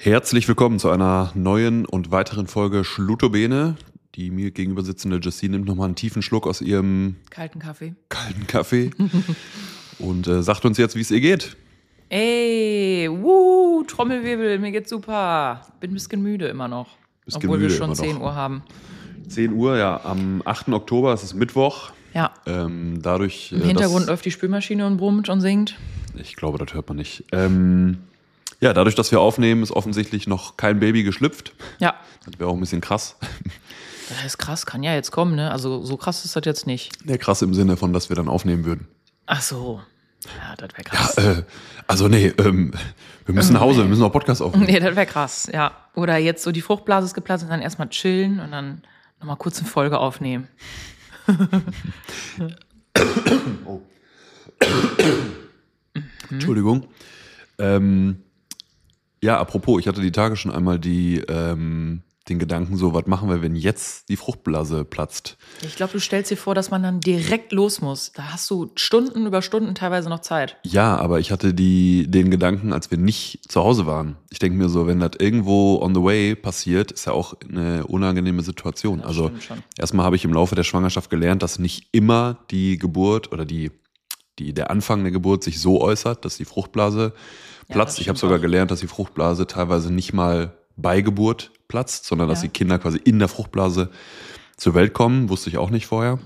Herzlich willkommen zu einer neuen und weiteren Folge Schlutobene. Die mir gegenüber sitzende Justine nimmt nochmal einen tiefen Schluck aus ihrem kalten Kaffee und sagt uns jetzt, wie es ihr geht. Ey, Trommelwirbel, mir geht's super. Bin ein bisschen müde immer noch, obwohl wir schon 10 Uhr haben. 10 Uhr, ja, am 8. Oktober, es ist Mittwoch. Ja. Dadurch, im Hintergrund läuft die Spülmaschine und brummt und singt. Ich glaube, das hört man nicht. Ja, dadurch, dass wir aufnehmen, ist offensichtlich noch kein Baby geschlüpft. Ja. Das wäre auch ein bisschen krass. Das ist krass, kann ja jetzt kommen, ne? Also so krass ist das jetzt nicht. Ja, krass im Sinne von, dass wir dann aufnehmen würden. Ach so. Ja, das wäre krass. Ja, wir müssen nach Hause, wir müssen noch Podcast aufnehmen. Nee, das wäre krass, ja. Oder jetzt so die Fruchtblase ist geplatzt und dann erstmal chillen und dann nochmal kurz eine Folge aufnehmen. Oh. Entschuldigung. Ja, apropos, ich hatte die Tage schon einmal den Gedanken so, was machen wir, wenn jetzt die Fruchtblase platzt? Ich glaube, du stellst dir vor, dass man dann direkt los muss. Da hast du Stunden über Stunden teilweise noch Zeit. Ja, aber ich hatte den Gedanken, als wir nicht zu Hause waren. Ich denke mir so, wenn das irgendwo on the way passiert, ist ja auch eine unangenehme Situation. Das also schon. Erstmal habe ich im Laufe der Schwangerschaft gelernt, dass nicht immer die Geburt oder der Anfang der Geburt sich so äußert, dass die Fruchtblase platzt. Ich habe sogar gelernt, dass die Fruchtblase teilweise nicht mal bei Geburt platzt, sondern dass die Kinder quasi in der Fruchtblase zur Welt kommen. Wusste ich auch nicht vorher.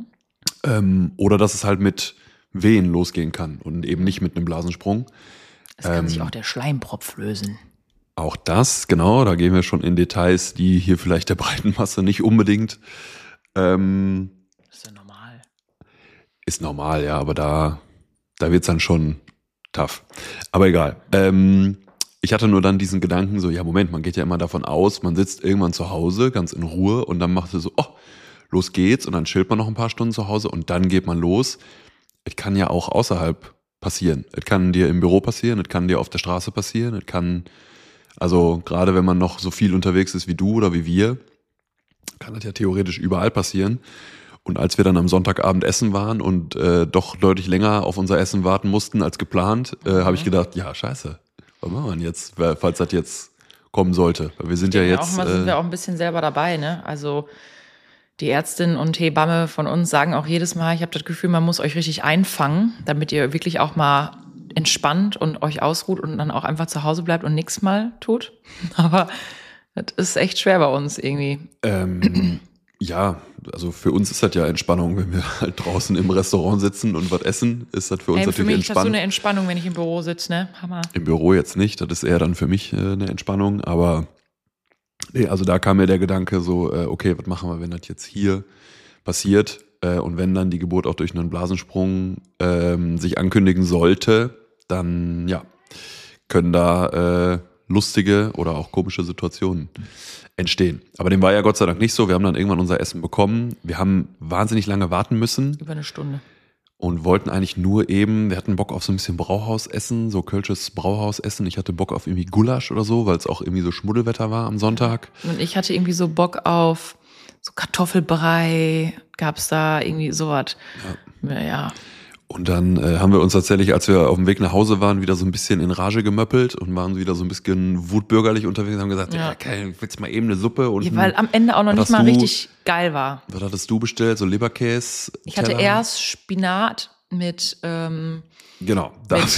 Oder dass es halt mit Wehen losgehen kann und eben nicht mit einem Blasensprung. Es kann sich auch der Schleimpropf lösen. Auch das, genau, da gehen wir schon in Details, die hier vielleicht der breiten Masse nicht unbedingt. Ist ja normal. Ist normal, ja, aber da wird's dann schon tough. Aber egal. Ich hatte nur dann diesen Gedanken so, ja Moment, man geht ja immer davon aus, man sitzt irgendwann zu Hause, ganz in Ruhe und dann macht es so, oh, los geht's und dann chillt man noch ein paar Stunden zu Hause und dann geht man los. Es kann ja auch außerhalb passieren. Es kann dir im Büro passieren, es kann dir auf der Straße passieren, es kann, also gerade wenn man noch so viel unterwegs ist wie du oder wie wir, kann das ja theoretisch überall passieren. Und als wir dann am Sonntagabend essen waren und doch deutlich länger auf unser Essen warten mussten als geplant, habe ich gedacht, ja, scheiße, was machen wir denn jetzt, falls das jetzt kommen sollte? Weil wir sind ja jetzt... Auch mal sind wir auch ein bisschen selber dabei, ne? Also die Ärztin und Hebamme von uns sagen auch jedes Mal, ich habe das Gefühl, man muss euch richtig einfangen, damit ihr wirklich auch mal entspannt und euch ausruht und dann auch einfach zu Hause bleibt und nichts mal tut. Aber das ist echt schwer bei uns irgendwie. Ja, also für uns ist das ja Entspannung, wenn wir halt draußen im Restaurant sitzen und was essen, ist das für uns natürlich für mich entspannt. ist das so eine Entspannung, wenn ich im Büro sitze, ne? Hammer. Im Büro jetzt nicht, das ist eher dann für mich eine Entspannung, aber nee, also da kam mir der Gedanke so, okay, was machen wir, wenn das jetzt hier passiert und wenn dann die Geburt auch durch einen Blasensprung sich ankündigen sollte, dann ja, können da lustige oder auch komische Situationen entstehen. Aber dem war ja Gott sei Dank nicht so. Wir haben dann irgendwann unser Essen bekommen. Wir haben wahnsinnig lange warten müssen. Über eine Stunde. Und wollten eigentlich nur wir hatten Bock auf so ein bisschen Brauhausessen, so kölsches Brauhausessen. Ich hatte Bock auf irgendwie Gulasch oder so, weil es auch irgendwie so Schmuddelwetter war am Sonntag. Und ich hatte irgendwie so Bock auf so Kartoffelbrei, gab's da irgendwie sowas. Ja. Und dann haben wir uns tatsächlich, als wir auf dem Weg nach Hause waren, wieder so ein bisschen in Rage gemöppelt und waren wieder so ein bisschen wutbürgerlich unterwegs und haben gesagt, ja, okay, willst du mal eben eine Suppe? Und ja, weil am Ende auch noch nicht mal richtig geil war. Was hattest du bestellt? So Leberkäse? Ich hatte erst Spinat mit genau,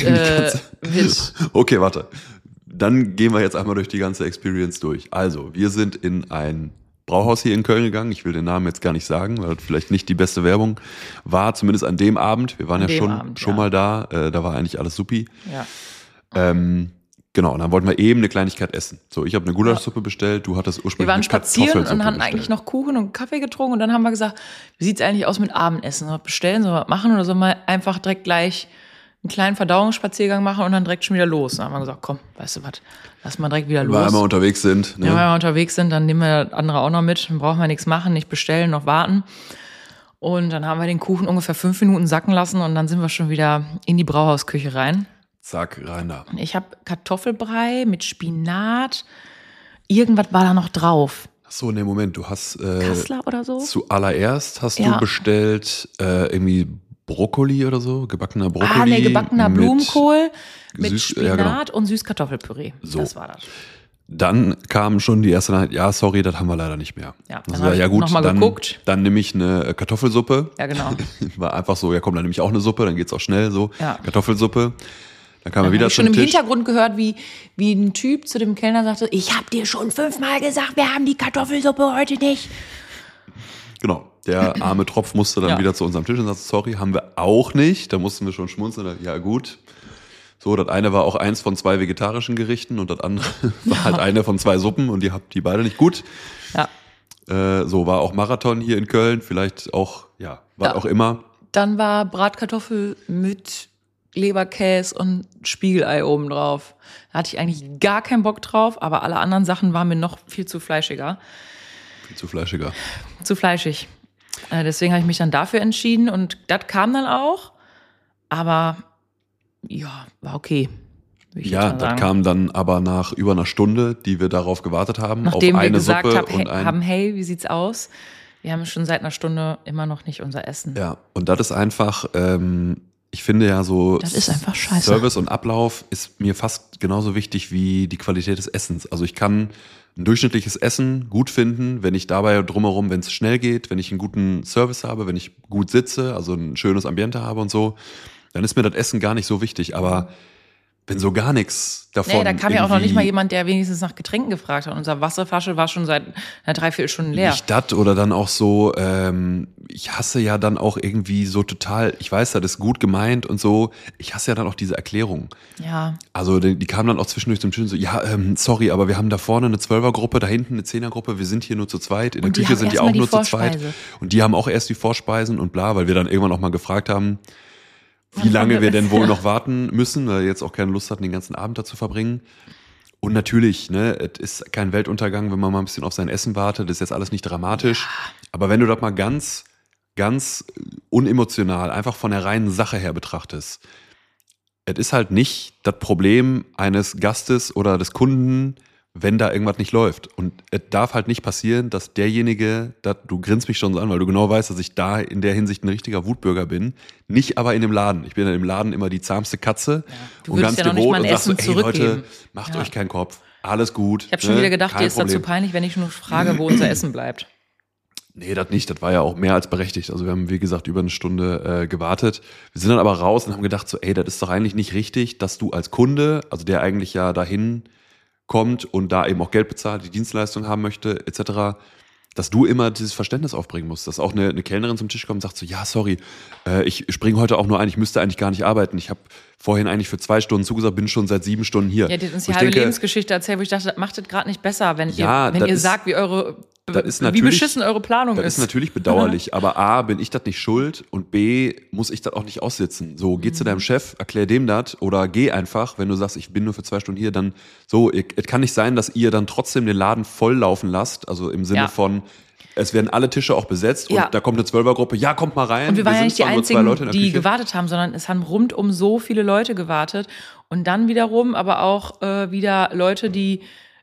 okay, warte. Dann gehen wir jetzt einmal durch die ganze Experience durch. Also, wir sind in ein Brauhaus hier in Köln gegangen. Ich will den Namen jetzt gar nicht sagen, weil das vielleicht nicht die beste Werbung war, zumindest an dem Abend. Wir waren ja schon mal da. Da war eigentlich alles supi. Ja. Genau, und dann wollten wir eben eine Kleinigkeit essen. So, ich habe eine Gulaschsuppe bestellt, du hattest ursprünglich eine Kartoffelsuppe Wir waren spazieren und hatten bestellt. eigentlich noch Kuchen und Kaffee getrunken und dann haben wir gesagt, wie sieht's eigentlich aus mit Abendessen? Sollen wir bestellen, sollen wir was machen oder sollen wir einfach direkt gleich einen kleinen Verdauungsspaziergang machen und dann direkt schon wieder los? Dann haben wir gesagt, komm, weißt du was, lass mal direkt wieder los. Weil wir einmal unterwegs sind. Ne? Ja, wenn wir unterwegs sind, dann nehmen wir andere auch noch mit, dann brauchen wir nichts machen, nicht bestellen, noch warten. Und dann haben wir den Kuchen ungefähr 5 Minuten sacken lassen und dann sind wir schon wieder in die Brauhausküche rein. Zack, rein da. Ich habe Kartoffelbrei mit Spinat. Irgendwas war da noch drauf. Ach so, nee, Moment, du hast Kassler oder so? Zuallererst hast du bestellt irgendwie Brokkoli oder so, gebackener Brokkoli. Ah, nee, gebackener Blumenkohl mit Spinat und Süßkartoffelpüree. So. Das war das. Dann kam schon die erste Nachricht, ja, sorry, das haben wir leider nicht mehr. Ja, dann habe ich nochmal geguckt. Dann nehme ich eine Kartoffelsuppe. Ja, genau. War einfach so, ja komm, dann nehme ich auch eine Suppe, dann geht's auch schnell so. Ja. Kartoffelsuppe. Dann kam er wieder zum Tisch. Ich schon im Tisch. Hintergrund gehört, wie ein Typ zu dem Kellner sagte, ich habe dir schon 5-mal gesagt, wir haben die Kartoffelsuppe heute nicht. Genau, der arme Tropf musste dann wieder zu unserem Tisch und sagte, sorry, haben wir auch nicht. Da mussten wir schon schmunzeln. Ja gut. So, das eine war auch eins von 2 vegetarischen Gerichten und das andere war halt eine von 2 Suppen und die habt die beide nicht gut. Ja. So war auch Marathon hier in Köln, vielleicht auch, was auch immer. Dann war Bratkartoffel mit Leberkäse und Spiegelei oben drauf. Da hatte ich eigentlich gar keinen Bock drauf, aber alle anderen Sachen waren mir noch viel zu fleischiger. Viel zu fleischiger. Zu fleischig. Deswegen habe ich mich dann dafür entschieden und das kam dann auch, aber ja, war okay. Ja, das kam dann aber nach über einer Stunde, die wir darauf gewartet haben, nachdem auf eine wir gesagt Suppe haben, hey, wie sieht's aus? Wir haben schon seit einer Stunde immer noch nicht unser Essen. Ja, und das ist einfach, ich finde ja so, das ist einfach scheiße. Service und Ablauf ist mir fast genauso wichtig wie die Qualität des Essens. Also ich kann ein durchschnittliches Essen gut finden, wenn ich dabei drumherum, wenn es schnell geht, wenn ich einen guten Service habe, wenn ich gut sitze, also ein schönes Ambiente habe und so, dann ist mir das Essen gar nicht so wichtig. Aber wenn so gar nichts davon. Nee, da kam ja auch noch nicht mal jemand, der wenigstens nach Getränken gefragt hat. Unsere Wasserflasche war schon seit einer Dreiviertelstunde leer. Nicht das oder dann auch so, ich hasse ja dann auch irgendwie so total, ich weiß, das ist gut gemeint und so, ich hasse ja dann auch diese Erklärung. Ja. Also die kamen dann auch zwischendurch zum Tisch und so, ja, sorry, aber wir haben da vorne eine 12er-Gruppe, da hinten eine 10er-Gruppe, wir sind hier nur zu zweit, in der Küche sind die auch nur zu zweit. Und die haben auch erst die Vorspeisen und bla, weil wir dann irgendwann auch mal gefragt haben, wie lange wir denn wohl noch warten müssen, weil wir jetzt auch keine Lust hatten, den ganzen Abend da zu verbringen. Und natürlich, ne, es ist kein Weltuntergang, wenn man mal ein bisschen auf sein Essen wartet, das ist jetzt alles nicht dramatisch. Ja. Aber wenn du das mal ganz, ganz unemotional, einfach von der reinen Sache her betrachtest, es ist halt nicht das Problem eines Gastes oder des Kunden, wenn da irgendwas nicht läuft. Und es darf halt nicht passieren, dass derjenige, du grinst mich schon so an, weil du genau weißt, dass ich da in der Hinsicht ein richtiger Wutbürger bin, nicht aber in dem Laden. Ich bin dann im Laden immer die zahmste Katze und ganz devot und sag so, ey Leute, macht euch keinen Kopf, alles gut. Ich habe schon wieder gedacht, dir ist dazu peinlich, wenn ich nur frage, wo unser Essen bleibt. Nee, das nicht, das war ja auch mehr als berechtigt. Also wir haben, wie gesagt, über eine Stunde gewartet. Wir sind dann aber raus und haben gedacht so, ey, das ist doch eigentlich nicht richtig, dass du als Kunde, also der eigentlich ja dahin kommt und da eben auch Geld bezahlt, die Dienstleistung haben möchte, etc., dass du immer dieses Verständnis aufbringen musst. Dass auch eine Kellnerin zum Tisch kommt und sagt so, ja, sorry, ich springe heute auch nur ein, ich müsste eigentlich gar nicht arbeiten. Ich habe vorhin eigentlich für 2 Stunden zugesagt, bin schon seit 7 Stunden hier. Ja, die hat uns die halbe Lebensgeschichte erzählt, wo ich dachte, das macht das gerade nicht besser, wenn ihr sagt, wie beschissen eure Planung ist. Das ist natürlich bedauerlich, aber A, bin ich das nicht schuld und B, muss ich das auch nicht aussitzen. So, geh zu deinem Chef, erklär dem das oder geh einfach, wenn du sagst, ich bin nur für 2 Stunden hier, dann so, es kann nicht sein, dass ihr dann trotzdem den Laden voll laufen lasst, also im Sinne von, es werden alle Tische auch besetzt und da kommt eine 12er-Gruppe, ja, kommt mal rein. Und wir waren ja nicht die Einzigen, die gewartet haben, sondern es haben rundum so viele Leute gewartet und dann wiederum aber auch wieder Leute, die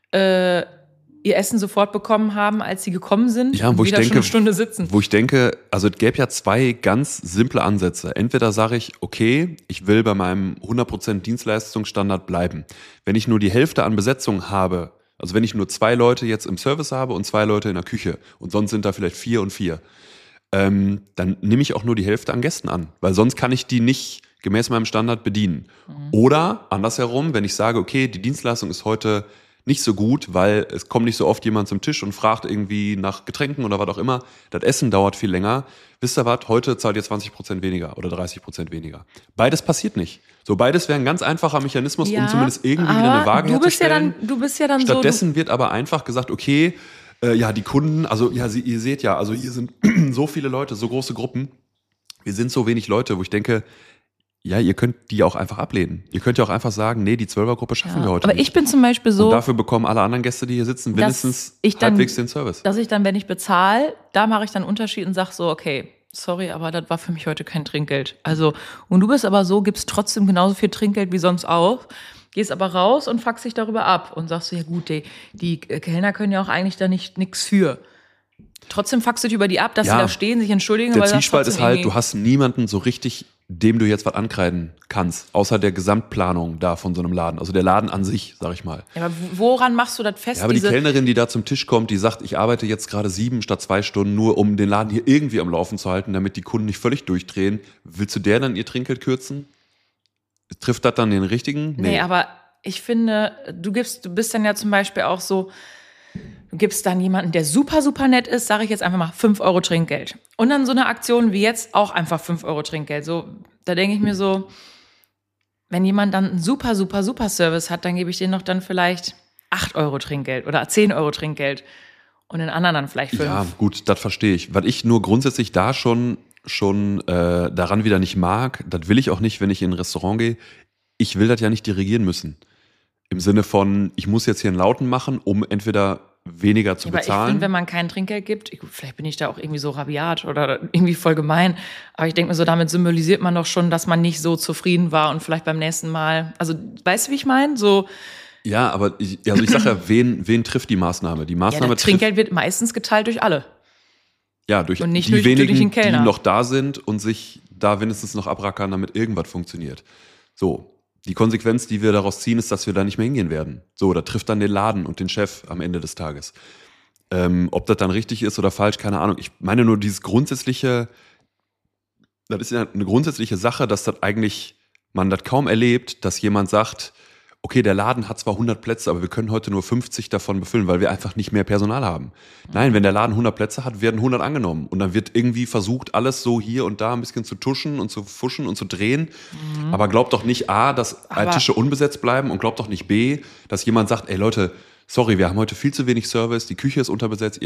ihr Essen sofort bekommen haben, als sie gekommen sind und wieder schon eine Stunde sitzen. Wo ich denke, also es gäbe ja 2 ganz simple Ansätze. Entweder sage ich, okay, ich will bei meinem 100% Dienstleistungsstandard bleiben. Wenn ich nur die Hälfte an Besetzung habe, also wenn ich nur 2 Leute jetzt im Service habe und 2 Leute in der Küche und sonst sind da vielleicht 4 und 4, dann nehme ich auch nur die Hälfte an Gästen an, weil sonst kann ich die nicht gemäß meinem Standard bedienen. Oder andersherum, wenn ich sage, okay, die Dienstleistung ist heute nicht so gut, weil es kommt nicht so oft jemand zum Tisch und fragt irgendwie nach Getränken oder was auch immer. Das Essen dauert viel länger. Wisst ihr was? Heute zahlt ihr 20% weniger oder 30% weniger. Beides passiert nicht. So, beides wäre ein ganz einfacher Mechanismus, um zumindest irgendwie wieder eine Waage herzustellen. Du bist ja dann Stattdessen wird aber einfach gesagt, okay, die Kunden, also ja, ihr seht ja, also hier sind so viele Leute, so große Gruppen. Wir sind so wenig Leute, wo ich denke, ja, ihr könnt die auch einfach ablehnen. Ihr könnt ja auch einfach sagen, nee, die 12er-Gruppe schaffen wir heute nicht. Aber ich bin zum Beispiel so... Und dafür bekommen alle anderen Gäste, die hier sitzen, mindestens halbwegs den Service. Dass ich dann, wenn ich bezahle, da mache ich dann einen Unterschied und sage so, okay, sorry, aber das war für mich heute kein Trinkgeld. Also, und du bist aber so, gibst trotzdem genauso viel Trinkgeld wie sonst auch, gehst aber raus und fuckst dich darüber ab und sagst so, ja gut, die Kellner können ja auch eigentlich da nix für. Trotzdem fuckst du dich über die ab, dass sie da stehen, sich entschuldigen. Der Zwiespalt ist halt, du hast niemanden so richtig dem du jetzt was ankreiden kannst, außer der Gesamtplanung da von so einem Laden. Also der Laden an sich, sag ich mal. Ja, aber woran machst du das fest? Ja, aber die Kellnerin, die da zum Tisch kommt, die sagt, ich arbeite jetzt gerade 7 statt 2 Stunden, nur um den Laden hier irgendwie am Laufen zu halten, damit die Kunden nicht völlig durchdrehen. Willst du der dann ihr Trinkgeld kürzen? Trifft das dann den richtigen? Nee, aber ich finde, du bist dann ja zum Beispiel auch so, du gibst dann jemanden, der super, super nett ist, sage ich jetzt einfach mal 5 Euro Trinkgeld. Und dann so eine Aktion wie jetzt auch einfach 5 Euro Trinkgeld. So, da denke ich mir so, wenn jemand dann einen super, super, super Service hat, dann gebe ich denen noch dann vielleicht 8 Euro Trinkgeld oder 10 Euro Trinkgeld und den anderen dann vielleicht 5. Ja, gut, das verstehe ich. Was ich nur grundsätzlich da schon daran wieder nicht mag, das will ich auch nicht, wenn ich in ein Restaurant gehe. Ich will das ja nicht dirigieren müssen. Im Sinne von, ich muss jetzt hier einen Lauten machen, um entweder weniger zu bezahlen. Aber ich finde, wenn man kein Trinkgeld gibt, vielleicht bin ich da auch irgendwie so rabiat oder irgendwie voll gemein, aber ich denke mir so, damit symbolisiert man doch schon, dass man nicht so zufrieden war und vielleicht beim nächsten Mal, also weißt du, wie ich meine? So, ja, aber ich sage ja, wen trifft die Maßnahme? Die Maßnahme das Trinkgeld wird meistens geteilt durch alle. Ja, durch und nicht die durch wenigen, den Kellner, die noch da sind und sich da wenigstens noch abrackern, damit irgendwas funktioniert. So. Die Konsequenz, die wir daraus ziehen, ist, dass wir da nicht mehr hingehen werden. So, da trifft dann den Laden und den Chef am Ende des Tages. Ob das dann richtig ist oder falsch, keine Ahnung. Ich meine nur dieses grundsätzliche, das ist ja eine grundsätzliche Sache, dass das eigentlich, man das kaum erlebt, dass jemand sagt, okay, der Laden hat zwar 100 Plätze, aber wir können heute nur 50 davon befüllen, weil wir einfach nicht mehr Personal haben. Nein, wenn der Laden 100 Plätze hat, werden 100 angenommen. Und dann wird irgendwie versucht, alles so hier und da ein bisschen zu tuschen und zu fuschen und zu drehen. Aber glaubt doch nicht A, dass Tische unbesetzt bleiben und glaubt doch nicht B, dass jemand sagt, ey Leute, sorry, wir haben heute viel zu wenig Service, die Küche ist unterbesetzt,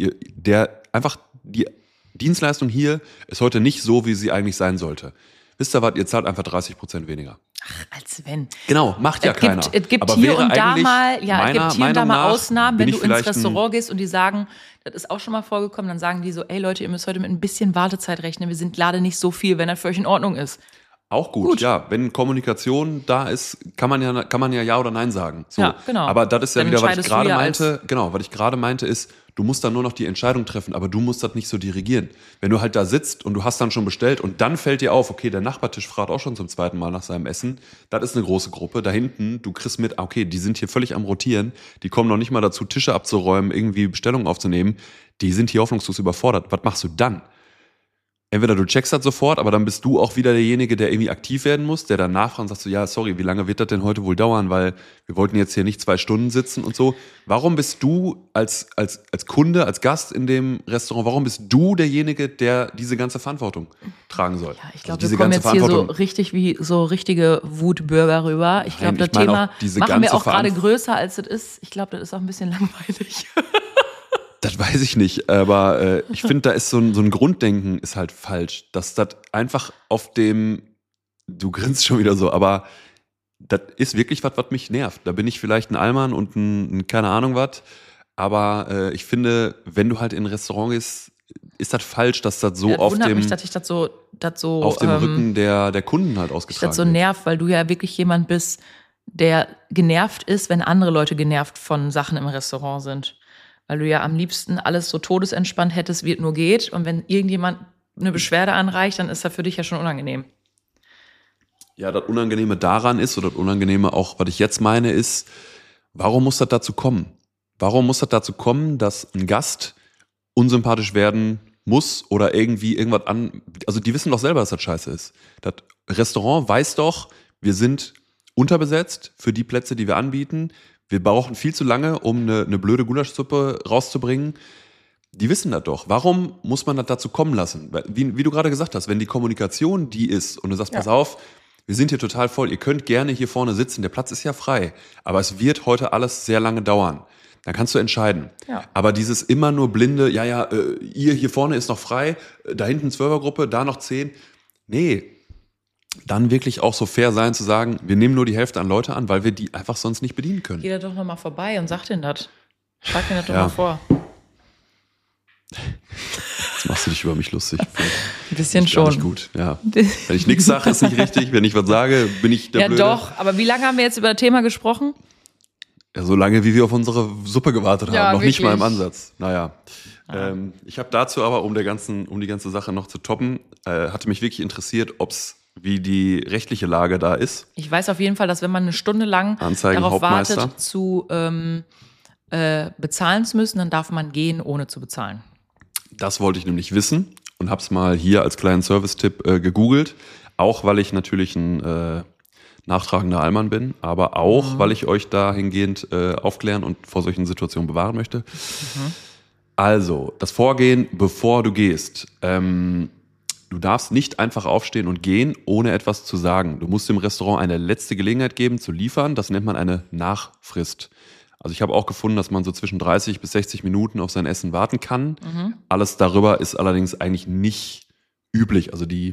die Dienstleistung hier ist heute nicht so, wie sie eigentlich sein sollte. Wisst ihr was, ihr zahlt einfach 30% weniger. Ach, als wenn. Genau, macht ja keiner. Es gibt hier und da mal Ausnahmen, wenn du ins Restaurant gehst und die sagen, das ist auch schon mal vorgekommen, dann sagen die so, ey Leute, ihr müsst heute mit ein bisschen Wartezeit rechnen, wir sind gerade nicht so viel, wenn das für euch in Ordnung ist. Auch gut, ja. Wenn Kommunikation da ist, kann man ja oder nein sagen. So. Ja, genau. Aber das ist ja Dann wieder, was ich gerade meinte. Genau, was ich gerade meinte, ist, du musst dann nur noch die Entscheidung treffen, aber du musst das nicht so dirigieren. Wenn du halt da sitzt und du hast dann schon bestellt und dann fällt dir auf, okay, der Nachbartisch fragt auch schon zum 2. Mal nach seinem Essen, das ist eine große Gruppe. Da hinten, du kriegst mit, okay, die sind hier völlig am Rotieren, die kommen noch nicht mal dazu, Tische abzuräumen, irgendwie Bestellungen aufzunehmen, die sind hier hoffnungslos überfordert. Was machst du dann? Entweder du checkst das sofort, aber dann bist du auch wieder derjenige, der irgendwie aktiv werden muss, der dann nachfragt und sagt so, ja, sorry, wie lange wird das denn heute wohl dauern, weil wir wollten jetzt hier nicht 2 Stunden sitzen und so. Warum bist du als Kunde, als Gast in dem Restaurant, warum bist du derjenige, der diese ganze Verantwortung tragen soll? Ja, ich glaube, wir kommen jetzt hier so richtig wie so richtige Wutbürger rüber. Ich glaube, das Thema machen wir auch gerade größer, als es ist. Ich glaube, das ist auch ein bisschen langweilig. Das weiß ich nicht, aber ich finde, da ist so ein Grunddenken ist halt falsch, dass das einfach auf dem, du grinst schon wieder so, aber das ist wirklich was mich nervt. Da bin ich vielleicht ein Allmann und ein keine Ahnung was, aber ich finde, wenn du halt in ein Restaurant gehst, ist das falsch, dass das so auf dem, mich, dass ich das so auf dem Rücken der Kunden halt ausgetragen wird. Das so nervt, weil du ja wirklich jemand bist, der genervt ist, wenn andere Leute genervt von Sachen im Restaurant sind. Weil du ja am liebsten alles so todesentspannt hättest, wie es nur geht. Und wenn irgendjemand eine Beschwerde anreicht, dann ist das für dich ja schon unangenehm. Ja, das Unangenehme daran ist, oder das Unangenehme auch, was ich jetzt meine, ist, warum muss das dazu kommen? Warum muss das dazu kommen, dass ein Gast unsympathisch werden muss oder irgendwie irgendwas also die wissen doch selber, dass das scheiße ist. Das Restaurant weiß doch, wir sind unterbesetzt für die Plätze, die wir anbieten. Wir brauchen viel zu lange, um eine blöde Gulaschsuppe rauszubringen. Die wissen das doch. Warum muss man das dazu kommen lassen? Wie du gerade gesagt hast, wenn die Kommunikation die ist und du sagst, pass auf, wir sind hier total voll, ihr könnt gerne hier vorne sitzen, der Platz ist ja frei, aber es wird heute alles sehr lange dauern. Dann kannst du entscheiden. Ja. Aber dieses immer nur blinde, ihr hier vorne ist noch frei, da hinten 12er-Gruppe, da noch 10. Nee, dann wirklich auch so fair sein zu sagen, wir nehmen nur die Hälfte an Leute an, weil wir die einfach sonst nicht bedienen können. Geh da doch nochmal vorbei und sag denen das. Schlag denen das doch mal vor. Jetzt machst du dich über mich lustig. Ein bisschen schon. Nicht gut, ja. Wenn ich nichts sage, ist nicht richtig. Wenn ich was sage, bin ich der Blöde. Ja doch, aber wie lange haben wir jetzt über das Thema gesprochen? Ja, so lange, wie wir auf unsere Suppe gewartet haben. Noch wirklich? Nicht mal im Ansatz. Naja. Ich habe dazu aber, um die ganze Sache noch zu toppen, hatte mich wirklich interessiert, ob es wie die rechtliche Lage da ist. Ich weiß auf jeden Fall, dass wenn man eine Stunde lang Anzeigen, darauf Hauptmeister. wartet, bezahlen zu müssen, dann darf man gehen, ohne zu bezahlen. Das wollte ich nämlich wissen und habe es mal hier als kleinen Service-Tipp gegoogelt. Auch, weil ich natürlich ein nachtragender Allmann bin, aber auch, weil ich euch dahingehend aufklären und vor solchen Situationen bewahren möchte. Also, das Vorgehen, bevor du gehst. Du darfst nicht einfach aufstehen und gehen, ohne etwas zu sagen. Du musst dem Restaurant eine letzte Gelegenheit geben, zu liefern. Das nennt man eine Nachfrist. Also ich habe auch gefunden, dass man so zwischen 30 bis 60 Minuten auf sein Essen warten kann. Alles darüber ist allerdings eigentlich nicht üblich. Also wie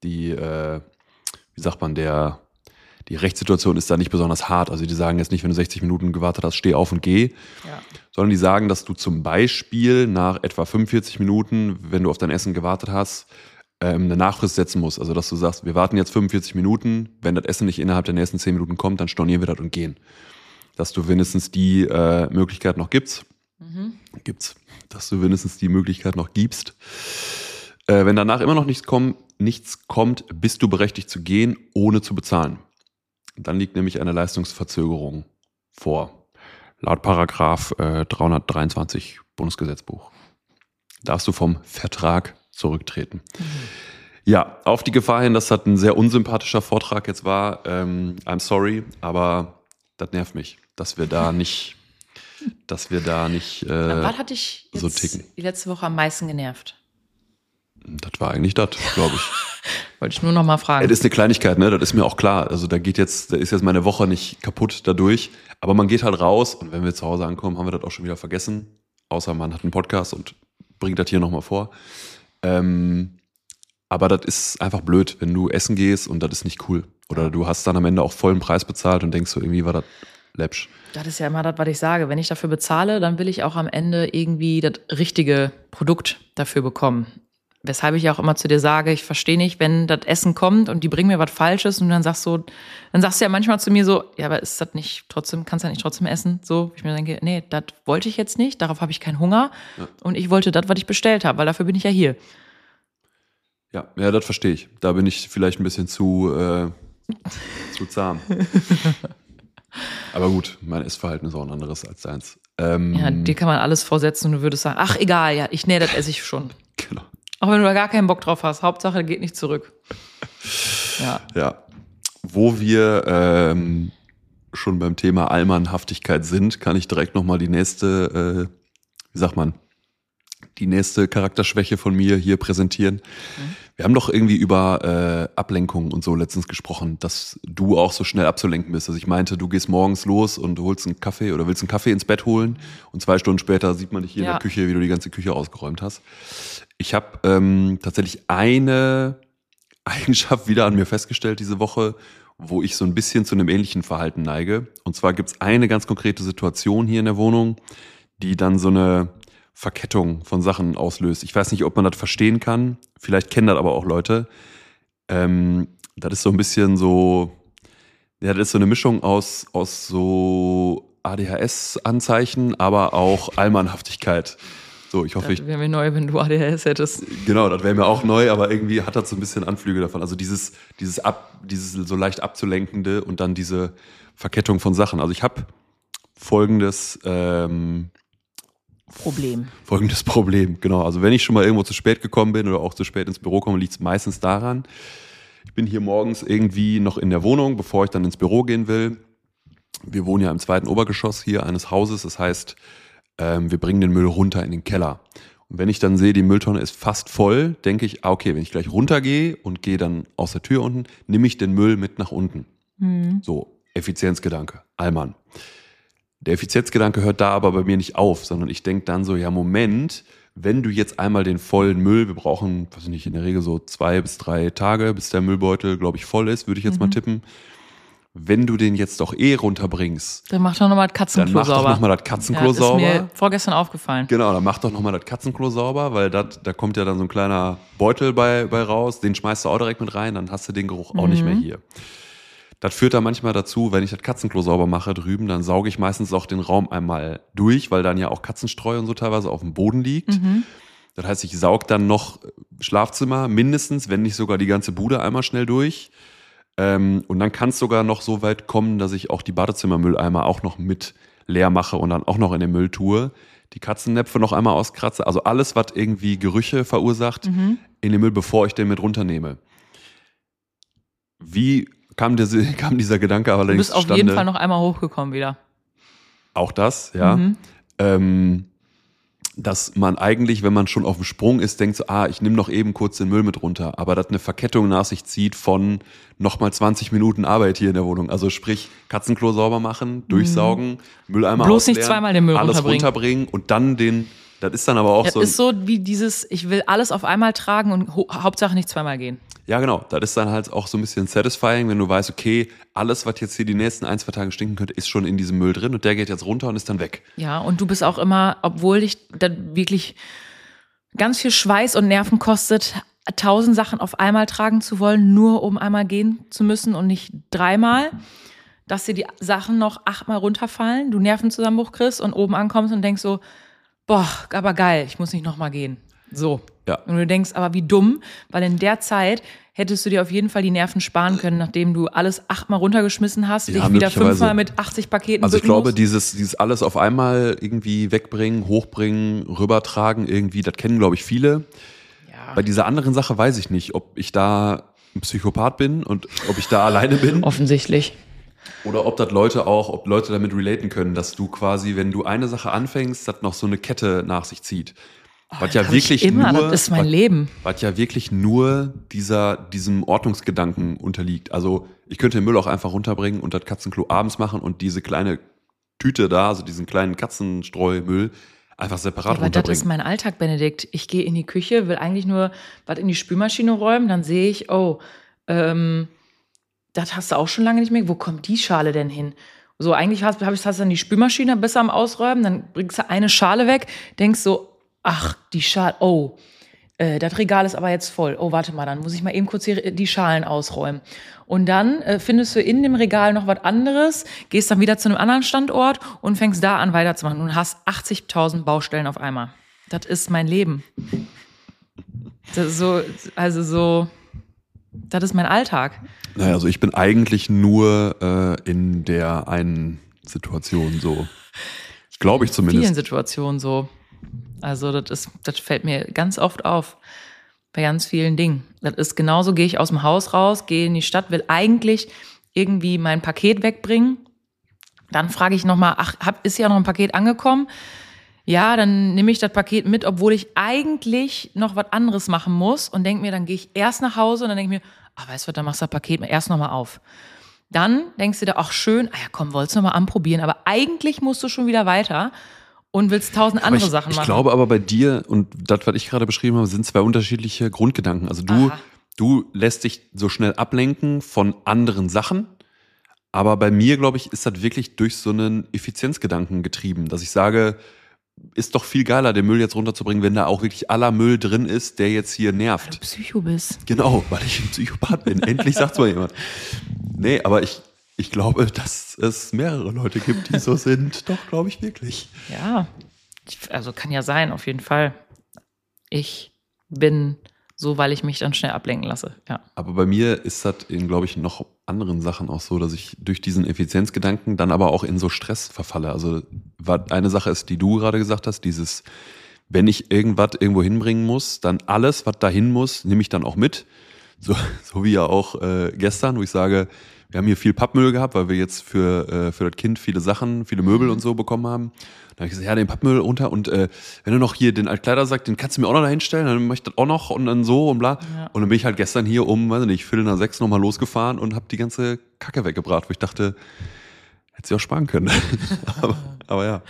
sagt man, die Rechtssituation ist da nicht besonders hart. Also die sagen jetzt nicht, wenn du 60 Minuten gewartet hast, steh auf und geh. Ja. Sondern die sagen, dass du zum Beispiel nach etwa 45 Minuten, wenn du auf dein Essen gewartet hast, eine Nachfrist setzen musst. Also dass du sagst, wir warten jetzt 45 Minuten, wenn das Essen nicht innerhalb der nächsten 10 Minuten kommt, dann stornieren wir das und gehen. Dass du wenigstens die Möglichkeit noch gibst. Dass du wenigstens die Möglichkeit noch gibst. Wenn danach immer noch nichts kommt, bist du berechtigt zu gehen, ohne zu bezahlen. Dann liegt nämlich eine Leistungsverzögerung vor. Laut Paragraph 323 Bundesgesetzbuch. Darfst du vom Vertrag zurücktreten. Ja, auf die Gefahr hin, dass das ein sehr unsympathischer Vortrag jetzt war. I'm sorry, aber das nervt mich, dass wir da nicht was hat dich jetzt so ticken. Die letzte Woche am meisten genervt? Das war eigentlich das, glaube ich. Wollte ich nur noch mal fragen. Das ist eine Kleinigkeit, ne? Das ist mir auch klar. Also da ist jetzt meine Woche nicht kaputt dadurch. Aber man geht halt raus und wenn wir zu Hause ankommen, haben wir das auch schon wieder vergessen. Außer man hat einen Podcast und bringt das hier nochmal vor. Aber das ist einfach blöd, wenn du essen gehst und das ist nicht cool. Oder du hast dann am Ende auch vollen Preis bezahlt und denkst so, irgendwie war das läppsch. Das ist ja immer das, was ich sage. Wenn ich dafür bezahle, dann will ich auch am Ende irgendwie das richtige Produkt dafür bekommen. Weshalb ich auch immer zu dir sage, ich verstehe nicht, wenn das Essen kommt und die bringen mir was Falsches und dann sagst du ja manchmal zu mir so, ja, aber ist das nicht trotzdem, kannst du ja nicht trotzdem essen? So, ich mir denke, nee, das wollte ich jetzt nicht, darauf habe ich keinen Hunger und ich wollte das, was ich bestellt habe, weil dafür bin ich ja hier. Ja, das verstehe ich. Da bin ich vielleicht ein bisschen zu zahm. Aber gut, mein Essverhalten ist auch ein anderes als deins. Ja, dir kann man alles vorsetzen und du würdest sagen, ach egal, ja, das esse ich schon. Genau. Auch wenn du da gar keinen Bock drauf hast. Hauptsache, geht nicht zurück. Ja. Wo wir schon beim Thema Allmannhaftigkeit sind, kann ich direkt nochmal die nächste, die nächste Charakterschwäche von mir hier präsentieren. Wir haben doch irgendwie über Ablenkung und so letztens gesprochen, dass du auch so schnell abzulenken bist. Also ich meinte, du gehst morgens los und du holst einen Kaffee oder willst einen Kaffee ins Bett holen und 2 Stunden später sieht man dich hier in der Küche, wie du die ganze Küche ausgeräumt hast. Ich habe tatsächlich eine Eigenschaft wieder an mir festgestellt diese Woche, wo ich so ein bisschen zu einem ähnlichen Verhalten neige. Und zwar gibt es eine ganz konkrete Situation hier in der Wohnung, die dann so eine Verkettung von Sachen auslöst. Ich weiß nicht, ob man das verstehen kann. Vielleicht kennen das aber auch Leute. Das ist so ein bisschen so, ja, das ist so eine Mischung aus so ADHS-Anzeichen, aber auch Allmannhaftigkeit. So, ich hoffe, das wäre mir neu, wenn du ADHS hättest. Genau, das wäre mir auch neu, aber irgendwie hat das so ein bisschen Anflüge davon. Also dieses so leicht abzulenkende und dann diese Verkettung von Sachen. Also ich habe folgendes Problem, genau. Also wenn ich schon mal irgendwo zu spät gekommen bin oder auch zu spät ins Büro komme, liegt es meistens daran, ich bin hier morgens irgendwie noch in der Wohnung, bevor ich dann ins Büro gehen will. Wir wohnen ja im 2. Obergeschoss hier eines Hauses, das heißt, wir bringen den Müll runter in den Keller. Und wenn ich dann sehe, die Mülltonne ist fast voll, denke ich, okay, wenn ich gleich runtergehe und gehe dann aus der Tür unten, nehme ich den Müll mit nach unten. So, Effizienzgedanke, Allmann. Der Effizienzgedanke hört da aber bei mir nicht auf, sondern ich denke dann so, ja Moment, wenn du jetzt einmal den vollen Müll, wir brauchen, weiß ich nicht, in der Regel so 2 bis 3 Tage, bis der Müllbeutel, glaube ich, voll ist, würde ich jetzt mal tippen. Wenn du den jetzt doch runterbringst, dann mach doch nochmal das Katzenklo sauber. Dann mach doch nochmal das Katzenklo sauber. Das ist mir vorgestern aufgefallen. Genau, dann mach doch nochmal das Katzenklo sauber, weil da kommt ja dann so ein kleiner Beutel bei raus, den schmeißt du auch direkt mit rein, dann hast du den Geruch auch nicht mehr hier. Das führt dann manchmal dazu, wenn ich das Katzenklo sauber mache drüben, dann sauge ich meistens auch den Raum einmal durch, weil dann ja auch Katzenstreu und so teilweise auf dem Boden liegt. Das heißt, ich saug dann noch Schlafzimmer mindestens, wenn nicht sogar die ganze Bude einmal schnell durch. Und dann kann es sogar noch so weit kommen, dass ich auch die Badezimmermülleimer auch noch mit leer mache und dann auch noch in den Müll tue. Die Katzennäpfe noch einmal auskratze. Also alles, was irgendwie Gerüche verursacht, in den Müll, bevor ich den mit runternehme. Wie kam dieser Gedanke aber allerdings zustande? Du bist auf jeden Fall noch einmal hochgekommen wieder. Auch das, ja. Dass man eigentlich, wenn man schon auf dem Sprung ist, denkt so, ich nehme noch eben kurz den Müll mit runter. Aber das eine Verkettung nach sich zieht von nochmal 20 Minuten Arbeit hier in der Wohnung. Also sprich, Katzenklo sauber machen, durchsaugen, Mülleimer bloß ausleeren, nicht zweimal den Müll alles runterbringen und dann das ist dann aber auch das so. Das ist so wie dieses, ich will alles auf einmal tragen und Hauptsache nicht zweimal gehen. Ja, genau. Das ist dann halt auch so ein bisschen satisfying, wenn du weißt, okay, alles, was jetzt hier die nächsten 1-2 Tage stinken könnte, ist schon in diesem Müll drin und der geht jetzt runter und ist dann weg. Ja, und du bist auch immer, obwohl dich das wirklich ganz viel Schweiß und Nerven kostet, 1000 Sachen auf einmal tragen zu wollen, nur um einmal gehen zu müssen und nicht 3-mal, dass dir die Sachen noch 8-mal runterfallen, du Nervenzusammenbruch kriegst und oben ankommst und denkst so, boah, aber geil, ich muss nicht nochmal gehen. So. Ja. Und du denkst, aber wie dumm, weil in der Zeit hättest du dir auf jeden Fall die Nerven sparen können, nachdem du alles 8-mal runtergeschmissen hast, dich wieder 5-mal mit 80 Paketen Also ich glaube, musst. dieses alles auf einmal irgendwie wegbringen, hochbringen, rübertragen irgendwie, das kennen, glaube ich, viele. Ja. Bei dieser anderen Sache weiß ich nicht, ob ich da ein Psychopath bin und ob ich da alleine bin. Offensichtlich. Oder ob Leute damit relaten können, dass du quasi, wenn du eine Sache anfängst, das noch so eine Kette nach sich zieht. Was ja wirklich immer, nur, das ist mein Leben. Was ja wirklich nur diesem Ordnungsgedanken unterliegt. Also ich könnte den Müll auch einfach runterbringen und das Katzenklo abends machen und diese kleine Tüte da, also diesen kleinen Katzenstreumüll, einfach separat aber runterbringen. Das ist mein Alltag, Benedikt. Ich gehe in die Küche, will eigentlich nur was in die Spülmaschine räumen, dann sehe ich, das hast du auch schon lange nicht mehr. Wo kommt die Schale denn hin? So, eigentlich hast du dann die Spülmaschine besser am Ausräumen, dann bringst du eine Schale weg, denkst so, ach, die Schale, das Regal ist aber jetzt voll. Oh, warte mal, dann muss ich mal eben kurz hier die Schalen ausräumen. Und dann findest du in dem Regal noch was anderes, gehst dann wieder zu einem anderen Standort und fängst da an weiterzumachen und hast 80.000 Baustellen auf einmal. Das ist mein Leben. Das ist das ist mein Alltag. Naja, also ich bin eigentlich nur in der einen Situation so. Glaube ich zumindest. In vielen Situationen so. Also das fällt mir ganz oft auf. Bei ganz vielen Dingen. Das ist genauso, gehe ich aus dem Haus raus, gehe in die Stadt, will eigentlich irgendwie mein Paket wegbringen. Dann frage ich nochmal, ist hier noch ein Paket angekommen? Ja, dann nehme ich das Paket mit, obwohl ich eigentlich noch was anderes machen muss und denke mir, dann gehe ich erst nach Hause und dann denke ich mir, weißt du was, dann machst du das Paket erst nochmal auf. Dann denkst du dir, ach schön, ja komm, wolltest du nochmal anprobieren, aber eigentlich musst du schon wieder weiter und willst 1000 andere Sachen machen. Ich glaube aber bei dir und das, was ich gerade beschrieben habe, sind 2 unterschiedliche Grundgedanken. Also du lässt dich so schnell ablenken von anderen Sachen, aber bei mir, glaube ich, ist das wirklich durch so einen Effizienzgedanken getrieben, dass ich sage, ist doch viel geiler, den Müll jetzt runterzubringen, wenn da auch wirklich aller Müll drin ist, der jetzt hier nervt. Weil du Psycho bist. Genau, weil ich ein Psychopath bin. Endlich sagt's mal jemand. Nee, aber ich glaube, dass es mehrere Leute gibt, die so sind. Doch, glaube ich wirklich. Ja, also kann ja sein, auf jeden Fall. Ich bin so, weil ich mich dann schnell ablenken lasse, ja. Aber bei mir ist das in, glaube ich, noch anderen Sachen auch so, dass ich durch diesen Effizienzgedanken dann aber auch in so Stress verfalle. Also eine Sache ist, die du gerade gesagt hast, dieses, wenn ich irgendwas irgendwo hinbringen muss, dann alles, was dahin muss, nehme ich dann auch mit. So wie ja auch gestern, wo ich sage, wir haben hier viel Pappmüll gehabt, weil wir jetzt für das Kind viele Sachen, viele Möbel und so bekommen haben. Da habe ich gesagt, ja, den Pappmüll runter und wenn du noch hier den Altkleidersack, den kannst du mir auch noch da hinstellen, dann mach ich das auch noch und dann so und bla. Ja. Und dann bin ich halt gestern hier weiß ich nicht, 5:45 nochmal losgefahren und habe die ganze Kacke weggebracht, wo ich dachte, hätte sie auch sparen können. aber ja.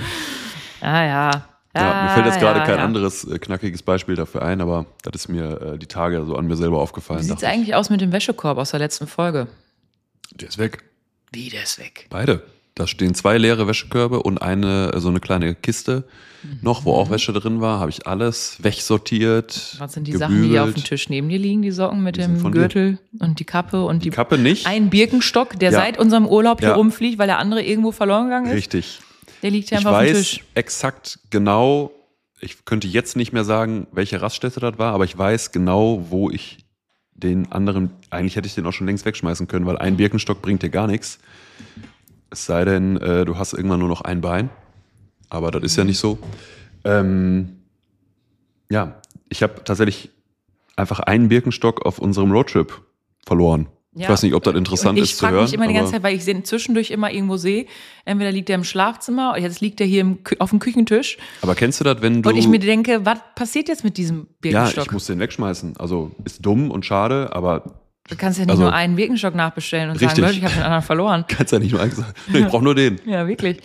Ja, mir fällt jetzt gerade kein anderes knackiges Beispiel dafür ein, aber das ist mir die Tage so an mir selber aufgefallen. Wie sieht es eigentlich aus mit dem Wäschekorb aus der letzten Folge? Der ist weg. Wie, der ist weg? Beide. Da stehen 2 leere Wäschekörbe und so eine kleine Kiste noch, wo auch Wäsche drin war. Habe ich alles wegsortiert. Was sind die gebügelt. Sachen, die hier auf dem Tisch neben dir liegen? Die Socken mit dem Gürtel und die Kappe und die Kappe nicht. Ein Birkenstock, der seit unserem Urlaub hier rumfliegt, weil der andere irgendwo verloren gegangen ist. Richtig. Der liegt hier einfach auf dem Tisch. Ich weiß exakt genau, ich könnte jetzt nicht mehr sagen, welche Raststätte das war, aber ich weiß genau, wo ich den anderen, eigentlich hätte ich den auch schon längst wegschmeißen können, weil ein Birkenstock bringt dir gar nichts. Es sei denn, du hast irgendwann nur noch ein Bein. Aber das ist ja nicht so. Ja, ich habe tatsächlich einfach einen Birkenstock auf unserem Roadtrip verloren. Ja. Ich weiß nicht, ob das interessant ist zu hören. Ich frage mich immer die ganze Zeit, weil ich den zwischendurch immer irgendwo sehe. Entweder liegt der im Schlafzimmer, oder jetzt liegt der hier auf dem Küchentisch. Aber kennst du das, wenn du... Und ich mir denke, was passiert jetzt mit diesem Birkenstock? Ja, ich muss den wegschmeißen. Also ist dumm und schade, aber... Du kannst ja nicht nur einen Birkenstock nachbestellen und sagen, Leute, ich habe den anderen verloren. Kannst ja nicht nur einen sagen, nee, ich brauche nur den. Ja, wirklich.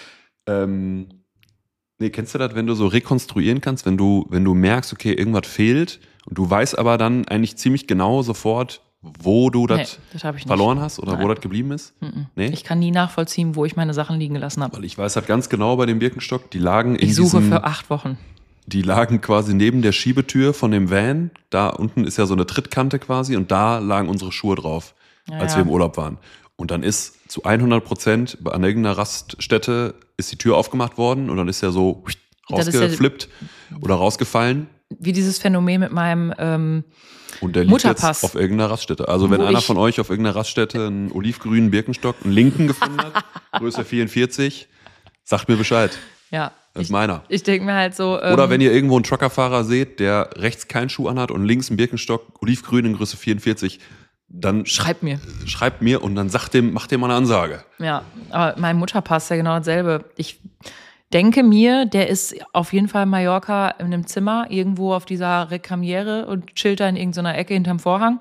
Nee, kennst du das, wenn du so rekonstruieren kannst, wenn du merkst, okay, irgendwas fehlt und du weißt aber dann eigentlich ziemlich genau sofort, wo du das verloren hast oder wo das geblieben ist? Nee? Ich kann nie nachvollziehen, wo ich meine Sachen liegen gelassen habe. Weil ich weiß halt ganz genau bei dem Birkenstock, die lagen Ich suche für 8 Wochen. Die lagen quasi neben der Schiebetür von dem Van. Da unten ist ja so eine Trittkante quasi und da lagen unsere Schuhe drauf, als wir im Urlaub waren. Und dann ist zu 100% an irgendeiner Raststätte ist die Tür aufgemacht worden und dann ist er so rausgeflippt oder rausgefallen. Wie dieses Phänomen mit meinem und der liegt Mutterpass. Jetzt auf irgendeiner Raststätte. Also wenn einer von euch auf irgendeiner Raststätte einen olivgrünen Birkenstock, einen linken gefunden hat, Größe 44, sagt mir Bescheid. Ja. Das ist meiner. Ich denke mir halt so... Oder wenn ihr irgendwo einen Truckerfahrer seht, der rechts keinen Schuh anhat und links einen Birkenstock, olivgrün in Größe 44, dann schreibt mir und dann macht dem mal eine Ansage. Ja, aber mein Mutterpass ist ja genau dasselbe. Ich denke mir, der ist auf jeden Fall in Mallorca in einem Zimmer, irgendwo auf dieser Recamiere und chillt da in irgendeiner Ecke hinterm Vorhang.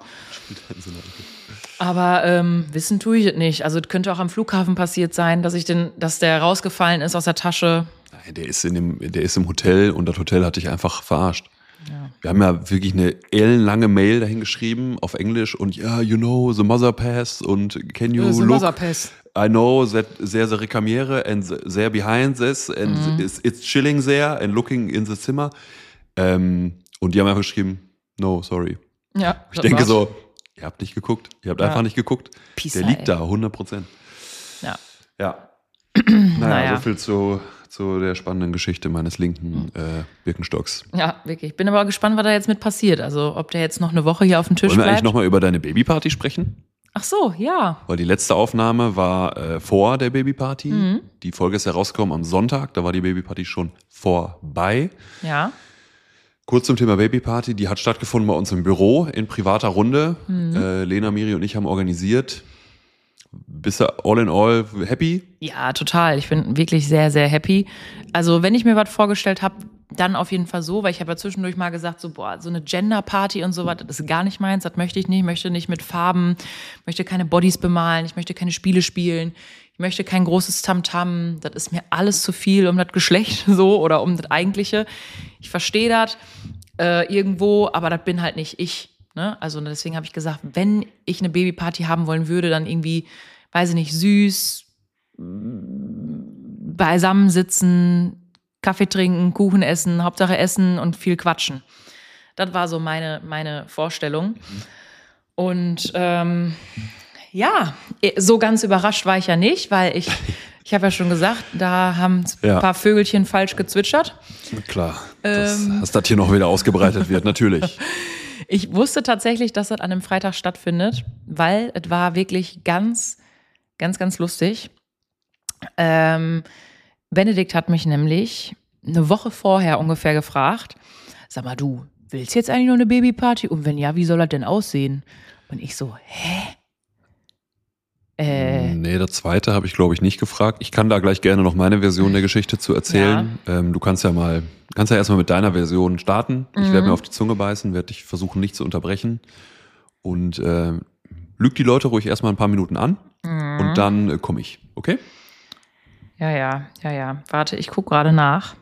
Aber wissen tue ich es nicht. Also es könnte auch am Flughafen passiert sein, dass der rausgefallen ist aus der Tasche. Nein, der ist im Hotel und das Hotel hat dich einfach verarscht. Ja. Wir haben ja wirklich eine ellenlange Mail dahin geschrieben auf Englisch und ja, you know, the mother pass und can you look? Mother pass. I know that there's a recamiere and there behind this and it's chilling there and looking in the Zimmer. Und die haben einfach geschrieben, no, sorry. Ja, ich denke so, ihr habt nicht geguckt, ihr habt einfach nicht geguckt. Pisa, der liegt da, 100%. Ja. Ja. Naja, so viel zu der spannenden Geschichte meines linken Birkenstocks. Ja, wirklich. Ich bin aber gespannt, was da jetzt mit passiert. Also, ob der jetzt noch eine Woche hier auf dem Tisch bleibt. Wollen wir eigentlich nochmal über deine Babyparty sprechen? Ach so, ja. Weil die letzte Aufnahme war vor der Babyparty. Mhm. Die Folge ist ja rausgekommen am Sonntag. Da war die Babyparty schon vorbei. Ja. Kurz zum Thema Babyparty. Die hat stattgefunden bei uns im Büro in privater Runde. Mhm. Lena, Miri und ich haben organisiert. Bist du all in all happy? Ja, total. Ich bin wirklich sehr, sehr happy. Also wenn ich mir was vorgestellt habe, dann auf jeden Fall so, weil ich habe ja zwischendurch mal gesagt, so eine Gender-Party und so was, das ist gar nicht meins, das möchte ich nicht. Ich möchte nicht mit Farben, möchte keine Bodies bemalen, ich möchte keine Spiele spielen, ich möchte kein großes Tamtam, das ist mir alles zu viel um das Geschlecht so oder um das Eigentliche. Ich verstehe das irgendwo, aber das bin halt nicht ich. Ne? Also deswegen habe ich gesagt, wenn ich eine Babyparty haben wollen würde, dann irgendwie, weiß ich nicht, süß, beisammensitzen, Kaffee trinken, Kuchen essen, Hauptsache essen und viel quatschen. Das war so meine Vorstellung. Und ja, so ganz überrascht war ich ja nicht, weil ich habe ja schon gesagt, da haben ein paar Vögelchen falsch gezwitschert. Klar, dass das hier noch wieder ausgebreitet wird, natürlich. Ich wusste tatsächlich, dass das an einem Freitag stattfindet, weil es war wirklich ganz, ganz, ganz lustig. Benedikt hat mich nämlich eine Woche vorher ungefähr gefragt, sag mal, du willst jetzt eigentlich noch eine Babyparty? Und wenn ja, wie soll das denn aussehen? Und ich so, hä? Nee, das zweite habe ich, glaube ich, nicht gefragt. Ich kann da gleich gerne noch meine Version der Geschichte zu erzählen. Ja. Du kannst ja erstmal mit deiner Version starten. Ich werde mir auf die Zunge beißen, werde dich versuchen, nicht zu unterbrechen. Und lüg die Leute ruhig erstmal ein paar Minuten an und dann komme ich, okay? Ja. Warte, ich gucke gerade nach.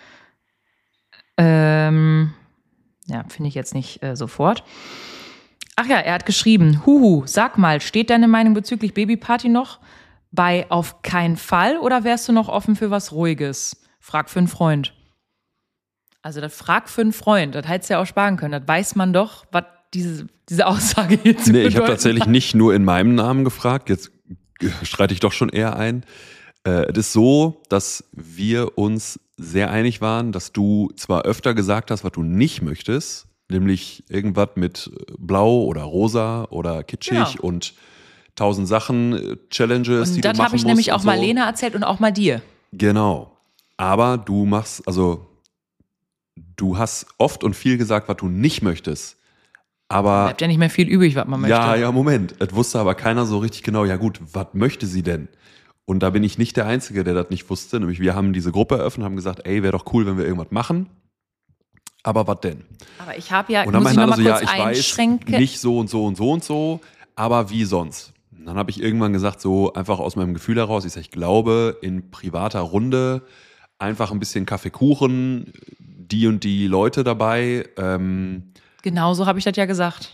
Ja, finde ich jetzt nicht sofort. Ach ja, er hat geschrieben, Huhu, sag mal, steht deine Meinung bezüglich Babyparty noch bei auf keinen Fall oder wärst du noch offen für was Ruhiges? Frag für einen Freund. Also das Frag für einen Freund, das hättest du ja auch sparen können. Das weiß man doch, was diese Aussage jetzt bedeutet. Nee, ich habe tatsächlich nicht nur in meinem Namen gefragt, jetzt streite ich doch schon eher ein. Es ist so, dass wir uns sehr einig waren, dass du zwar öfter gesagt hast, was du nicht möchtest, nämlich irgendwas mit blau oder rosa oder kitschig Genau. und 1000 Sachen, Challenges, die Und du das machen habe ich musst nämlich und auch so. Marlene erzählt und auch mal dir. Genau. Aber du machst, also du hast oft und viel gesagt, was du nicht möchtest. Aber Bleibt ja nicht mehr viel übrig, was man möchte. ja, Moment. Es wusste aber keiner so richtig genau, ja gut, was möchte sie denn? Und da bin ich nicht der Einzige, der das nicht wusste. Nämlich wir haben diese Gruppe eröffnet, haben gesagt, ey, wäre doch cool, wenn wir irgendwas machen. Aber was denn? Aber ich habe ja, Und dann muss ich meinten noch alle mal so, kurz ja, ich weiß, einschränken. nicht so und so und so und so, aber wie sonst? Und dann habe ich irgendwann gesagt, so einfach aus meinem Gefühl heraus, ich glaube, in privater Runde einfach ein bisschen Kaffeekuchen, die und die Leute dabei. Genau so habe ich das ja gesagt.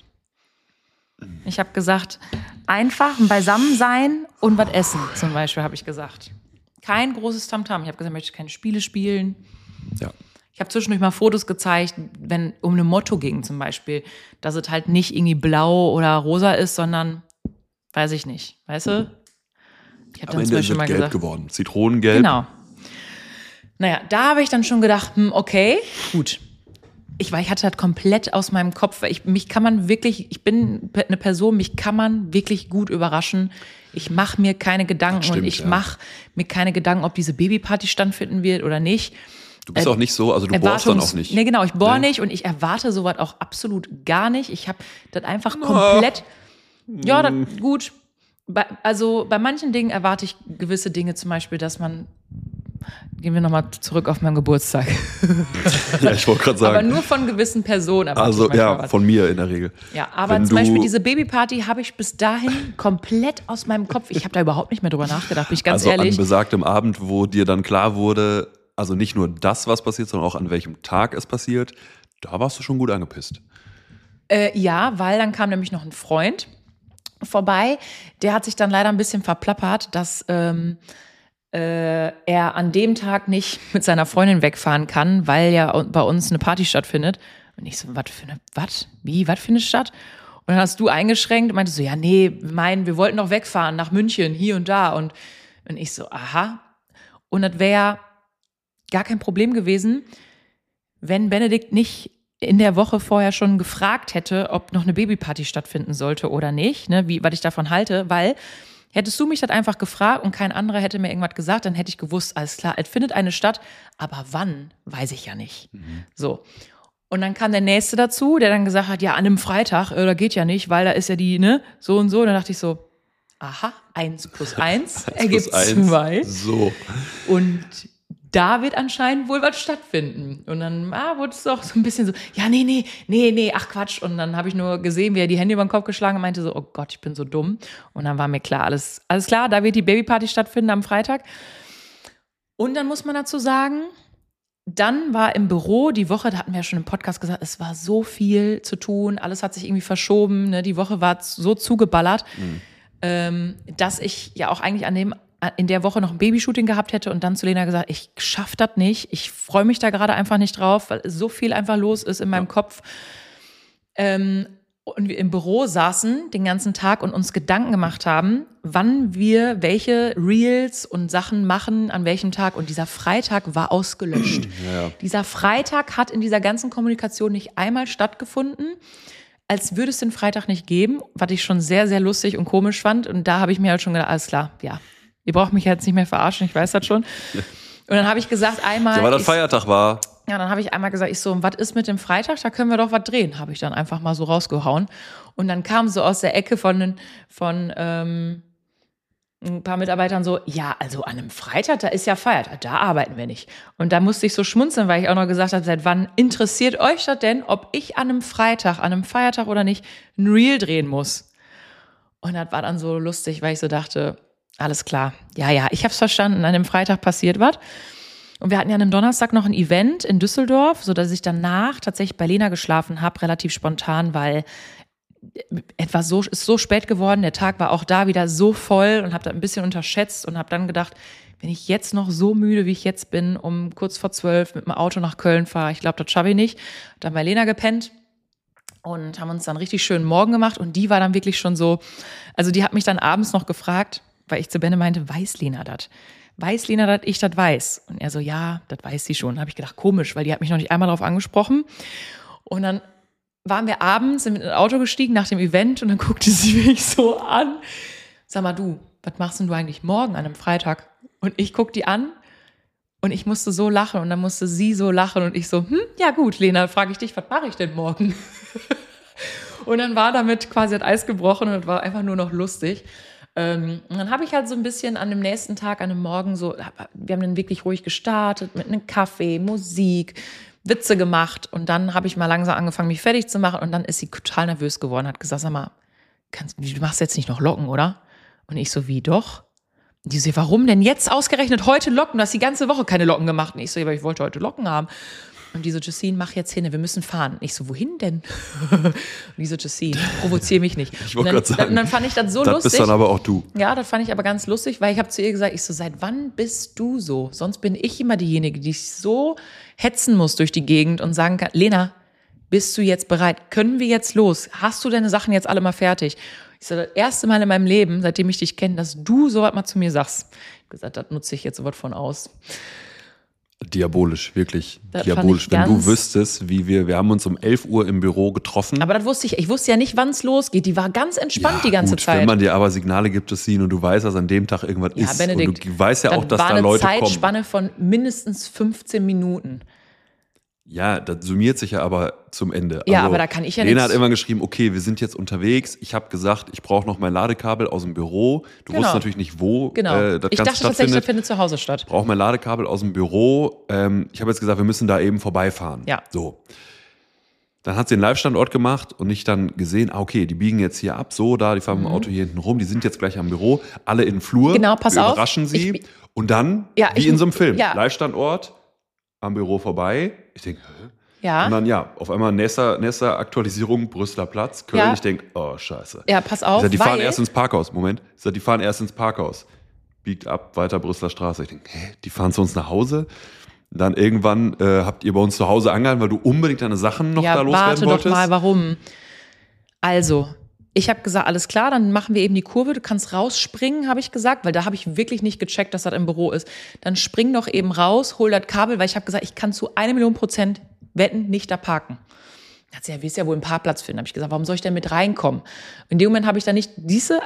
Ich habe gesagt, einfach ein Beisammensein und was essen, zum Beispiel, habe ich gesagt. Kein großes Tamtam. Ich habe gesagt, ich möchte keine Spiele spielen. Ja. Ich habe zwischendurch mal Fotos gezeigt, wenn um eine Motto ging zum Beispiel, dass es halt nicht irgendwie blau oder rosa ist, sondern, weiß ich nicht, weißt du? Ich habe Am dann zum Ende ist Beispiel es mal gelb gesagt, geworden. Zitronengelb. genau. Naja, da habe ich dann schon gedacht, okay, gut. Ich hatte das komplett aus meinem Kopf. Ich bin eine Person, mich kann man wirklich gut überraschen. Ich mache mir keine Gedanken Das stimmt, und ich ja. mache mir keine Gedanken, ob diese Babyparty stattfinden wird oder nicht. Du bist auch nicht so, also du bohrst dann auch nicht. Nee, genau, ich bohre Nee. nicht und ich erwarte sowas auch absolut gar nicht. Ich habe das einfach komplett, ja, das, gut. Also bei manchen Dingen erwarte ich gewisse Dinge, zum Beispiel, dass man, gehen wir nochmal zurück auf meinen Geburtstag. Ja, ich wollte gerade Aber sagen. nur von gewissen Personen erwarte Also ich manchmal ja, was. von mir in der Regel. Ja, aber Wenn zum Beispiel du- diese Babyparty habe ich bis dahin komplett aus meinem Kopf. Ich habe da überhaupt nicht mehr drüber nachgedacht, bin ich ganz Also an ehrlich. besagtem Abend, wo dir dann klar wurde, also nicht nur das, was passiert, sondern auch an welchem Tag es passiert, da warst du schon gut angepisst. Ja, weil dann kam nämlich noch ein Freund vorbei. Der hat sich dann leider ein bisschen verplappert, dass er an dem Tag nicht mit seiner Freundin wegfahren kann, weil ja bei uns eine Party stattfindet. Und ich so, was findet statt? Und dann hast du eingeschränkt und meintest so, ja, nee, wir wollten doch wegfahren nach München, hier und da. Und ich so, aha. Und das wäre gar kein Problem gewesen, wenn Benedikt nicht in der Woche vorher schon gefragt hätte, ob noch eine Babyparty stattfinden sollte oder nicht, ne, was ich davon halte, weil hättest du mich das einfach gefragt und kein anderer hätte mir irgendwas gesagt, dann hätte ich gewusst, alles klar, es findet eine statt, aber wann, weiß ich ja nicht. So. Und dann kam der Nächste dazu, der dann gesagt hat, ja, an einem Freitag, da geht ja nicht, weil da ist ja die, ne, so und so. Und dann dachte ich so, aha, 1 plus 1 ergibt 2. So. Und da wird anscheinend wohl was stattfinden. Und dann wurde es auch so ein bisschen so, ja, nee, ach Quatsch. Und dann habe ich nur gesehen, wie er die Hände über den Kopf geschlagen hat und meinte so, oh Gott, ich bin so dumm. Und dann war mir klar, alles klar, da wird die Babyparty stattfinden am Freitag. Und dann muss man dazu sagen, dann war im Büro die Woche, da hatten wir ja schon im Podcast gesagt, es war so viel zu tun, alles hat sich irgendwie verschoben, ne? Die Woche war so zugeballert, dass ich ja auch eigentlich in der Woche noch ein Babyshooting gehabt hätte und dann zu Lena gesagt, ich schaff das nicht, ich freue mich da gerade einfach nicht drauf, weil so viel einfach los ist in meinem Kopf. Und wir im Büro saßen den ganzen Tag und uns Gedanken gemacht haben, wann wir welche Reels und Sachen machen, an welchem Tag. Und dieser Freitag war ausgelöscht. Ja. Dieser Freitag hat in dieser ganzen Kommunikation nicht einmal stattgefunden, als würde es den Freitag nicht geben, was ich schon sehr, sehr lustig und komisch fand. Und da habe ich mir halt schon gedacht, alles klar, ja, ihr braucht mich jetzt nicht mehr verarschen, ich weiß das schon. Und dann habe ich gesagt, einmal... Ja, weil das Feiertag war. Ja, dann habe ich einmal gesagt, was ist mit dem Freitag? Da können wir doch was drehen. Habe ich dann einfach mal so rausgehauen. Und dann kam so aus der Ecke von ein paar Mitarbeitern so, ja, also an einem Freitag, da ist ja Feiertag, da arbeiten wir nicht. Und da musste ich so schmunzeln, weil ich auch noch gesagt habe, seit wann interessiert euch das denn, ob ich an einem Freitag, an einem Feiertag oder nicht, ein Reel drehen muss? Und das war dann so lustig, weil ich so dachte, alles klar, ja, ich habe es verstanden, an dem Freitag passiert was. Und wir hatten ja an einem Donnerstag noch ein Event in Düsseldorf, sodass ich danach tatsächlich bei Lena geschlafen habe, relativ spontan, weil ist so spät geworden, der Tag war auch da wieder so voll und habe das ein bisschen unterschätzt und habe dann gedacht, wenn ich jetzt noch so müde, wie ich jetzt bin, um kurz vor 12 mit dem Auto nach Köln fahre, ich glaube, das schaffe ich nicht. Dann bei Lena gepennt und haben uns dann richtig schön Morgen gemacht und die war dann wirklich schon so, also die hat mich dann abends noch gefragt, weil ich zu Benne meinte, weiß Lena das? weiß Lena, dass ich das weiß? Und er so, ja, das weiß sie schon. Da habe ich gedacht, komisch, weil die hat mich noch nicht einmal darauf angesprochen. Und dann waren wir abends, sind mit ins Auto gestiegen nach dem Event und dann guckte sie mich so an. Sag mal, du, was machst denn du eigentlich morgen an einem Freitag? Und ich guck die an und ich musste so lachen und dann musste sie so lachen und ich so, ja gut, Lena, frage ich dich, was mache ich denn morgen? Und dann war damit quasi das Eis gebrochen und es war einfach nur noch lustig. Und dann habe ich halt so ein bisschen an dem nächsten Tag, an dem Morgen so, wir haben dann wirklich ruhig gestartet mit einem Kaffee, Musik, Witze gemacht und dann habe ich mal langsam angefangen, mich fertig zu machen und dann ist sie total nervös geworden, hat gesagt, sag mal, du machst jetzt nicht noch Locken, oder? Und ich so, wie doch? Und die so, warum denn jetzt ausgerechnet heute Locken? Du hast die ganze Woche keine Locken gemacht. Und ich so, ja, aber ich wollte heute Locken haben. Und die so, Justine, mach jetzt hin, wir müssen fahren. Und ich so, wohin denn? Und die so, Justine, provozier mich nicht. Ich wollte gerade sagen, und dann fand ich das so das lustig. bist dann aber auch du. Ja, das fand ich aber ganz lustig, weil ich habe zu ihr gesagt, ich so, seit wann bist du so? Sonst bin ich immer diejenige, die sich so hetzen muss durch die Gegend und sagen kann, Lena, bist du jetzt bereit? Können wir jetzt los? Hast du deine Sachen jetzt alle mal fertig? Ich so, das erste Mal in meinem Leben, seitdem ich dich kenne, dass du sowas mal zu mir sagst. Ich habe gesagt, das nutze ich jetzt sowas von aus. Diabolisch, wirklich Das diabolisch. fand ich Wenn du wüsstest, wir haben uns um 11 Uhr im Büro getroffen. Aber das wusste ich. Ich wusste ja nicht, wann es losgeht. Die war ganz entspannt die ganze gut, Zeit. Wenn man dir aber Signale gibt, Justine, und du weißt, dass an dem Tag irgendwas ist. Benedikt, und du weißt ja auch, dass war da eine Leute kommen. Zeitspanne von mindestens 15 Minuten. Ja, das summiert sich ja aber zum Ende. Ja, aber da kann ich ja Lena nichts. hat immer geschrieben, okay, wir sind jetzt unterwegs. Ich habe gesagt, ich brauche noch mein Ladekabel aus dem Büro. Du Genau. wusstest natürlich nicht, wo Genau. das Ich Ganze dachte tatsächlich, das stattfindet. findet zu Hause statt. Ich brauche mein Ladekabel aus dem Büro. Ich habe jetzt gesagt, wir müssen da eben vorbeifahren. Ja. So. Dann hat sie den Live-Standort gemacht und ich dann gesehen, okay, die biegen jetzt hier ab, so da, die fahren mit dem Auto hier hinten rum, die sind jetzt gleich am Büro, alle in den Flur. Genau, pass wir auf. überraschen sie. Und dann, Ja, wie in so einem Film, ja. Live-Standort, am Büro vorbei. Ich denke, Ja. und dann, auf einmal nächste Aktualisierung, Brüsseler Platz, Köln. Ja. Ich denke, oh, scheiße. Ja, pass auf, Ich sag, die fahren weil- erst ins Parkhaus. Moment. Ich sag, die fahren erst ins Parkhaus. Biegt ab, weiter Brüsseler Straße. Ich denke, die fahren zu uns nach Hause. Dann irgendwann habt ihr bei uns zu Hause angehalten, weil du unbedingt deine Sachen noch da loswerden warte wolltest. doch mal, warum? Also, ich habe gesagt, alles klar, dann machen wir eben die Kurve, du kannst rausspringen, habe ich gesagt, weil da habe ich wirklich nicht gecheckt, dass das im Büro ist. Dann spring doch eben raus, hol das Kabel, weil ich habe gesagt, ich kann zu 1.000.000% wetten, nicht da parken. Da hat sie ja, wirst ja wohl einen Parkplatz finden. Habe ich gesagt, warum soll ich denn mit reinkommen? In dem Moment habe ich da nicht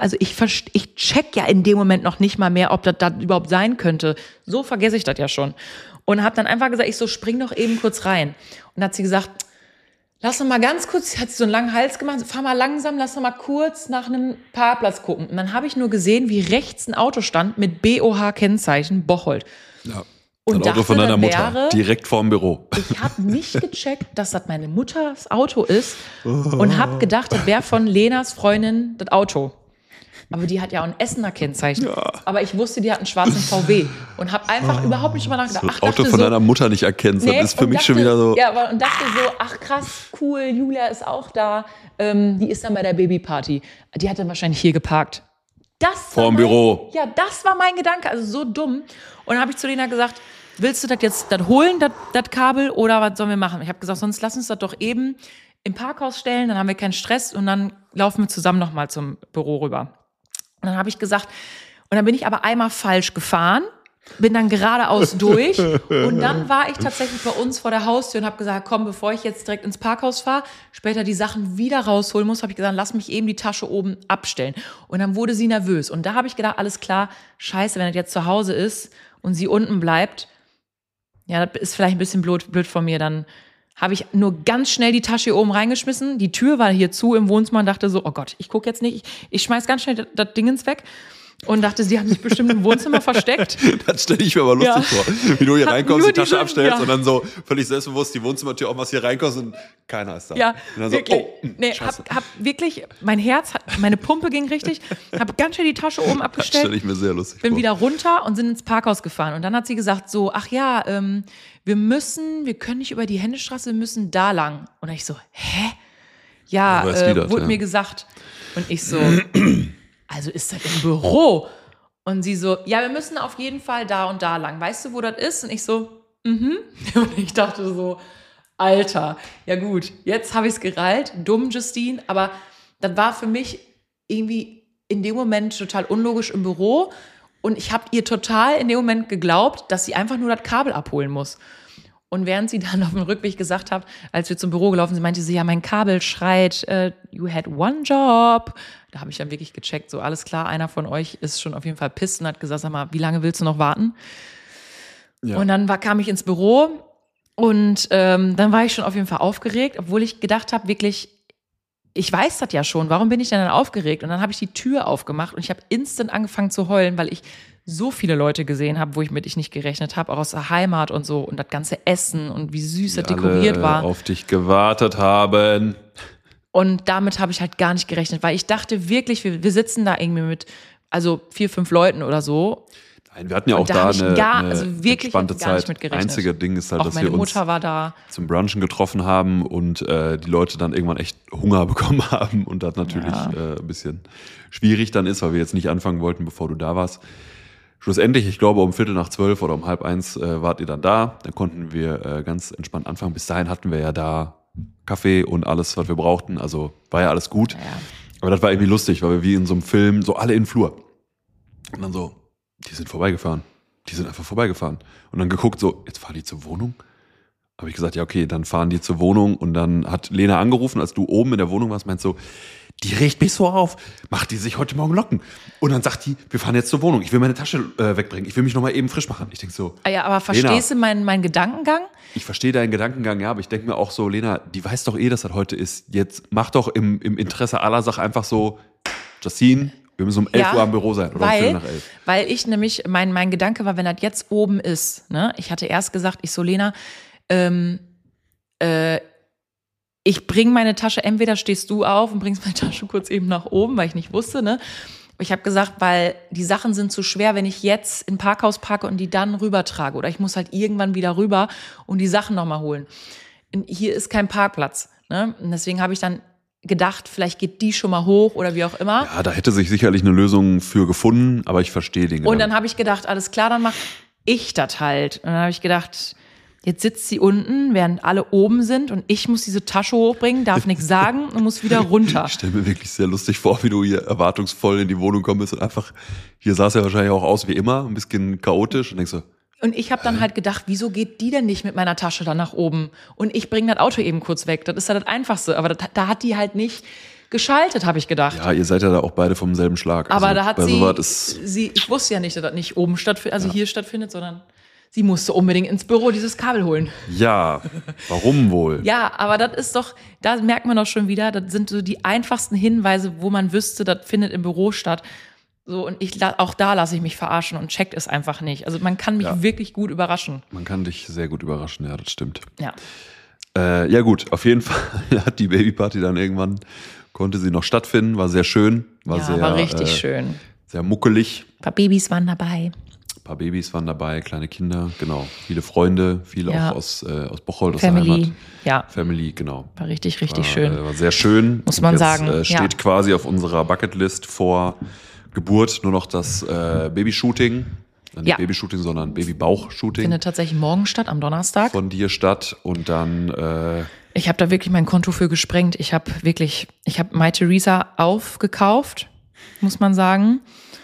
ich check ja in dem Moment noch nicht mal mehr, ob das überhaupt sein könnte. So vergesse ich das ja schon. Und habe dann einfach gesagt, ich so, spring doch eben kurz rein. Und hat sie gesagt, lass doch mal ganz kurz, hat sie so einen langen Hals gemacht, fahr mal langsam, lass doch mal kurz nach einem Parkplatz gucken. Und dann habe ich nur gesehen, wie rechts ein Auto stand mit BOH-Kennzeichen, Bocholt. Ja. Und Das Auto von dachte, deiner das Mutter, wäre- direkt vorm Büro. Ich habe nicht gecheckt, dass das meine Mutters Auto ist und habe gedacht, das wäre von Lenas Freundin das Auto. Aber die hat ja auch ein Essener Kennzeichen. Ja. Aber ich wusste, die hat einen schwarzen VW und habe einfach überhaupt nicht drüber nachgedacht. Das Auto von deiner Mutter nicht erkennst, das ist für mich schon wieder so. Ja, und dachte so, ach krass, cool, Julia ist auch da. Die ist dann bei der Babyparty. Die hat dann wahrscheinlich hier geparkt. Vorm Büro. Ja, das war mein Gedanke, also so dumm. Und dann habe ich zu Lena gesagt, willst du das jetzt holen, das Kabel, oder was sollen wir machen? Ich habe gesagt, sonst lass uns das doch eben im Parkhaus stellen, dann haben wir keinen Stress und dann laufen wir zusammen nochmal zum Büro rüber. Und dann habe ich gesagt, und dann bin ich aber einmal falsch gefahren, bin dann geradeaus durch und dann war ich tatsächlich bei uns vor der Haustür und habe gesagt, komm, bevor ich jetzt direkt ins Parkhaus fahre, später die Sachen wieder rausholen muss, habe ich gesagt, lass mich eben die Tasche oben abstellen. Und dann wurde sie nervös und da habe ich gedacht, alles klar, scheiße, wenn das jetzt zu Hause ist und sie unten bleibt, ja, das ist vielleicht ein bisschen blöd von mir, dann habe ich nur ganz schnell die Tasche hier oben reingeschmissen. Die Tür war hier zu im Wohnzimmer und dachte so, oh Gott, ich gucke jetzt nicht. Ich schmeiß ganz schnell das Dingens weg und dachte, sie hat mich bestimmt im Wohnzimmer versteckt. Das stelle ich mir aber lustig Ja. vor. Wie du hier Hab reinkommst, nur die Tasche diese- abstellst ja. und dann so völlig selbstbewusst die Wohnzimmertür aufmachst, hier reinkommst und keiner ist da. Ja, und dann so, wirklich. nee, scheiße. Hab wirklich, mein Herz, meine Pumpe ging richtig. Hab ganz schnell die Tasche oben Das abgestellt. stelle ich mir sehr lustig Bin vor. wieder runter und sind ins Parkhaus gefahren. Und dann hat sie gesagt so, ach ja, wir können nicht über die Händestraße, wir müssen da lang. Und ich so, hä? Ja, Ja, weiß die das, wurde ja. mir gesagt. Und ich so, also ist das im Büro? Und sie so, ja, wir müssen auf jeden Fall da und da lang. Weißt du, wo das ist? Und ich so, Und ich dachte so, Alter, ja gut, jetzt habe ich es gereilt, dumm, Justine, aber das war für mich irgendwie in dem Moment total unlogisch im Büro Und ich habe ihr total in dem Moment geglaubt, dass sie einfach nur das Kabel abholen muss. Und während sie dann auf dem Rückweg gesagt hat, als wir zum Büro gelaufen sind, meinte sie, ja, mein Kabel schreit, you had one job. Da habe ich dann wirklich gecheckt, so alles klar, einer von euch ist schon auf jeden Fall pisst und hat gesagt, sag mal, wie lange willst du noch warten? Ja. Und dann kam ich ins Büro und dann war ich schon auf jeden Fall aufgeregt, obwohl ich gedacht habe, wirklich, ich weiß das ja schon, warum bin ich denn dann aufgeregt? Und dann habe ich die Tür aufgemacht und ich habe instant angefangen zu heulen, weil ich so viele Leute gesehen habe, wo ich nicht gerechnet habe, auch aus der Heimat und so und das ganze Essen und wie süß das dekoriert war. Auf dich gewartet haben. Und damit habe ich halt gar nicht gerechnet, weil ich dachte wirklich, wir sitzen da irgendwie mit, also 4, 5 Leuten oder so. Nein, wir hatten ja auch da eine wirklich entspannte gar nicht Zeit. mitgerechnet. Einziger Ding ist halt, auch dass meine wir uns Mutter war da. zum Brunchen getroffen haben und die Leute dann irgendwann echt Hunger bekommen haben und das natürlich ein bisschen schwierig dann ist, weil wir jetzt nicht anfangen wollten, bevor du da warst. Schlussendlich, ich glaube, um 12:15 oder um 12:30 wart ihr dann da. Dann konnten wir ganz entspannt anfangen. Bis dahin hatten wir ja da Kaffee und alles, was wir brauchten. Also war ja alles gut. Ja. Aber das war irgendwie lustig, weil wir wie in so einem Film so alle in den Flur. Und dann so, die sind vorbeigefahren. Die sind einfach vorbeigefahren. Und dann geguckt so, jetzt fahren die zur Wohnung? Habe ich gesagt, ja okay, dann fahren die zur Wohnung. Und dann hat Lena angerufen, als du oben in der Wohnung warst, meint so, die regt mich so auf, macht die sich heute Morgen Locken. Und dann sagt die, wir fahren jetzt zur Wohnung, ich will meine Tasche wegbringen, ich will mich nochmal eben frisch machen. Ich denke so, ja, aber verstehst Lena, du meinen Gedankengang? Ich verstehe deinen Gedankengang, ja, aber ich denke mir auch so, Lena, die weiß doch dass das heute ist. Jetzt mach doch im Interesse aller Sache einfach so, Justine, wir müssen um 11 Uhr am Büro sein oder um 11:15. Weil ich nämlich, mein Gedanke war, wenn das jetzt oben ist, ne, ich hatte erst gesagt, ich so, Lena, ich bringe meine Tasche, entweder stehst du auf und bringst meine Tasche kurz eben nach oben, weil ich nicht wusste, ne? Ich habe gesagt, weil die Sachen sind zu schwer, wenn ich jetzt im Parkhaus parke und die dann rübertrage. Oder ich muss halt irgendwann wieder rüber und die Sachen nochmal holen. Und hier ist kein Parkplatz, ne? Und deswegen habe ich dann gedacht, vielleicht geht die schon mal hoch oder wie auch immer. Ja, da hätte sich sicherlich eine Lösung für gefunden, aber ich verstehe den Gedanken. Und dann habe ich gedacht, alles klar, dann mache ich das halt. Und dann habe ich gedacht, jetzt sitzt sie unten, während alle oben sind und ich muss diese Tasche hochbringen, darf nichts sagen und muss wieder runter. Ich stelle mir wirklich sehr lustig vor, wie du hier erwartungsvoll in die Wohnung kommst und einfach, hier sah es ja wahrscheinlich auch aus wie immer, ein bisschen chaotisch und denkst so. Und ich habe dann halt gedacht, wieso geht die denn nicht mit meiner Tasche dann nach oben? Und ich bringe das Auto eben kurz weg, das ist ja das Einfachste. Aber da hat die halt nicht geschaltet, habe ich gedacht. Ja, ihr seid ja da auch beide vom selben Schlag. Aber also, da hat ich wusste ja nicht, dass das nicht oben stattfindet, also hier stattfindet, sondern sie musste unbedingt ins Büro dieses Kabel holen. Ja, warum wohl? Ja, aber das ist doch, da merkt man doch schon wieder, das sind so die einfachsten Hinweise, wo man wüsste, das findet im Büro statt. So, und auch da lasse ich mich verarschen und checkt es einfach nicht. Also man kann mich wirklich gut überraschen. Man kann dich sehr gut überraschen, ja, das stimmt. Ja. Ja gut, auf jeden Fall hat die Babyparty dann irgendwann, konnte sie noch stattfinden, war sehr schön. War richtig schön. Sehr muckelig. Ein paar Babys waren dabei. Ein paar Babys waren dabei, kleine Kinder, genau. Viele Freunde, viele auch aus Bocholt, aus Family, der Heimat. Ja. Family, genau. War richtig schön. War sehr schön. Muss man sagen. Steht quasi auf unserer Bucketlist vor Geburt nur noch das Babyshooting. Nicht Babyshooting, sondern Babybauchshooting. Findet tatsächlich morgen statt, am Donnerstag. Von dir statt und dann... ich habe da wirklich mein Konto für gesprengt. Ich habe My Theresa aufgekauft, muss man sagen.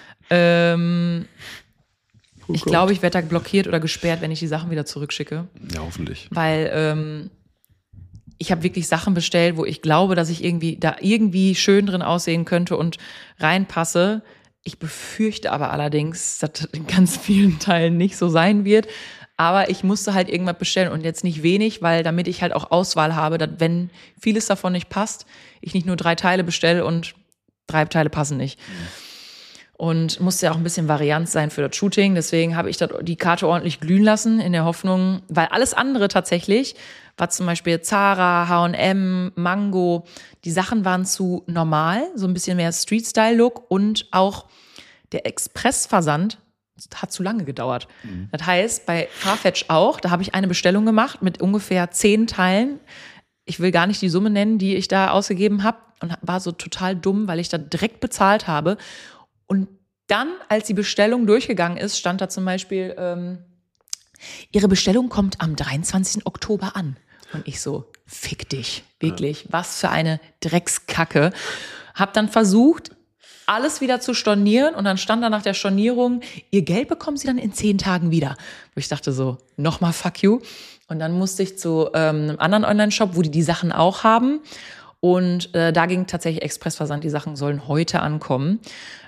Ich glaube, ich werde da blockiert oder gesperrt, wenn ich die Sachen wieder zurückschicke. Ja, hoffentlich. Weil ich habe wirklich Sachen bestellt, wo ich glaube, dass ich irgendwie schön drin aussehen könnte und reinpasse. Ich befürchte aber allerdings, dass das in ganz vielen Teilen nicht so sein wird. Aber ich musste halt irgendwas bestellen und jetzt nicht wenig, weil damit ich halt auch Auswahl habe, dass wenn vieles davon nicht passt, ich nicht nur 3 Teile bestelle und 3 Teile passen nicht. Und musste ja auch ein bisschen Varianz sein für das Shooting. Deswegen habe ich die Karte ordentlich glühen lassen, in der Hoffnung, weil alles andere tatsächlich, war zum Beispiel Zara, H&M, Mango, die Sachen waren zu normal, so ein bisschen mehr Street-Style-Look und auch der Expressversand hat zu lange gedauert. Mhm. Das heißt, bei Farfetch auch, da habe ich eine Bestellung gemacht mit ungefähr 10 Teilen. Ich will gar nicht die Summe nennen, die ich da ausgegeben habe und war so total dumm, weil ich da direkt bezahlt habe. Und dann, als die Bestellung durchgegangen ist, stand da zum Beispiel, Ihre Bestellung kommt am 23. Oktober an. Und ich so, fick dich, wirklich, was für eine Dreckskacke. Hab dann versucht, alles wieder zu stornieren. Und dann stand da nach der Stornierung, ihr Geld bekommen sie dann in 10 Tagen wieder. Wo ich dachte so, nochmal fuck you. Und dann musste ich zu einem anderen Online-Shop, wo die Sachen auch haben. Und da ging tatsächlich Expressversand. Die Sachen sollen heute ankommen.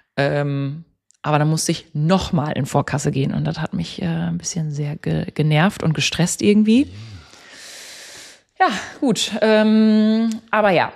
Aber dann musste ich nochmal in Vorkasse gehen. Und das hat mich ein bisschen sehr genervt und gestresst irgendwie. Ja, gut. Aber ja,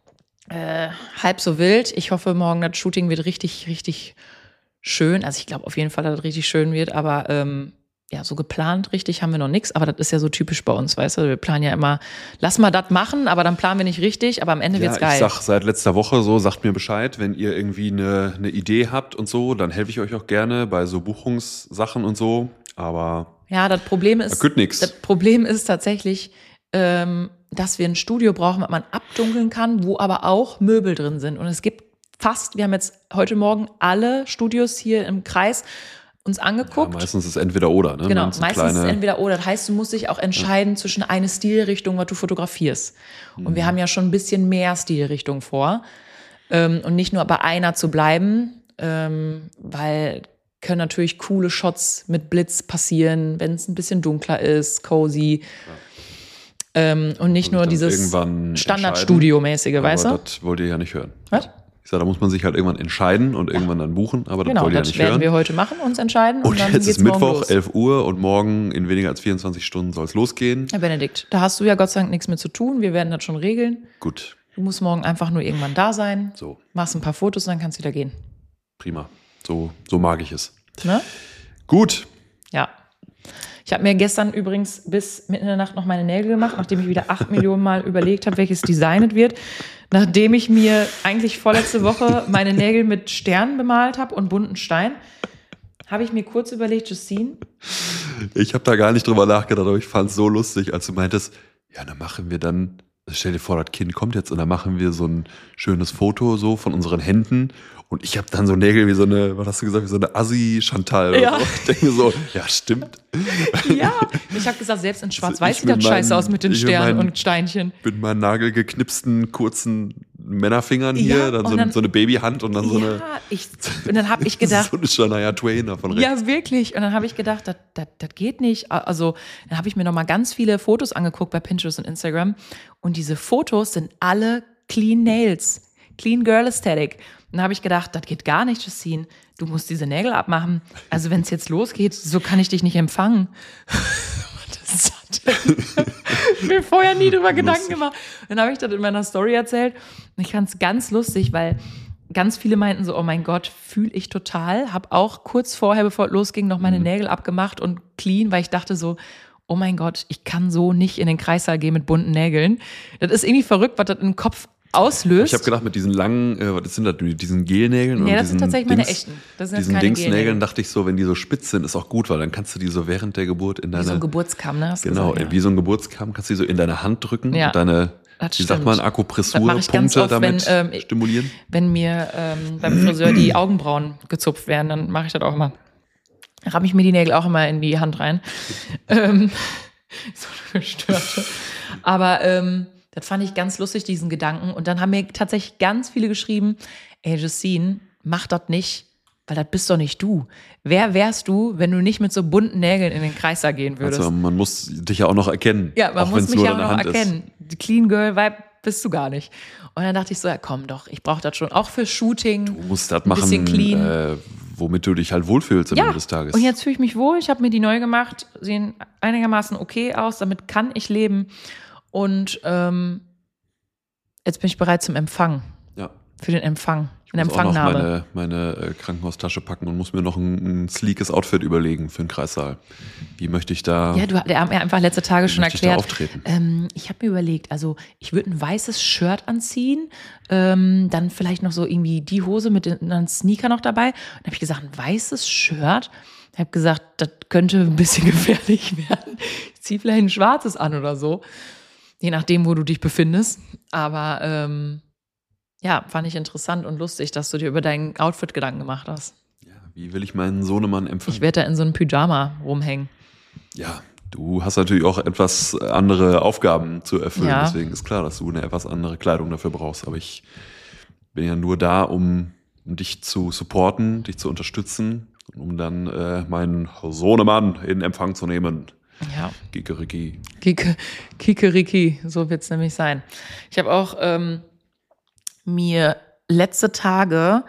halb so wild. Ich hoffe, morgen das Shooting wird richtig, richtig schön. Also ich glaube auf jeden Fall, dass das richtig schön wird. Aber ja, so geplant richtig haben wir noch nichts. Aber das ist ja so typisch bei uns, weißt du? Wir planen ja immer, lass mal das machen, aber dann planen wir nicht richtig. Aber am Ende wird's geil. Ich sag seit letzter Woche so, sagt mir Bescheid, wenn ihr irgendwie eine Idee habt und so, dann helfe ich euch auch gerne bei so Buchungssachen und so. Aber ja, das Problem ist, tatsächlich, dass wir ein Studio brauchen, was man abdunkeln kann, wo aber auch Möbel drin sind. Und es gibt wir haben jetzt heute Morgen alle Studios hier im Kreis uns angeguckt. Ja, meistens ist es entweder oder, ne? Genau, meistens ist es entweder oder. Das heißt, du musst dich auch entscheiden zwischen eine Stilrichtung, was du fotografierst. Und wir haben ja schon ein bisschen mehr Stilrichtung vor. Und nicht nur bei einer zu bleiben, weil können natürlich coole Shots mit Blitz passieren, wenn es ein bisschen dunkler ist, cozy. Und nicht nur dieses Standardstudio-mäßige, weißt du? Aber das wollt ihr ja nicht hören. Was? Ich sag, da muss man sich halt irgendwann entscheiden und irgendwann dann buchen, aber das wollt ihr ja nicht hören. Genau, das werden wir heute machen, uns entscheiden und dann jetzt geht's ist Mittwoch, los. 11 Uhr und morgen in weniger als 24 Stunden soll es losgehen. Herr Benedikt, da hast du ja Gott sei Dank nichts mit zu tun, wir werden das schon regeln. Gut. Du musst morgen einfach nur irgendwann da sein, so. Machst ein paar Fotos und dann kannst du wieder gehen. Prima, so mag ich es. Ne? Gut. Ja. Ich habe mir gestern übrigens bis mitten in der Nacht noch meine Nägel gemacht, nachdem ich wieder 8 Millionen Mal überlegt habe, welches Design es wird. Nachdem ich mir eigentlich vorletzte Woche meine Nägel mit Sternen bemalt habe und bunten Stein, habe ich mir kurz überlegt, Justine. Ich habe da gar nicht drüber nachgedacht, aber ich fand es so lustig, als du meintest, ja, dann machen wir dann, stell dir vor, das Kind kommt jetzt und dann machen wir so ein schönes Foto so von unseren Händen. Und ich habe dann so Nägel wie so eine, was hast du gesagt, wie so eine Assi-Chantal oder ja. so. Ich denke so, ja, stimmt. Ja, ich habe gesagt, selbst in Schwarz-Weiß sieht das scheiße aus mit den Sternen und Steinchen. Mit meinen nagelgeknipsten, kurzen Männerfingern hier, dann so eine Babyhand und dann so eine... Und dann habe ich gedacht... so eine Shania Twain da von rechts. Ja, wirklich. Und dann habe ich gedacht, das geht nicht. Also dann habe ich mir nochmal ganz viele Fotos angeguckt bei Pinterest und Instagram. Und diese Fotos sind alle Clean Nails. Clean Girl Aesthetic. Und dann habe ich gedacht, das geht gar nicht, Justine. Du musst diese Nägel abmachen. Also wenn es jetzt losgeht, so kann ich dich nicht empfangen. Was ist das denn? Ich habe mir vorher nie drüber Gedanken gemacht. Dann habe ich das in meiner Story erzählt. Und ich fand es ganz lustig, weil ganz viele meinten so, oh mein Gott, fühle ich total. Habe auch kurz vorher, bevor es losging, noch meine Nägel abgemacht und clean, weil ich dachte so, oh mein Gott, ich kann so nicht in den Kreissaal gehen mit bunten Nägeln. Das ist irgendwie verrückt, was das im Kopf auslöst. Ich habe gedacht, mit diesen langen, was sind das, diesen Gelnägeln? Ja, das sind tatsächlich meine echten. Das sind diesen Dingsnägeln dachte ich so, wenn die so spitz sind, ist auch gut, weil dann kannst du die so während der Geburt in deine... Wie so ein Geburtskamm, ne? Genau, wie so ein Geburtskamm, kannst du die so in deine Hand drücken und deine, wie sagt man, Akupressurpunkte damit stimulieren. Wenn mir beim Friseur die Augenbrauen gezupft werden, dann mache ich das auch immer. Ramme ich mir die Nägel auch immer in die Hand rein. So eine gestörte. Aber das fand ich ganz lustig, diesen Gedanken. Und dann haben mir tatsächlich ganz viele geschrieben, ey Justine, mach das nicht, weil das bist doch nicht du. Wer wärst du, wenn du nicht mit so bunten Nägeln in den Kreißsaal gehen würdest? Also man muss dich ja auch noch erkennen. Ja, man muss mich ja auch noch erkennen. Die Clean Girl Vibe bist du gar nicht. Und dann dachte ich so, ja komm doch, ich brauche das schon. Auch für Shooting. Du musst das machen, womit du dich halt wohlfühlst am Ende des Tages. Und jetzt fühle ich mich wohl. Ich habe mir die neu gemacht, sehen einigermaßen okay aus. Damit kann ich leben. Und jetzt bin ich bereit zum Empfang. Ja. Für den Empfang. Ich muss auch noch meine Krankenhaustasche packen und muss mir noch ein sleekes Outfit überlegen für den Kreissaal. Wie möchte ich da... Ja, der hat mir einfach letzte Tage schon erklärt. Auftreten? Ich habe mir überlegt, also ich würde ein weißes Shirt anziehen, dann vielleicht noch so irgendwie die Hose mit einem Sneaker noch dabei. Und dann habe ich gesagt, ein weißes Shirt? Ich habe gesagt, das könnte ein bisschen gefährlich werden. Ich ziehe vielleicht ein schwarzes an oder so. Je nachdem, wo du dich befindest. Aber ja, fand ich interessant und lustig, dass du dir über dein Outfit Gedanken gemacht hast. Ja, wie will ich meinen Sohnemann empfangen? Ich werde da in so einem Pyjama rumhängen. Ja, du hast natürlich auch etwas andere Aufgaben zu erfüllen. Ja. Deswegen ist klar, dass du eine etwas andere Kleidung dafür brauchst. Aber ich bin ja nur da, um um dich zu supporten, dich zu unterstützen, um dann meinen Sohnemann in Empfang zu nehmen. Ja. Kikeriki. Kikeriki, so wird's nämlich sein. Ich habe auch mir letzte Tage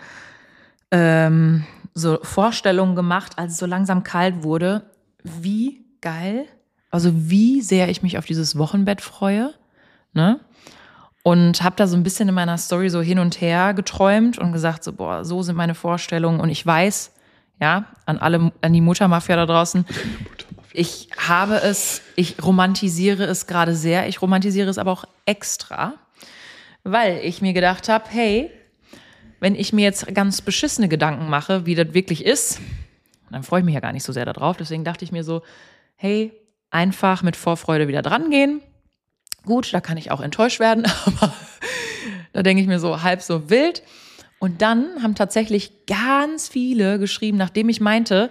so Vorstellungen gemacht, als es so langsam kalt wurde, wie geil, also wie sehr ich mich auf dieses Wochenbett freue, ne? Und habe da so ein bisschen in meiner Story so hin und her geträumt und gesagt so, boah, so sind meine Vorstellungen. Und ich weiß, ja, an die Muttermafia da draußen, ich romantisiere es gerade sehr. Ich romantisiere es aber auch extra, weil ich mir gedacht habe, hey, wenn ich mir jetzt ganz beschissene Gedanken mache, wie das wirklich ist, dann freue ich mich ja gar nicht so sehr darauf. Deswegen dachte ich mir so, hey, einfach mit Vorfreude wieder dran gehen. Gut, da kann ich auch enttäuscht werden, aber da denke ich mir so, halb so wild. Und dann haben tatsächlich ganz viele geschrieben, nachdem ich meinte,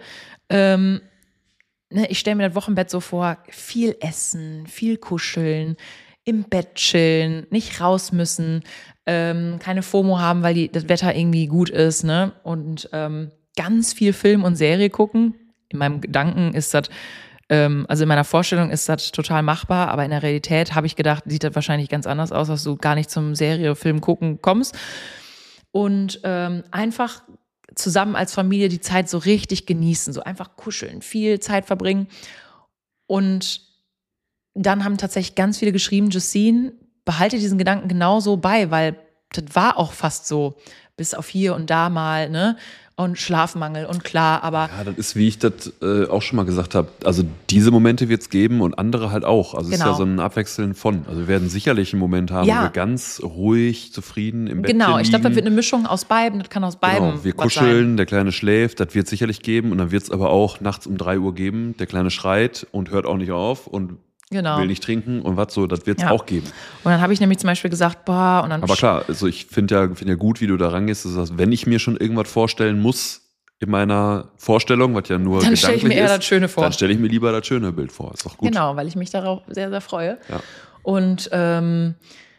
ich stelle mir das Wochenbett so vor, viel essen, viel kuscheln, im Bett chillen, nicht raus müssen, keine FOMO haben, weil das Wetter irgendwie gut ist, ne? Und ganz viel Film und Serie gucken. In meinem Gedanken ist das, also in meiner Vorstellung ist das total machbar, aber in der Realität habe ich gedacht, sieht das wahrscheinlich ganz anders aus, dass du gar nicht zum Serie-Film gucken kommst. Und einfach zusammen als Familie die Zeit so richtig genießen, so einfach kuscheln, viel Zeit verbringen. Und dann haben tatsächlich ganz viele geschrieben, Justine, behalte diesen Gedanken genauso bei, weil das war auch fast so, bis auf hier und da mal, ne? Und Schlafmangel und klar, aber... Ja, das ist, wie ich das auch schon mal gesagt habe, also diese Momente wird es geben und andere halt auch. Also es ist ja so ein Abwechseln von. Also wir werden sicherlich einen Moment haben, wo wir ganz ruhig, zufrieden im Bett liegen. Genau, ich glaube, das wird eine Mischung aus beiden, das kann aus beiden Genau, wir kuscheln, der Kleine schläft, das wird sicherlich geben und dann wird es aber auch nachts um 3 Uhr geben, der Kleine schreit und hört auch nicht auf und will nicht trinken und was so, das wird es auch geben. Und dann habe ich nämlich zum Beispiel gesagt, boah, und dann... Aber klar, also ich finde ja gut, wie du da rangehst, dass wenn ich mir schon irgendwas vorstellen muss in meiner Vorstellung, was ja nur dann stelle ich mir eher das Schöne vor. Dann stelle ich mir lieber das schöne Bild vor, ist doch gut. Genau, weil ich mich darauf sehr, sehr freue. Ja. Und dann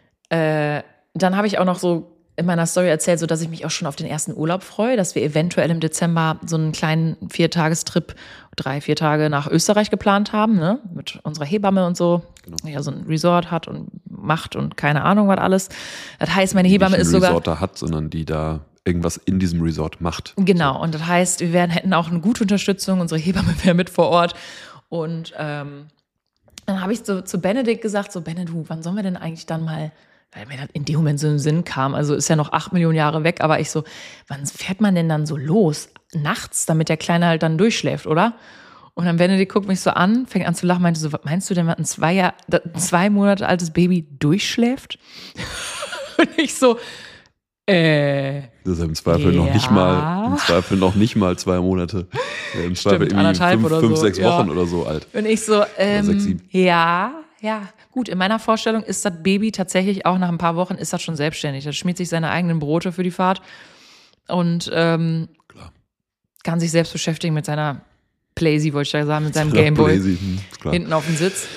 habe ich auch noch so in meiner Story erzählt, so dass ich mich auch schon auf den ersten Urlaub freue, dass wir eventuell im Dezember so einen kleinen 4-Tagestrip, 3-4 Tage nach Österreich geplant haben, ne? Mit unserer Hebamme und so. Genau. Ja, so ein Resort hat und macht und keine Ahnung was alles. Das heißt, meine Hebamme ist sogar... Die Resort da hat, sondern die da irgendwas in diesem Resort macht. Genau, und das heißt, wir hätten auch eine gute Unterstützung, unsere Hebamme wäre mit vor Ort. Und dann habe ich so zu Benedikt gesagt, so Benedikt, wann sollen wir denn eigentlich dann mal, weil mir das in dem Moment so im Sinn kam, also ist ja noch 8 Millionen Jahre weg, aber ich so, wann fährt man denn dann so los? Nachts, damit der Kleine halt dann durchschläft, oder? Und dann Benedikt guckt mich so an, fängt an zu lachen, meinte so, was meinst du denn, was ein 2 Monate altes Baby durchschläft? Und ich so, das ist im Zweifel noch nicht mal 2 Monate. Im Zweifel irgendwie 5, 6 Wochen oder so alt. Und ich so, 6, 7. ja, gut, in meiner Vorstellung ist das Baby tatsächlich auch nach ein paar Wochen ist das schon selbstständig. Das schmiert sich seine eigenen Brote für die Fahrt und kann sich selbst beschäftigen mit seiner Playsee, wollte ich ja sagen, mit seinem Gameboy hinten auf dem Sitz.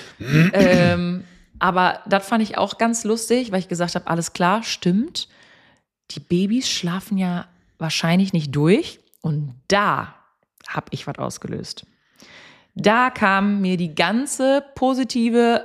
Aber das fand ich auch ganz lustig, weil ich gesagt habe, alles klar, stimmt. Die Babys schlafen ja wahrscheinlich nicht durch. Und da habe ich was ausgelöst. Da kam mir die ganze positive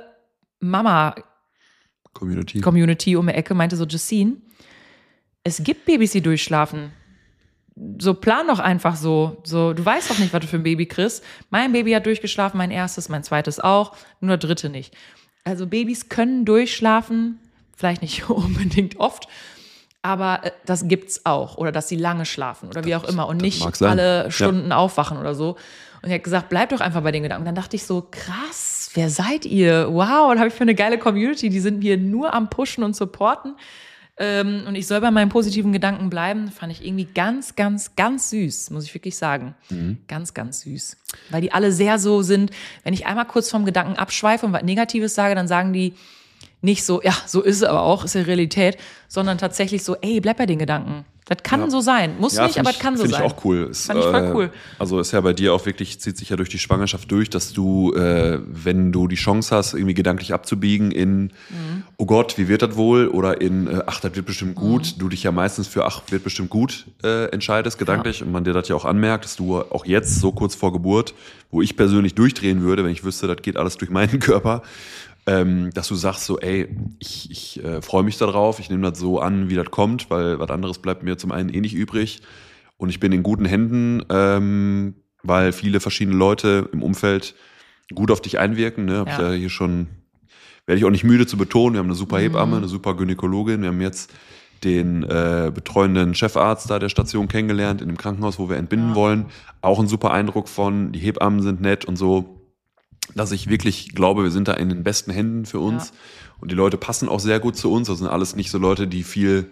Mama-Community um die Ecke, meinte so, Justine, es gibt Babys, die durchschlafen. So, plan doch einfach so. Du weißt doch nicht, was du für ein Baby kriegst. Mein Baby hat durchgeschlafen, mein erstes, mein zweites auch, nur der dritte nicht. Also Babys können durchschlafen, vielleicht nicht unbedingt oft, aber das gibt's auch. Oder dass sie lange schlafen oder wie auch immer und nicht alle Stunden aufwachen oder so. Und er hat gesagt, bleib doch einfach bei den Gedanken. Und dann dachte ich so, krass, wer seid ihr? Wow, was habe ich für eine geile Community. Die sind hier nur am Pushen und supporten. Und ich soll bei meinen positiven Gedanken bleiben. Fand ich irgendwie ganz, ganz, ganz süß, muss ich wirklich sagen. Ganz, ganz süß. Weil die alle sehr so sind, wenn ich einmal kurz vom Gedanken abschweife und was Negatives sage, dann sagen die, nicht so, ja, so ist es aber auch, ist ja Realität, sondern tatsächlich so, ey, bleib bei den Gedanken. Das kann so sein. Muss nicht, aber es kann so sein. Finde ich auch cool. Fand ich voll cool. Also ist ja bei dir auch wirklich, zieht sich ja durch die Schwangerschaft durch, dass du, wenn du die Chance hast, irgendwie gedanklich abzubiegen in, oh Gott, wie wird das wohl? Oder in, ach, das wird bestimmt gut. Du dich ja meistens für, ach, wird bestimmt gut entscheidest, gedanklich. Und man dir das ja auch anmerkt, dass du auch jetzt, so kurz vor Geburt, wo ich persönlich durchdrehen würde, wenn ich wüsste, das geht alles durch meinen Körper, dass du sagst so, ey, ich freue mich da drauf, ich nehme das so an, wie das kommt, weil was anderes bleibt mir zum einen eh nicht übrig und ich bin in guten Händen, weil viele verschiedene Leute im Umfeld gut auf dich einwirken, ne? Hab ich ja hier schon, werde ich auch nicht müde zu betonen, wir haben eine super Hebamme, eine super Gynäkologin, wir haben jetzt den betreuenden Chefarzt da der Station kennengelernt in dem Krankenhaus, wo wir entbinden wollen, auch ein super Eindruck von, die Hebammen sind nett und so, dass ich wirklich glaube, wir sind da in den besten Händen für uns und die Leute passen auch sehr gut zu uns. Das sind alles nicht so Leute, die viel,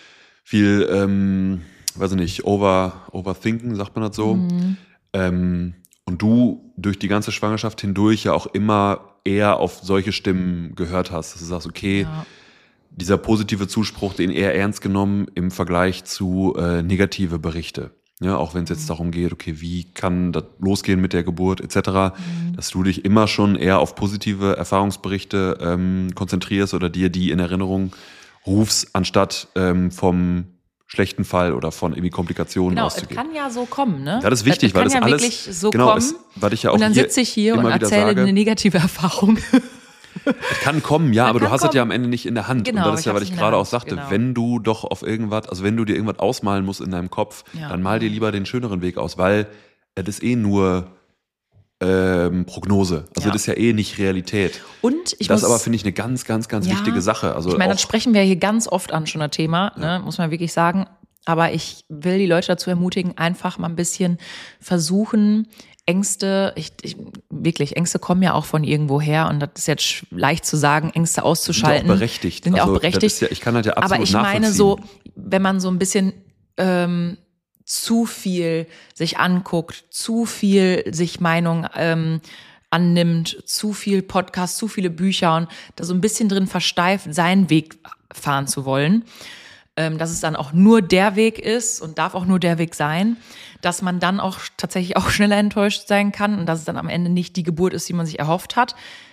weiß ich nicht, overthinken, sagt man das so. Und du durch die ganze Schwangerschaft hindurch ja auch immer eher auf solche Stimmen gehört hast, dass du sagst, okay, dieser positive Zuspruch, den eher ernst genommen im Vergleich zu negative Berichte. Ja, auch wenn es jetzt darum geht, okay, wie kann das losgehen mit der Geburt etc., dass du dich immer schon eher auf positive Erfahrungsberichte konzentrierst oder dir die in Erinnerung rufst, anstatt vom schlechten Fall oder von irgendwie Komplikationen auszugehen. Genau, es kann ja so kommen, ne? Ja, das ist wichtig, weil das alles wirklich so kommen. Weil ich ja auch und dann sitze ich hier und erzähle eine negative Erfahrung. Es kann kommen, ja, aber du hast es ja am Ende nicht in der Hand. Genau, und das ist ja, was ich gerade auch sagte, genau. wenn du doch auf irgendwas, also wenn du dir irgendwas ausmalen musst in deinem Kopf, dann mal dir lieber den schöneren Weg aus, weil es ist eh nur Prognose. Also das ist ja eh nicht Realität. Und das aber finde ich eine ganz, ganz, ganz wichtige Sache. Also ich meine, das sprechen wir hier ganz oft an, schon ein Thema, ne, muss man wirklich sagen. Aber ich will die Leute dazu ermutigen, einfach mal ein bisschen versuchen, Ängste, wirklich, Ängste kommen ja auch von irgendwo her und das ist jetzt leicht zu sagen, Ängste auszuschalten. Sind ja auch berechtigt. Sind ja auch berechtigt. Das ist ja, ich kann das ja absolut nachvollziehen. Aber ich meine so, wenn man so ein bisschen zu viel sich anguckt, zu viel sich Meinung annimmt, zu viel Podcast, zu viele Bücher und da so ein bisschen drin versteift, seinen Weg fahren zu wollen, dass es dann auch nur der Weg ist und darf auch nur der Weg sein, dass man dann auch tatsächlich auch schneller enttäuscht sein kann und dass es dann am Ende nicht die Geburt ist, die man sich erhofft hat.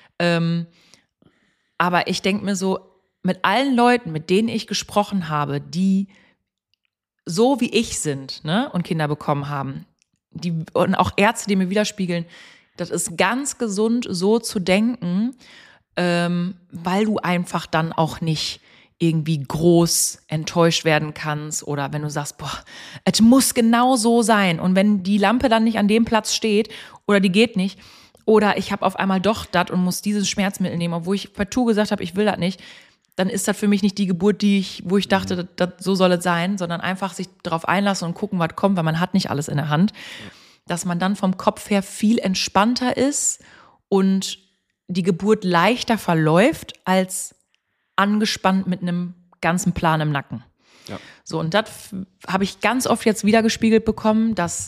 Aber ich denke mir so, mit allen Leuten, mit denen ich gesprochen habe, die so wie ich sind, ne, und Kinder bekommen haben, und auch Ärzte, die mir widerspiegeln, das ist ganz gesund, so zu denken, weil du einfach dann auch nicht irgendwie groß enttäuscht werden kannst oder wenn du sagst, boah, es muss genau so sein und wenn die Lampe dann nicht an dem Platz steht oder die geht nicht oder ich habe auf einmal doch das und muss dieses Schmerzmittel nehmen, obwohl ich partout gesagt habe, ich will das nicht, dann ist das für mich nicht die Geburt, wo ich dachte, so soll es sein, sondern einfach sich darauf einlassen und gucken, was kommt, weil man hat nicht alles in der Hand, dass man dann vom Kopf her viel entspannter ist und die Geburt leichter verläuft als angespannt mit einem ganzen Plan im Nacken. Ja. So, und das habe ich ganz oft jetzt wieder gespiegelt bekommen, dass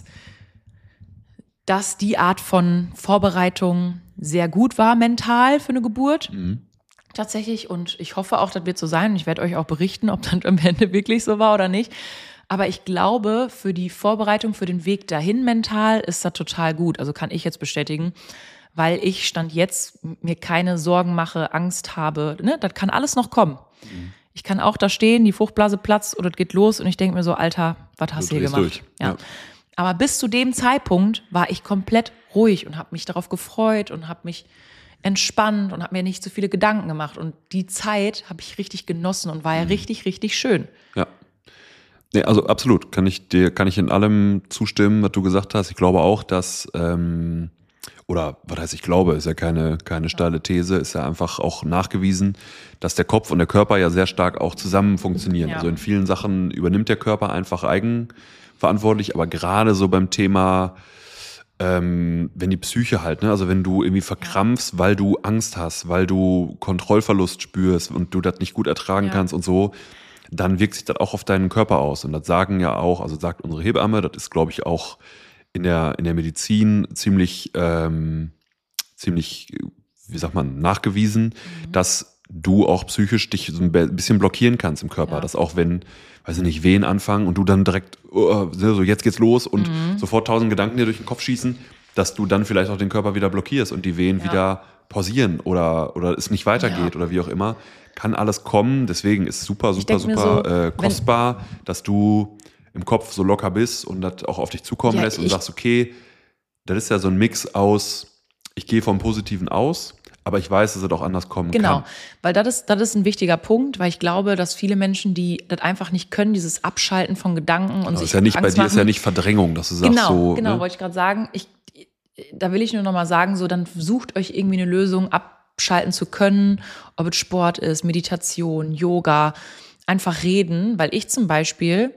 die Art von Vorbereitung sehr gut war mental für eine Geburt. Tatsächlich. Und ich hoffe auch, das wird so sein. Und ich werde euch auch berichten, ob das am Ende wirklich so war oder nicht. Aber ich glaube, für die Vorbereitung, für den Weg dahin mental ist das total gut. Also kann ich jetzt bestätigen, weil ich Stand jetzt mir keine Sorgen mache, Angst habe. Ne? Das kann alles noch kommen. Ich kann auch da stehen, die Fruchtblase platzt oder es geht los und ich denke mir so, Alter, was hast du hier gemacht? Ja. Aber bis zu dem Zeitpunkt war ich komplett ruhig und habe mich darauf gefreut und habe mich entspannt und habe mir nicht so viele Gedanken gemacht. Und die Zeit habe ich richtig genossen und war ja richtig, richtig schön. Ja. Nee, also absolut, kann ich in allem zustimmen, was du gesagt hast. Ich glaube auch, dass oder was heißt ich glaube, ist ja keine steile These, ist ja einfach auch nachgewiesen, dass der Kopf und der Körper ja sehr stark auch zusammen funktionieren. Ja. Also in vielen Sachen übernimmt der Körper einfach eigenverantwortlich, aber gerade so beim Thema, wenn die Psyche halt, ne, also wenn du irgendwie verkrampfst, weil du Angst hast, weil du Kontrollverlust spürst und du das nicht gut ertragen kannst und so, dann wirkt sich das auch auf deinen Körper aus. Und das sagen ja auch, also sagt unsere Hebamme, das ist, glaube ich, auch in der Medizin ziemlich, wie sagt man, nachgewiesen, dass du auch psychisch dich so ein bisschen blockieren kannst im Körper, dass auch wenn, weiß ich nicht, Wehen anfangen und du dann direkt, so jetzt geht's los und sofort 1000 Gedanken dir durch den Kopf schießen, dass du dann vielleicht auch den Körper wieder blockierst und die Wehen wieder pausieren oder es nicht weitergeht oder wie auch immer. Kann alles kommen, deswegen ist super kostbar, dass du im Kopf so locker bist und das auch auf dich zukommen lässt und sagst, okay, das ist ja so ein Mix aus, ich gehe vom Positiven aus, aber ich weiß, dass es auch anders kommen kann. Genau, weil das ist ein wichtiger Punkt, weil ich glaube, dass viele Menschen, die das einfach nicht können, dieses Abschalten von Gedanken und sich ist ja nicht, Angst bei dir machen, ist ja nicht Verdrängung, dass du sagst Genau, ne? wollte ich gerade sagen. Da will ich nur noch mal sagen, so dann sucht euch irgendwie eine Lösung, abschalten zu können, ob es Sport ist, Meditation, Yoga, einfach reden, weil ich zum Beispiel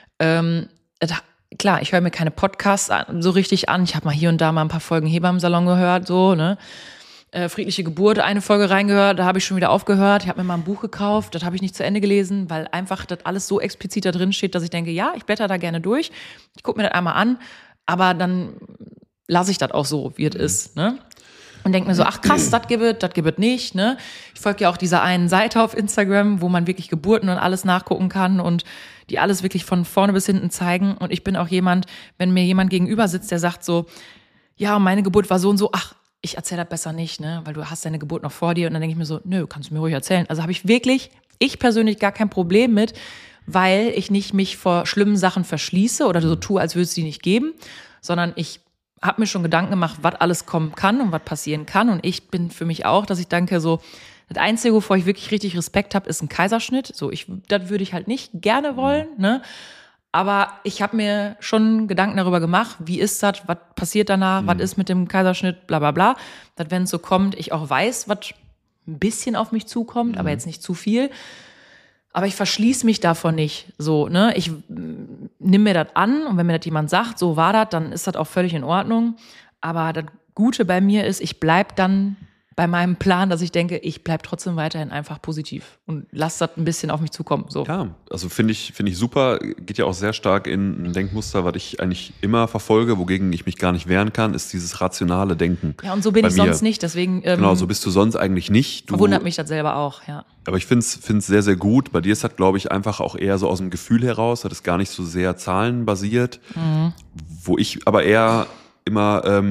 klar, ich höre mir keine Podcasts so richtig an. Ich habe mal hier und da mal ein paar Folgen Hebammensalon gehört, so, ne? Friedliche Geburt, eine Folge reingehört, da habe ich schon wieder aufgehört. Ich habe mir mal ein Buch gekauft, das habe ich nicht zu Ende gelesen, weil einfach das alles so explizit da drin steht, dass ich denke, ja, ich blätter da gerne durch. Ich gucke mir das einmal an, aber dann lasse ich das auch so, wie es ist, ne? Und denke mir so, ach krass, das gibt es nicht, ne? Ich folge ja auch dieser einen Seite auf Instagram, wo man wirklich Geburten und alles nachgucken kann und die alles wirklich von vorne bis hinten zeigen. Und ich bin auch jemand, wenn mir jemand gegenüber sitzt, der sagt so, ja, meine Geburt war so und so, ach, ich erzähle das besser nicht, ne? Weil du hast deine Geburt noch vor dir. Und dann denke ich mir so, nö, kannst du mir ruhig erzählen. Also habe ich persönlich gar kein Problem mit, weil ich nicht mich vor schlimmen Sachen verschließe oder so tue, als würde es die nicht geben, sondern ich habe mir schon Gedanken gemacht, was alles kommen kann und was passieren kann. Und ich bin für mich auch, dass ich denke so, das Einzige, wovor ich wirklich richtig Respekt habe, ist ein Kaiserschnitt. So, das würde ich halt nicht gerne wollen, ne? Aber ich habe mir schon Gedanken darüber gemacht, wie ist das, was passiert danach, was ist mit dem Kaiserschnitt, bla bla bla. Dass wenn es so kommt, ich auch weiß, was ein bisschen auf mich zukommt, aber jetzt nicht zu viel. Aber ich verschließe mich davon nicht, so, ne? Ich nimm mir das an und wenn mir das jemand sagt, so war das, dann ist das auch völlig in Ordnung. Aber das Gute bei mir ist, ich bleib dann bei meinem Plan, dass ich denke, ich bleib trotzdem weiterhin einfach positiv und lass das ein bisschen auf mich zukommen, so. Ja, also finde ich super, geht ja auch sehr stark in ein Denkmuster, was ich eigentlich immer verfolge, wogegen ich mich gar nicht wehren kann, ist dieses rationale Denken. Ja, und so bin ich sonst nicht, deswegen genau, so bist du sonst eigentlich nicht. Verwundert mich das selber auch, ja. Aber ich finde es sehr, sehr gut. Bei dir ist das, glaube ich, einfach auch eher so aus dem Gefühl heraus, das ist gar nicht so sehr zahlenbasiert, wo ich aber eher immer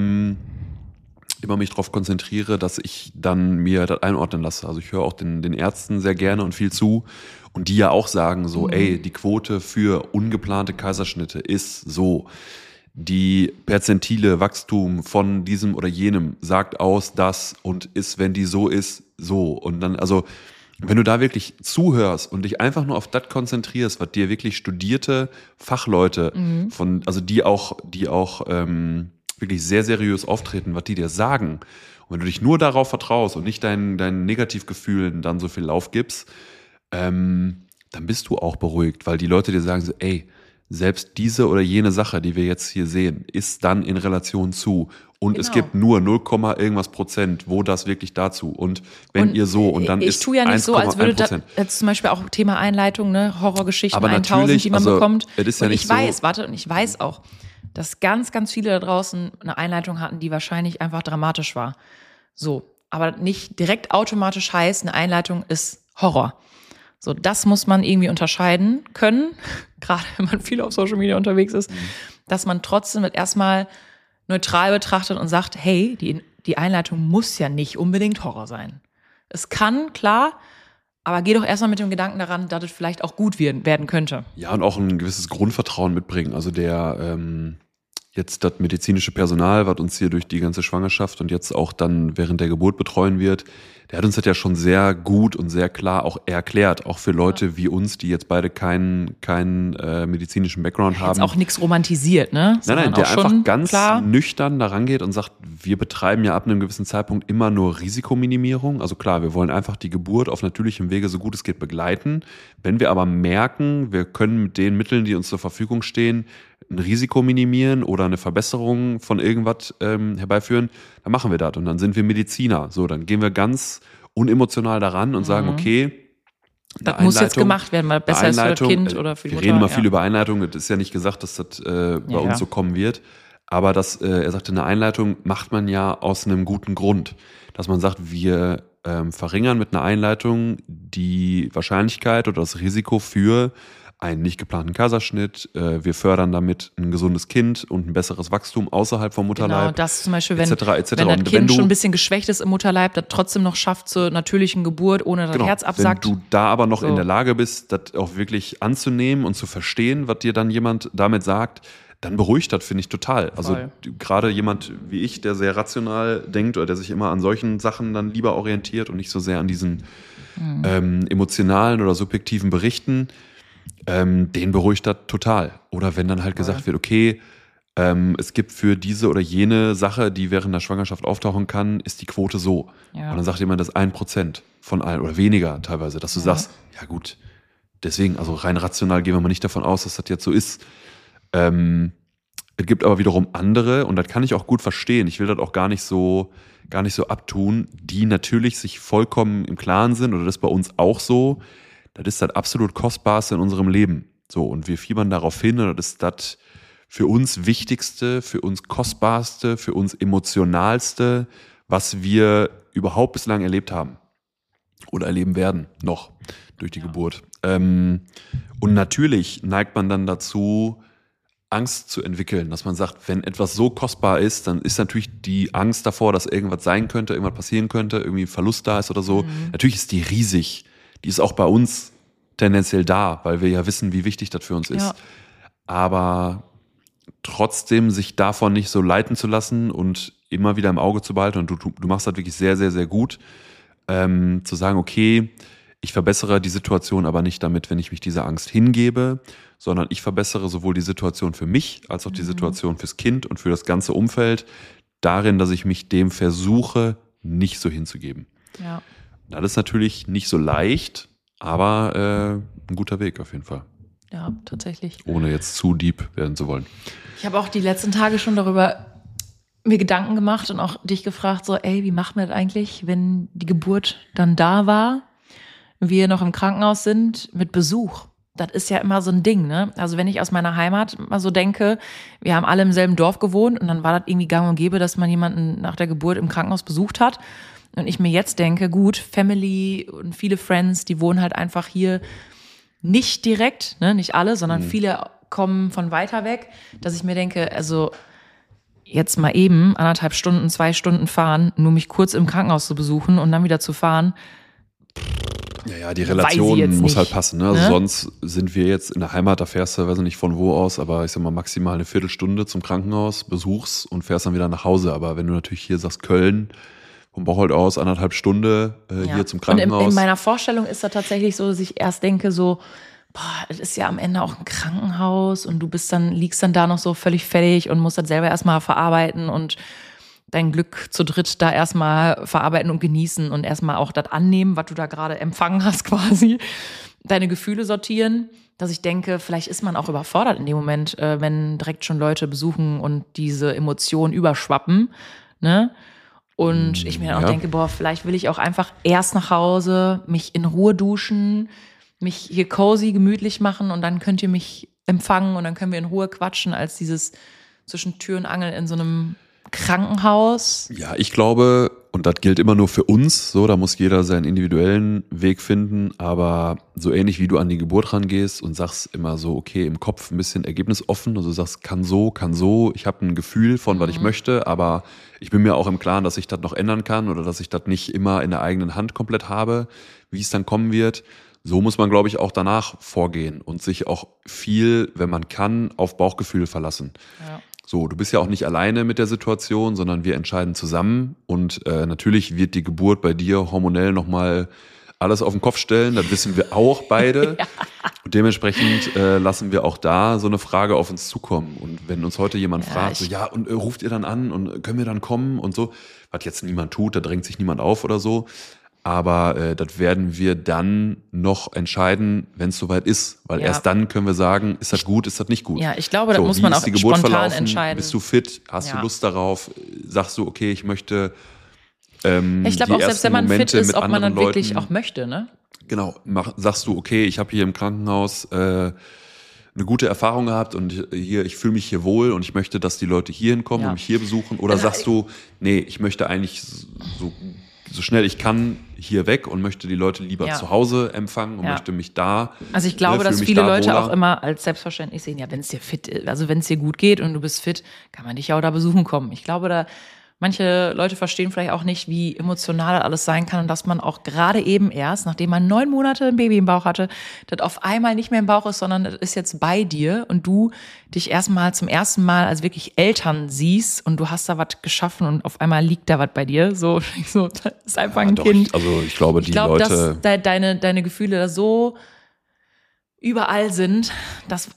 mich darauf konzentriere, dass ich dann mir das einordnen lasse. Also ich höre auch den Ärzten sehr gerne und viel zu und die ja auch sagen so, ey, die Quote für ungeplante Kaiserschnitte ist so. Die perzentile Wachstum von diesem oder jenem sagt aus, das und ist, wenn die so ist, so. Und dann, also, wenn du da wirklich zuhörst und dich einfach nur auf das konzentrierst, was dir wirklich studierte Fachleute also die auch wirklich sehr seriös auftreten, was die dir sagen. Und wenn du dich nur darauf vertraust und nicht deinen Negativgefühlen dann so viel Lauf gibst, dann bist du auch beruhigt, weil die Leute dir sagen so, ey, selbst diese oder jene Sache, die wir jetzt hier sehen, ist dann in Relation zu. Und es gibt nur 0, irgendwas Prozent, wo das wirklich dazu. Und wenn ihr so, und dann ist ich tue ja nicht so, als würde das jetzt zum Beispiel auch Thema Einleitung, ne, Horrorgeschichten, aber 1000, die man bekommt. Ist ja und nicht ich weiß, und ich weiß auch, dass ganz, ganz viele da draußen eine Einleitung hatten, die wahrscheinlich einfach dramatisch war. So, aber nicht direkt automatisch heißt, eine Einleitung ist Horror. So, das muss man irgendwie unterscheiden können, gerade wenn man viel auf Social Media unterwegs ist, dass man trotzdem erstmal neutral betrachtet und sagt, hey, die Einleitung muss ja nicht unbedingt Horror sein. Es kann, klar, aber geh doch erstmal mit dem Gedanken daran, dass es vielleicht auch gut werden könnte. Ja, und auch ein gewisses Grundvertrauen mitbringen. Also jetzt das medizinische Personal, was uns hier durch die ganze Schwangerschaft und jetzt auch dann während der Geburt betreuen wird, der hat uns das ja schon sehr gut und sehr klar auch erklärt, auch für Leute wie uns, die jetzt beide keinen medizinischen Background haben. Jetzt auch nichts romantisiert, ne? Nein, der einfach ganz nüchtern daran geht und sagt, wir betreiben ja ab einem gewissen Zeitpunkt immer nur Risikominimierung. Also klar, wir wollen einfach die Geburt auf natürlichem Wege so gut es geht begleiten. Wenn wir aber merken, wir können mit den Mitteln, die uns zur Verfügung stehen, ein Risiko minimieren oder eine Verbesserung von irgendwas herbeiführen, dann machen wir das. Und dann sind wir Mediziner. So, dann gehen wir ganz unemotional daran und sagen, okay, das muss jetzt gemacht werden, weil besser ist für das Kind oder für die Mutter. Wir reden immer viel über Einleitung. Es ist ja nicht gesagt, dass das bei uns so kommen wird. Aber er sagte, eine Einleitung macht man ja aus einem guten Grund. Dass man sagt, wir verringern mit einer Einleitung die Wahrscheinlichkeit oder das Risiko für einen nicht geplanten Kaiserschnitt. Wir fördern damit ein gesundes Kind und ein besseres Wachstum außerhalb vom Mutterleib. Genau, das zum Beispiel, wenn, etc. wenn das Kind schon ein bisschen geschwächt ist im Mutterleib, das trotzdem noch schafft zur natürlichen Geburt, ohne dass das Herz absackt. Wenn du da aber noch in der Lage bist, das auch wirklich anzunehmen und zu verstehen, was dir dann jemand damit sagt, dann beruhigt das, finde ich, total. Also gerade jemand wie ich, der sehr rational denkt oder der sich immer an solchen Sachen dann lieber orientiert und nicht so sehr an diesen emotionalen oder subjektiven Berichten, den beruhigt das total. Oder wenn dann halt gesagt wird, okay, es gibt für diese oder jene Sache, die während der Schwangerschaft auftauchen kann, ist die Quote so. Ja. Und dann sagt jemand, das ist 1% von allen oder weniger teilweise, dass du sagst, ja gut, deswegen, also rein rational gehen wir mal nicht davon aus, dass das jetzt so ist. Es gibt aber wiederum andere, und das kann ich auch gut verstehen, ich will das auch gar nicht so abtun, die natürlich sich vollkommen im Klaren sind, oder das ist bei uns auch so, das ist das absolut Kostbarste in unserem Leben. So, und wir fiebern darauf hin, und das ist das für uns Wichtigste, für uns Kostbarste, für uns Emotionalste, was wir überhaupt bislang erlebt haben. Oder erleben werden, noch, durch die Geburt. Und natürlich neigt man dann dazu, Angst zu entwickeln, dass man sagt, wenn etwas so kostbar ist, dann ist natürlich die Angst davor, dass irgendwas sein könnte, irgendwas passieren könnte, irgendwie ein Verlust da ist oder so. Natürlich ist die riesig. Die ist auch bei uns tendenziell da, weil wir ja wissen, wie wichtig das für uns ist. Aber trotzdem sich davon nicht so leiten zu lassen und immer wieder im Auge zu behalten, und du machst das wirklich sehr, sehr, sehr gut, zu sagen, okay, ich verbessere die Situation aber nicht damit, wenn ich mich dieser Angst hingebe, sondern ich verbessere sowohl die Situation für mich als auch die Situation fürs Kind und für das ganze Umfeld darin, dass ich mich dem versuche, nicht so hinzugeben. Ja. Das ist natürlich nicht so leicht, aber ein guter Weg auf jeden Fall. Ja, tatsächlich. Ohne jetzt zu deep werden zu wollen. Ich habe auch die letzten Tage schon darüber mir Gedanken gemacht und auch dich gefragt, so, ey, wie machen wir das eigentlich, wenn die Geburt dann da war, wir noch im Krankenhaus sind mit Besuch? Das ist ja immer so ein Ding, ne? Also wenn ich aus meiner Heimat mal so denke, wir haben alle im selben Dorf gewohnt und dann war das irgendwie gang und gäbe, dass man jemanden nach der Geburt im Krankenhaus besucht hat. Und ich mir jetzt denke, gut, Family und viele Friends, die wohnen halt einfach hier nicht direkt, ne, nicht alle, sondern viele kommen von weiter weg, dass ich mir denke, also jetzt mal eben 1,5 Stunden, 2 Stunden fahren, nur mich kurz im Krankenhaus zu besuchen und dann wieder zu fahren. Ja, die Relation muss halt passen. Ne? Also sonst sind wir jetzt in der Heimat, da fährst du, weiß nicht von wo aus, aber ich sag mal maximal eine Viertelstunde zum Krankenhaus, besuchst und fährst dann wieder nach Hause. Aber wenn du natürlich hier sagst, Köln, vom Bocholt aus 1,5 Stunden hier zum Krankenhaus. Und in meiner Vorstellung ist das tatsächlich so, dass ich erst denke so, boah, das ist ja am Ende auch ein Krankenhaus und du liegst dann da noch so völlig fertig und musst das selber erstmal verarbeiten und dein Glück zu dritt da erstmal verarbeiten und genießen und erstmal auch das annehmen, was du da gerade empfangen hast quasi, deine Gefühle sortieren, dass ich denke, vielleicht ist man auch überfordert in dem Moment, wenn direkt schon Leute besuchen und diese Emotionen überschwappen, ne? Und ich mir dann auch denke, boah, vielleicht will ich auch einfach erst nach Hause, mich in Ruhe duschen, mich hier cozy, gemütlich machen und dann könnt ihr mich empfangen und dann können wir in Ruhe quatschen, als dieses zwischen Tür und Angel in so einem Krankenhaus. Ja, ich glaube, und das gilt immer nur für uns, so, da muss jeder seinen individuellen Weg finden, aber so ähnlich wie du an die Geburt rangehst und sagst immer so, okay, im Kopf ein bisschen ergebnisoffen, also sagst, kann so, ich habe ein Gefühl von, was ich möchte, aber ich bin mir auch im Klaren, dass ich das noch ändern kann oder dass ich das nicht immer in der eigenen Hand komplett habe, wie es dann kommen wird. So muss man, glaube ich, auch danach vorgehen und sich auch viel, wenn man kann, auf Bauchgefühl verlassen. Ja. So, du bist ja auch nicht alleine mit der Situation, sondern wir entscheiden zusammen und natürlich wird die Geburt bei dir hormonell nochmal alles auf den Kopf stellen, das wissen wir auch beide. Ja. Und dementsprechend lassen wir auch da so eine Frage auf uns zukommen. Und wenn uns heute jemand fragt, so, ja, und ruft ihr dann an und können wir dann kommen und so, was jetzt niemand tut, da drängt sich niemand auf oder so. Aber das werden wir dann noch entscheiden, wenn es soweit ist. Weil erst dann können wir sagen, ist das gut, ist das nicht gut. Ja, ich glaube, da muss man auch spontan entscheiden. Bist du fit? Hast du Lust darauf? Sagst du, okay, ich möchte ich glaube auch, selbst wenn man fit ist, ob man dann wirklich auch möchte, ne? Genau. Sagst du, okay, ich habe hier im Krankenhaus eine gute Erfahrung gehabt und hier, ich fühle mich hier wohl und ich möchte, dass die Leute hier hinkommen und mich hier besuchen. Oder sagst du, nee, ich möchte eigentlich so so schnell ich kann hier weg und möchte die Leute lieber zu Hause empfangen und möchte mich da. Also ich glaube, dass viele Leute auch immer als selbstverständlich sehen, ja, wenn es dir wenn es dir gut geht und du bist fit, kann man dich ja auch da besuchen kommen. Ich glaube, manche Leute verstehen vielleicht auch nicht, wie emotional alles sein kann und dass man auch gerade eben erst, nachdem man 9 Monate ein Baby im Bauch hatte, das auf einmal nicht mehr im Bauch ist, sondern das ist jetzt bei dir und du dich erstmal zum ersten Mal als wirklich Eltern siehst und du hast da was geschaffen und auf einmal liegt da was bei dir. So, das ist einfach ein Kind. Also ich glaube, Leute, dass deine Gefühle da so überall sind, dass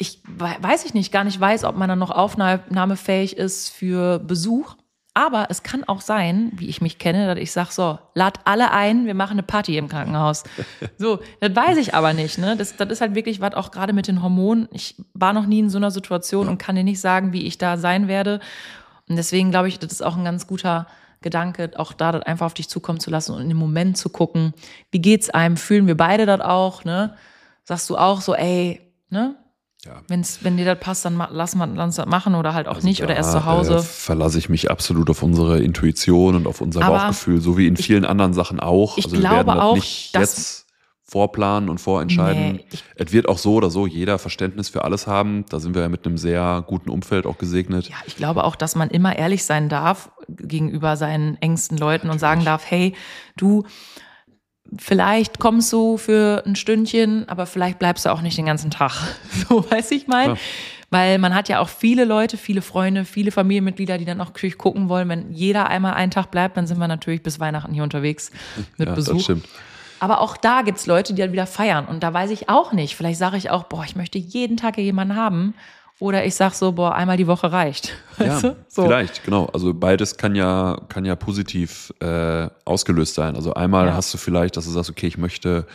gar nicht weiß, ob man dann noch aufnahmefähig ist für Besuch. Aber es kann auch sein, wie ich mich kenne, dass ich sage, so, lad alle ein, wir machen eine Party im Krankenhaus. So, das weiß ich aber nicht. Ne? Das ist halt wirklich was auch gerade mit den Hormonen. Ich war noch nie in so einer Situation und kann dir nicht sagen, wie ich da sein werde. Und deswegen glaube ich, das ist auch ein ganz guter Gedanke, auch da das einfach auf dich zukommen zu lassen und in dem Moment zu gucken, wie geht's einem, fühlen wir beide das auch, ne? Sagst du auch so, ey, ne? Ja. Wenn dir das passt, dann lass das machen oder halt auch also nicht oder erst zu Hause. Verlasse ich mich absolut auf unsere Intuition und auf unser Bauchgefühl, so wie in vielen anderen Sachen auch. Ich glaube wir werden das auch, nicht jetzt vorplanen und vorentscheiden. Es wird auch so oder so jeder Verständnis für alles haben. Da sind wir ja mit einem sehr guten Umfeld auch gesegnet. Ja, ich glaube auch, dass man immer ehrlich sein darf gegenüber seinen engsten Leuten und sagen darf, hey, du, vielleicht kommst du für ein Stündchen, aber vielleicht bleibst du auch nicht den ganzen Tag. So, weiß ich mal. Ja. Weil man hat ja auch viele Leute, viele Freunde, viele Familienmitglieder, die dann auch natürlich gucken wollen. Wenn jeder einmal einen Tag bleibt, dann sind wir natürlich bis Weihnachten hier unterwegs mit Besuch. Das stimmt. Aber auch da gibt's Leute, die dann wieder feiern. Und da weiß ich auch nicht. Vielleicht sage ich auch, ich möchte jeden Tag jemanden haben. Oder ich sag so, einmal die Woche reicht. Weißt du? So. Vielleicht, genau. Also beides kann ja positiv ausgelöst sein. Also einmal hast du vielleicht, dass du sagst, okay, ich möchte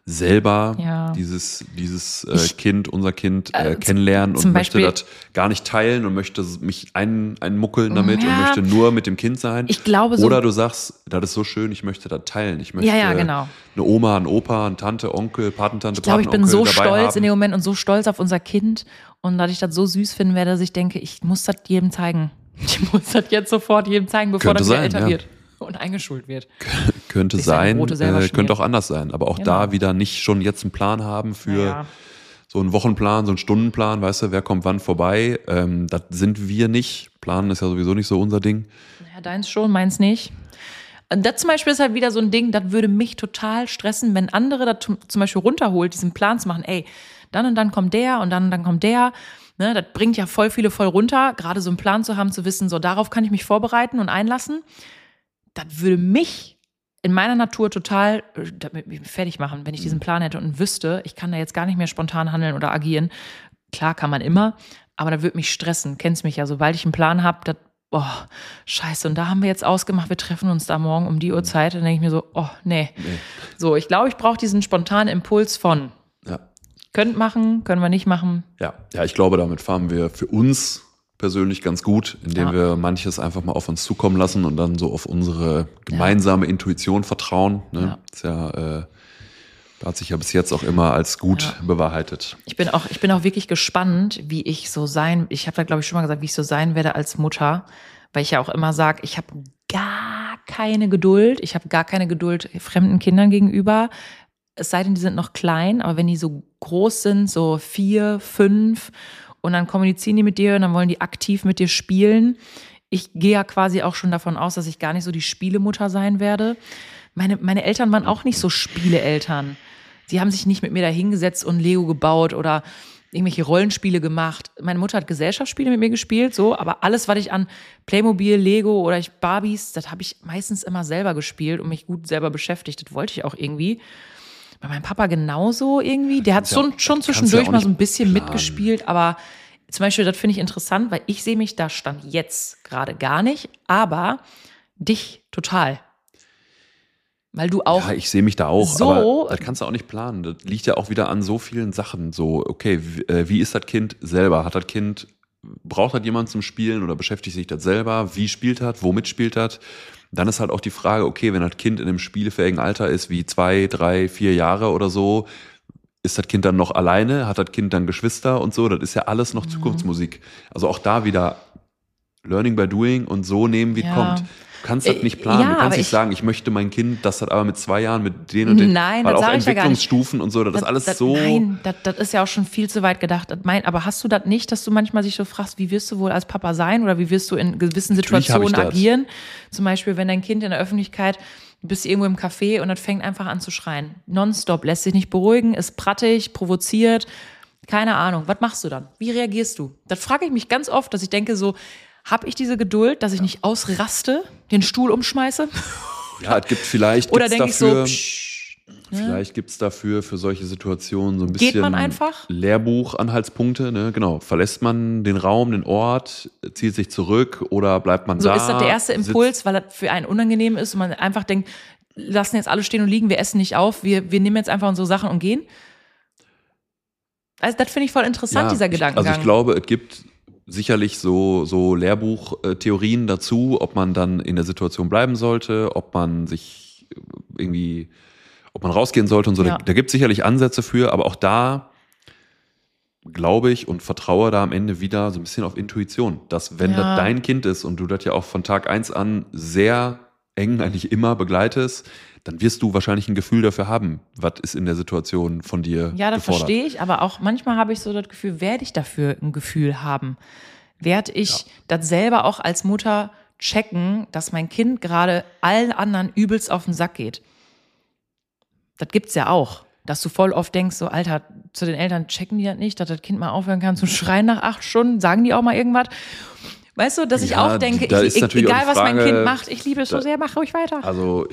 selber dieses Kind, unser Kind kennenlernen und möchte das gar nicht teilen und möchte mich einmuckeln damit und möchte nur mit dem Kind sein. Ich glaube so. Oder du sagst, das ist so schön, ich möchte das teilen. Ich möchte genau. eine Oma, einen Opa, eine Tante, Onkel, Patentante, Ich glaube, ich bin so stolz in dem Moment und so stolz auf unser Kind und dass ich das so süß finden werde, dass ich denke, ich muss das jedem zeigen. Ich muss das jetzt sofort jedem zeigen, bevor das wieder älter wird. Und eingeschult wird. Könnte sein, könnte auch anders sein. Aber auch da wieder nicht schon jetzt einen Plan haben für so einen Wochenplan, so einen Stundenplan, weißt du, wer kommt wann vorbei. Das sind wir nicht. Planen ist ja sowieso nicht so unser Ding. Ja, deins schon, meins nicht. Das zum Beispiel ist halt wieder so ein Ding, das würde mich total stressen, wenn andere das zum Beispiel runterholt, diesen Plan zu machen, ey, dann und dann kommt der und dann kommt der. Ne, das bringt ja voll runter, gerade so einen Plan zu haben, zu wissen, so darauf kann ich mich vorbereiten und einlassen. Das würde mich in meiner Natur total fertig machen, wenn ich diesen Plan hätte und wüsste, ich kann da jetzt gar nicht mehr spontan handeln oder agieren. Klar kann man immer, aber das würde mich stressen. Kennst mich ja, sobald ich einen Plan habe, scheiße, und da haben wir jetzt ausgemacht, wir treffen uns da morgen um die Uhrzeit. Dann denke ich mir so, nee. So, ich glaube, ich brauche diesen spontanen Impuls von, könnt machen, können wir nicht machen. Ja, ich glaube, damit fahren wir für uns persönlich ganz gut, indem wir manches einfach mal auf uns zukommen lassen und dann so auf unsere gemeinsame Intuition vertrauen. Ne? Da hat sich ja bis jetzt auch immer als gut bewahrheitet. Ich bin auch wirklich gespannt, wie ich so ich habe da glaube ich schon mal gesagt, wie ich so sein werde als Mutter, weil ich ja auch immer sage, ich habe gar keine Geduld. Ich habe gar keine Geduld fremden Kindern gegenüber. Es sei denn, die sind noch klein, aber wenn die so groß sind, so 4, 5 und dann kommunizieren die mit dir und dann wollen die aktiv mit dir spielen. Ich gehe ja quasi auch schon davon aus, dass ich gar nicht so die Spielemutter sein werde. Meine Eltern waren auch nicht so Spieleeltern. Sie haben sich nicht mit mir da hingesetzt und Lego gebaut oder irgendwelche Rollenspiele gemacht. Meine Mutter hat Gesellschaftsspiele mit mir gespielt, so, aber alles, was ich an Playmobil, Lego oder Barbies, das habe ich meistens immer selber gespielt und mich gut selber beschäftigt. Das wollte ich auch irgendwie. Bei meinem Papa genauso irgendwie. Der hat schon zwischendurch mal so ein bisschen mitgespielt, aber zum Beispiel, das finde ich interessant, weil ich sehe mich da Stand jetzt gerade gar nicht, aber dich total. Weil du auch. Ja, ich sehe mich da auch, aber das kannst du auch nicht planen. Das liegt ja auch wieder an so vielen Sachen. So, okay, wie ist das Kind selber? Braucht das jemand zum Spielen oder beschäftigt sich das selber? Wie spielt das? Womit spielt das? Dann ist halt auch die Frage, okay, wenn das Kind in einem spielfähigen Alter ist, wie 2, 3, 4 Jahre oder so, ist das Kind dann noch alleine? Hat das Kind dann Geschwister und so? Das ist ja alles noch Zukunftsmusik. Also auch da wieder Learning by Doing und so nehmen, wie kommt. kannst das nicht planen. Ja, du kannst aber nicht sagen, ich möchte mein Kind, das hat aber mit 2 Jahren mit den und den, Nein, weil das auch sag ich ja gar nicht. Entwicklungsstufen und so, das ist alles so. Nein, das ist ja auch schon viel zu weit gedacht. Aber hast du das nicht, dass du manchmal sich so fragst, wie wirst du wohl als Papa sein oder wie wirst du in gewissen Situationen agieren? Zum Beispiel, wenn dein Kind in der Öffentlichkeit, du bist irgendwo im Café und das fängt einfach an zu schreien. Nonstop, lässt sich nicht beruhigen, ist prattig, provoziert. Keine Ahnung, was machst du dann? Wie reagierst du? Das frage ich mich ganz oft, dass ich denke so, habe ich diese Geduld, dass ich nicht ausraste, den Stuhl umschmeiße? Ja, es gibt vielleicht Oder gibt's denke dafür, ich so, vielleicht gibt's dafür für solche Situationen so ein bisschen Geht man einfach? Lehrbuch-Anhaltspunkte. Ne? Genau, verlässt man den Raum, den Ort, zieht sich zurück oder bleibt man so da? ist das der erste Impuls, weil das für einen unangenehm ist und man einfach denkt, lassen jetzt alle stehen und liegen, wir essen nicht auf, wir nehmen jetzt einfach unsere Sachen und gehen. Also das finde ich voll interessant, dieser Gedankengang. Also ich glaube, es gibt sicherlich so Lehrbuchtheorien dazu, ob man dann in der Situation bleiben sollte, ob man sich irgendwie, ob man rausgehen sollte und so. Ja. Da gibt es sicherlich Ansätze für, aber auch da glaube ich und vertraue da am Ende wieder so ein bisschen auf Intuition, dass wenn das dein Kind ist und du das ja auch von Tag 1 an sehr eng eigentlich immer begleitest, dann wirst du wahrscheinlich ein Gefühl dafür haben, was ist in der Situation von dir Ja, das gefordert. verstehe ich, aber auch manchmal habe ich so das Gefühl, werde ich dafür ein Gefühl haben? Werde ich das selber auch als Mutter checken, dass mein Kind gerade allen anderen übelst auf den Sack geht? Das gibt's ja auch, dass du voll oft denkst, so Alter, zu den Eltern checken die das nicht, dass das Kind mal aufhören kann zu schreien nach 8 Stunden, sagen die auch mal irgendwas? Weißt du, dass ich auch denke, egal was mein Kind macht, ich liebe es so sehr, mach ruhig weiter. Also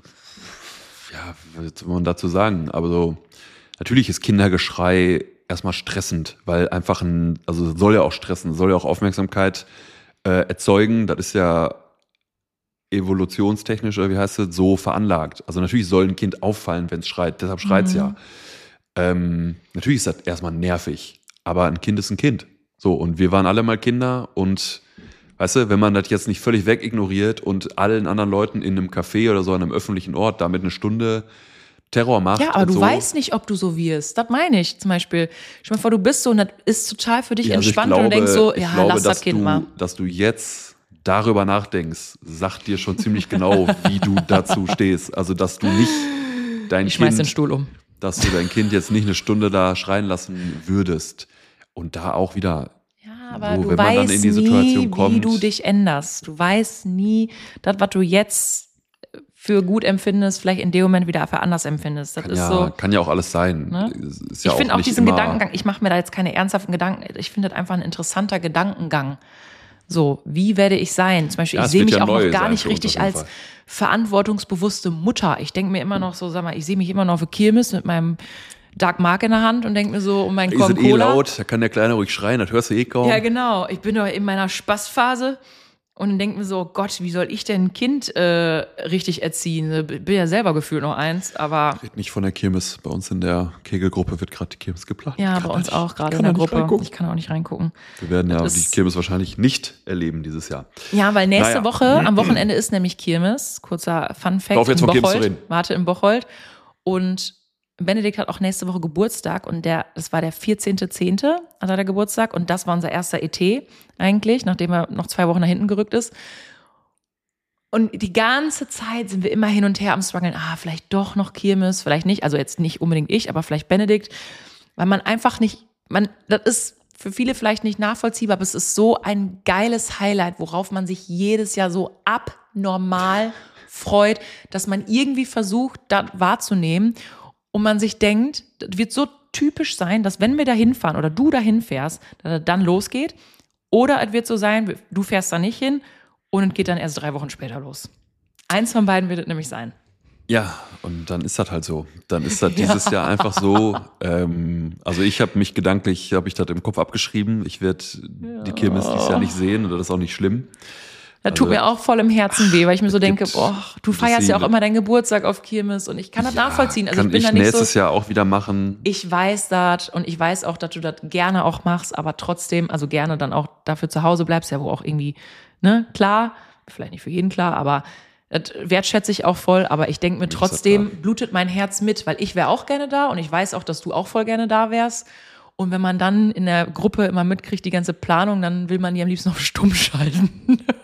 was soll man dazu sagen? Aber so, natürlich ist Kindergeschrei erstmal stressend, weil einfach also soll ja auch stressen, soll ja auch Aufmerksamkeit erzeugen. Das ist ja evolutionstechnisch, oder wie heißt es, so veranlagt. Also natürlich soll ein Kind auffallen, wenn es schreit, deshalb schreit es ja. Natürlich ist das erstmal nervig, aber ein Kind ist ein Kind. So, und wir waren alle mal Kinder und weißt du, wenn man das jetzt nicht völlig wegignoriert und allen anderen Leuten in einem Café oder so an einem öffentlichen Ort damit eine Stunde Terror macht. Ja, aber du so. weißt nicht, ob du so wirst. Das meine ich zum Beispiel. Stell dir mal vor, du bist so und das ist total für dich entspannt und du denkst so, lass das Kind mal. Dass du jetzt darüber nachdenkst, sagt dir schon ziemlich genau, wie du dazu stehst. Also, dass du nicht Ich schmeiß den Stuhl um. Dass du dein Kind jetzt nicht eine Stunde da schreien lassen würdest. Und da auch wieder. Ja, aber so, du weißt nie, wie du dich änderst. Du weißt nie, das, was du jetzt für gut empfindest, vielleicht in dem Moment wieder für anders empfindest. Das ist so. Kann ja auch alles sein. Ne? Ist ja ich finde auch diesen immer Gedankengang, ich mache mir da jetzt keine ernsthaften Gedanken, ich finde das einfach ein interessanter Gedankengang. So, wie werde ich sein? Zum Beispiel, ich sehe mich auch noch gar nicht richtig als verantwortungsbewusste Mutter. Ich denke mir immer noch so, sag mal, ich sehe mich immer noch auf der Kirmes mit meinem Dark Mark in der Hand und denke mir so, um meinen Korn Cola. Laut, da kann der Kleine ruhig schreien, das hörst du kaum. Ja, genau. Ich bin doch in meiner Spaßphase und denke mir so, Gott, wie soll ich denn ein Kind richtig erziehen? Bin ja selber gefühlt noch eins, aber... Red nicht von der Kirmes. Bei uns in der Kegelgruppe wird gerade die Kirmes geplant. Ja, bei uns auch gerade in der Gruppe. Ich kann auch nicht reingucken. Wir werden ja die Kirmes wahrscheinlich nicht erleben dieses Jahr. Ja, weil nächste Woche, am Wochenende ist nämlich Kirmes. Kurzer Fun-Fact. Jetzt vom Kirmes zu reden. Warte, in Bocholt. Und Benedikt hat auch nächste Woche Geburtstag und das war der 14.10. hat er der Geburtstag und das war unser erster ET eigentlich, nachdem er noch 2 Wochen nach hinten gerückt ist. Und die ganze Zeit sind wir immer hin und her am struggeln, vielleicht doch noch Kirmes, vielleicht nicht, also jetzt nicht unbedingt ich, aber vielleicht Benedikt, weil man einfach nicht, das ist für viele vielleicht nicht nachvollziehbar, aber es ist so ein geiles Highlight, worauf man sich jedes Jahr so abnormal freut, dass man irgendwie versucht, das wahrzunehmen. Und man sich denkt, das wird so typisch sein, dass wenn wir da hinfahren oder du da hinfährst, dass es dann losgeht. Oder es wird so sein, du fährst da nicht hin und es geht dann erst 3 Wochen später los. Eins von beiden wird es nämlich sein. Ja, und dann ist das halt so. Dann ist das dieses Jahr einfach so. Also ich habe mich gedanklich, habe ich das im Kopf abgeschrieben. Ich werde die Kirmes dieses Jahr nicht sehen oder das ist auch nicht schlimm. Das tut mir auch voll im Herzen weh, weil ich mir so denke, du feierst ja auch immer deinen Geburtstag auf Kirmes und ich kann das nachvollziehen. Also kann ich nächstes Jahr auch wieder machen. Ich weiß das und ich weiß auch, dass du das gerne auch machst, aber trotzdem, also gerne dann auch dafür zu Hause bleibst, ja, wo auch irgendwie, ne, klar, vielleicht nicht für jeden klar, aber das wertschätze ich auch voll, aber ich denke mir trotzdem, blutet mein Herz mit, weil ich wäre auch gerne da und ich weiß auch, dass du auch voll gerne da wärst. Und wenn man dann in der Gruppe immer mitkriegt, die ganze Planung, dann will man die am liebsten auf stumm schalten.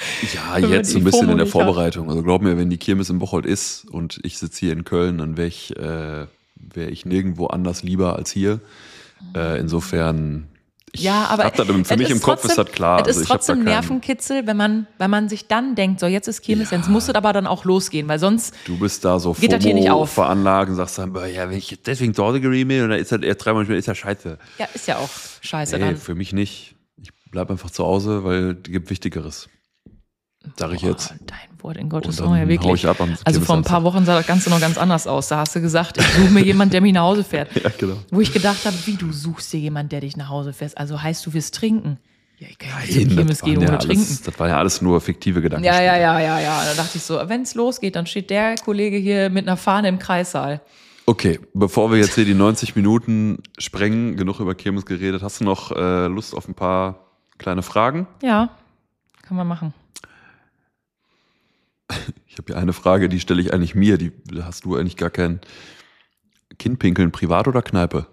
Ja, Wenn man jetzt so ein die bisschen FOMO in der nicht hat. Vorbereitung. Also glaub mir, wenn die Kirmes in Bocholt ist und ich sitze hier in Köln, dann wäre ich nirgendwo anders lieber als hier. Insofern, ich Ja, aber hab das für es mich ist im Kopf ist trotzdem- das klar. Es Also ist ich hab da trotzdem keinen- Nervenkitzel, wenn man sich dann denkt, so jetzt ist Kirmes, Ja. jetzt muss es aber dann auch losgehen, weil sonst Du bist da so Geht das hier nicht auf? veranlagt und sagst dann, ja, wenn ich jetzt deswegen zu Hause geredet bin, dann ist das erst 3 Monate später, ist ja scheiße. ja, ist ja auch scheiße Nee, dann. für mich nicht. Ich bleib einfach zu Hause, weil es gibt Wichtigeres. Sag ich jetzt. Dein Wort in Gottes Und dann Ohr, ja hau wirklich. ich ab am Also vor ein paar Wochen sah das Ganze noch ganz anders aus. Da hast du gesagt, ich suche mir jemanden, der mich nach Hause fährt. Ja, genau. Wo ich gedacht habe, wie, du suchst dir jemanden, der dich nach Hause fährt. Also heißt, du willst trinken. Ja, ich kann ja nicht zum Kirmes gehen ohne trinken. Das waren ja alles nur fiktive Gedanken. Ja. Da dachte ich so, wenn es losgeht, dann steht der Kollege hier mit einer Fahne im Kreissaal. Okay, bevor wir jetzt hier die 90 Minuten sprengen, genug über Kirmes geredet, hast du noch Lust auf ein paar kleine Fragen? Ja, kann man machen. Ich habe hier eine Frage, die stelle ich eigentlich mir, die hast du eigentlich gar kein Kindpinkeln, privat oder Kneipe?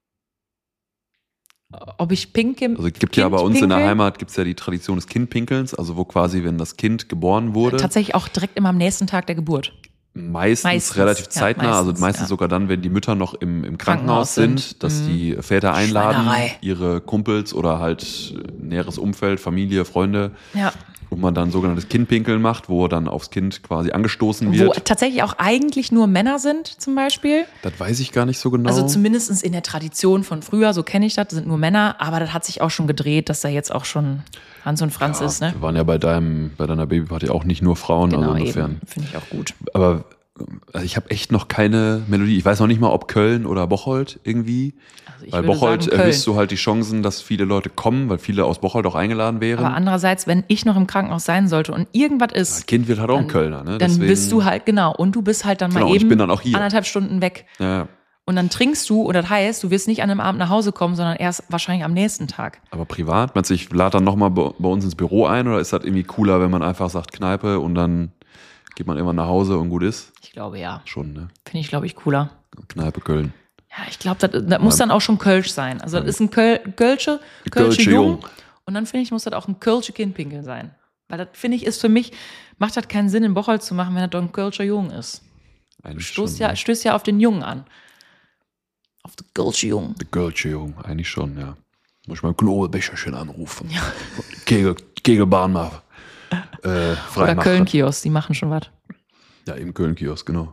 Ob ich pinke? Also es gibt ja bei uns in der Heimat gibt's ja die Tradition des Kindpinkelns, also wo quasi, wenn das Kind geboren wurde, Tatsächlich auch direkt immer am nächsten Tag der Geburt. meistens relativ zeitnah, also meistens sogar dann, wenn die Mütter noch im Krankenhaus sind, dass die Väter einladen, Schweinerei. ihre Kumpels oder halt näheres Umfeld, Familie, Freunde, Ja. wo man dann sogenanntes Kindpinkeln macht, wo dann aufs Kind quasi angestoßen Wo wird. tatsächlich auch eigentlich nur Männer sind, zum Beispiel. Das weiß ich gar nicht so genau. Also zumindest in der Tradition von früher, so kenne ich das, sind nur Männer, aber das hat sich auch schon gedreht, dass da jetzt auch schon Hans und Franz ist, ne? Wir waren ja bei deiner Babyparty auch nicht nur Frauen, also insofern. eben. Finde ich auch gut. Aber also ich habe echt noch keine Melodie. Ich weiß noch nicht mal, ob Köln oder Bocholt irgendwie. Also ich Weil würde Bocholt sagen, Köln. erhöhst du halt die Chancen, dass viele Leute kommen, weil viele aus Bocholt auch eingeladen wären. Aber andererseits, wenn ich noch im Krankenhaus sein sollte und irgendwas ist, Kind wird halt auch ein Kölner, ne? dann Deswegen- bist du halt, genau, und du bist halt dann Genau, mal und ich eben bin dann auch hier. 1,5 Stunden weg. Ja, Und dann trinkst du, und das heißt, du wirst nicht an einem Abend nach Hause kommen, sondern erst wahrscheinlich am nächsten Tag. aber privat, meinst du, ich lade dann nochmal bei uns ins Büro ein oder ist das irgendwie cooler, wenn man einfach sagt Kneipe und dann geht man irgendwann nach Hause und gut ist? Ich glaube, ja. Schon, ne? Finde ich, glaube ich, cooler. Kneipe Köln. Ja, ich glaube, das muss dann auch schon Kölsch sein. Also das ist ein Kölsche Kölsche Jung. Jung. Und dann finde ich, muss das auch ein Kölsche Kindpinkel sein. Weil das, finde ich, ist für mich, macht das keinen Sinn, in Bocholt zu machen, wenn das doch ein Kölscher Jung ist. Eigentlich Stößt schon, ja, stößt ja auf den Jungen an. Auf den Kölsche Jung. Der Kölsche Jung, eigentlich schon, ja. Muss ich mal ein Knobelbecherchen anrufen. Ja. Kegelbahn mal Oder freimachen. Köln-Kiosk, die machen schon was. Ja, im Köln-Kiosk, genau.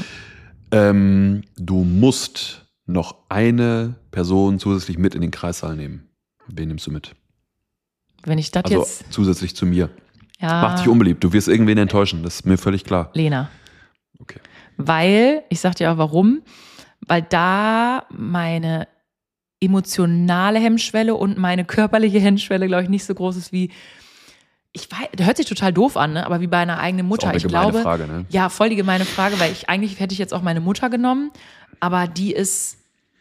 Du musst noch eine Person zusätzlich mit in den Kreissaal nehmen. Wen nimmst du mit? Wenn ich das Also jetzt, zusätzlich zu mir. ja, Mach dich unbeliebt. Du wirst irgendwen enttäuschen. Das ist mir völlig klar. Lena. Okay. Weil, ich sag dir auch warum, weil da meine emotionale Hemmschwelle und meine körperliche Hemmschwelle, glaube ich, nicht so groß ist wie, ich weiß, das hört sich total doof an, ne? Aber wie bei einer eigenen Mutter. Ist auch eine Ich gemeine glaube, Frage, ne? ja, voll die gemeine Frage, weil eigentlich hätte ich jetzt auch meine Mutter genommen, aber die ist,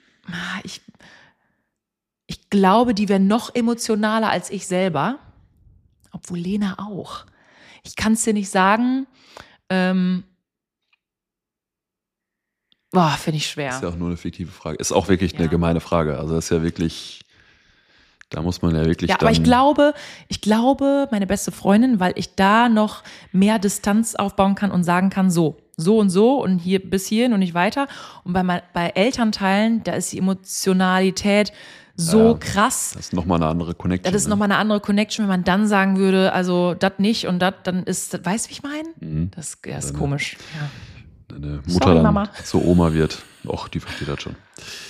ich glaube, die wäre noch emotionaler als ich selber, obwohl Lena auch. Ich kann es dir nicht sagen. Finde ich schwer. Ist ja auch nur eine fiktive Frage. Ist auch wirklich eine Ja. gemeine Frage. Also das ist ja wirklich, da muss man ja wirklich Ja, aber ich glaube, meine beste Freundin, weil ich da noch mehr Distanz aufbauen kann und sagen kann, so und so und hier bis hierhin und nicht weiter. Und bei Elternteilen, da ist die Emotionalität so krass. Das ist nochmal eine andere Connection. Das ist nochmal eine andere Connection, wenn man dann sagen würde, also das nicht und das, dann ist, weißt du, wie ich meine? Das ist komisch. Ja. Deine Mutter Sorry, dann Mama. zur Oma wird. Och, die versteht das schon.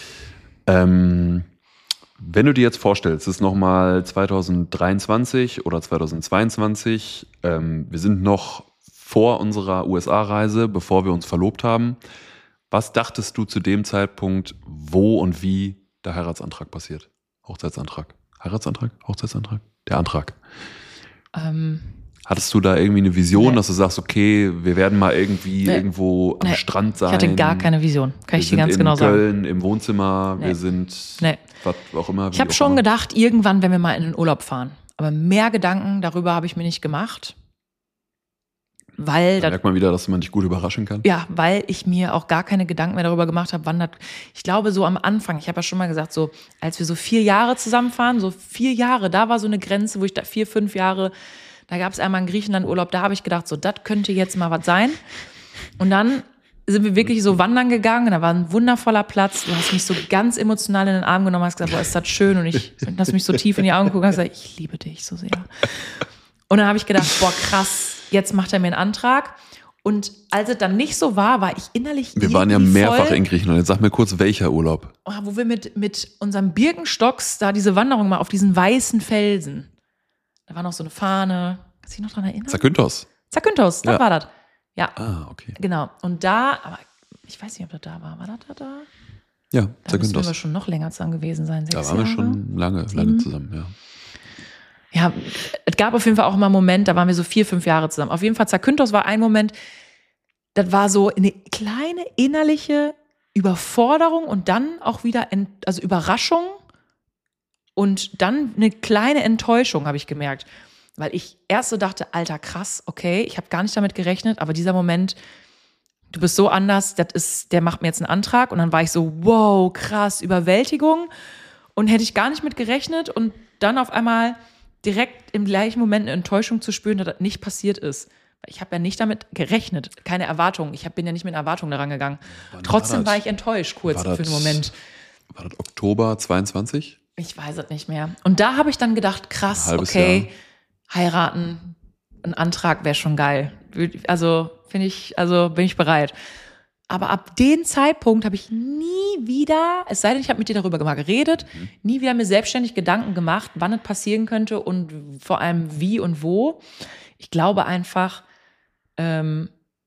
Wenn du dir jetzt vorstellst, es ist nochmal 2023 oder 2022, wir sind noch vor unserer USA-Reise, bevor wir uns verlobt haben. Was dachtest du zu dem Zeitpunkt, wo und wie der Heiratsantrag passiert? Hochzeitsantrag. Heiratsantrag? Hochzeitsantrag? Der Antrag. Hattest du da irgendwie eine Vision, Nee. dass du sagst, okay, wir werden mal irgendwie irgendwo am Nee. Strand sein? Ich hatte gar keine Vision, kann ich dir ganz genau in sagen. Köln im Wohnzimmer, Nee. wir sind Nee. was auch immer. Ich habe schon gedacht, irgendwann, wenn wir mal in den Urlaub fahren. Aber mehr Gedanken darüber habe ich mir nicht gemacht. Weil Da das, merkt man wieder, dass man dich gut überraschen kann. ja, weil ich mir auch gar keine Gedanken mehr darüber gemacht habe, wann das, ich glaube so am Anfang, ich habe ja schon mal gesagt, so als wir so 4 Jahre zusammenfahren, so 4 Jahre, da war so eine Grenze, wo ich da 4, 5 Jahre, Da gab es einmal einen Griechenland-Urlaub, da habe ich gedacht, so, das könnte jetzt mal was sein. Und dann sind wir wirklich so wandern gegangen. Da war ein wundervoller Platz. Du hast mich so ganz emotional in den Arm genommen, hast gesagt, boah, ist das schön. Und ich hast mich so tief in die Augen geguckt und hast gesagt, ich liebe dich so sehr. Und dann habe ich gedacht, boah, krass, jetzt macht er mir einen Antrag. Und als es dann nicht so war, war ich innerlich Wir waren ja mehrfach in Griechenland. Jetzt sag mir kurz, welcher Urlaub? Wo wir mit unserem Birkenstocks da diese Wanderung mal auf diesen weißen Felsen. Da war noch so eine Fahne. Kannst du dich noch dran erinnern? Zakynthos, das war das. Ja. Ah, okay. Genau. Und da, aber ich weiß nicht, ob das da war. War das da? Ja, Da müssen wir Zakynthos. schon noch länger zusammen gewesen sein. 6 Da waren wir Jahre. schon lange zusammen, ja. Ja, es gab auf jeden Fall auch mal einen Moment, da waren wir so 4, 5 Jahre zusammen. Auf jeden Fall, Zakynthos war ein Moment, das war so eine kleine innerliche Überforderung und dann auch wieder also Überraschung und dann eine kleine Enttäuschung, habe ich gemerkt. Weil ich erst so dachte, Alter, krass, okay, ich habe gar nicht damit gerechnet, aber dieser Moment, du bist so anders, der macht mir jetzt einen Antrag und dann war ich so, wow, krass, Überwältigung und hätte ich gar nicht mit gerechnet und dann auf einmal direkt im gleichen Moment eine Enttäuschung zu spüren, dass das nicht passiert ist. Ich habe ja nicht damit gerechnet, keine Erwartung. Ich bin ja nicht mit Erwartungen daran gegangen. Trotzdem war ich enttäuscht, kurz für einen Moment. War das Oktober 22? Ich weiß es nicht mehr. Und da habe ich dann gedacht, krass, Ein halbes okay, Jahr. heiraten, ein Antrag wäre schon geil. Also bin ich bereit. Aber ab dem Zeitpunkt habe ich nie wieder, es sei denn, ich habe mit dir darüber mal geredet, nie wieder mir selbstständig Gedanken gemacht, wann es passieren könnte und vor allem wie und wo. Ich glaube einfach, weil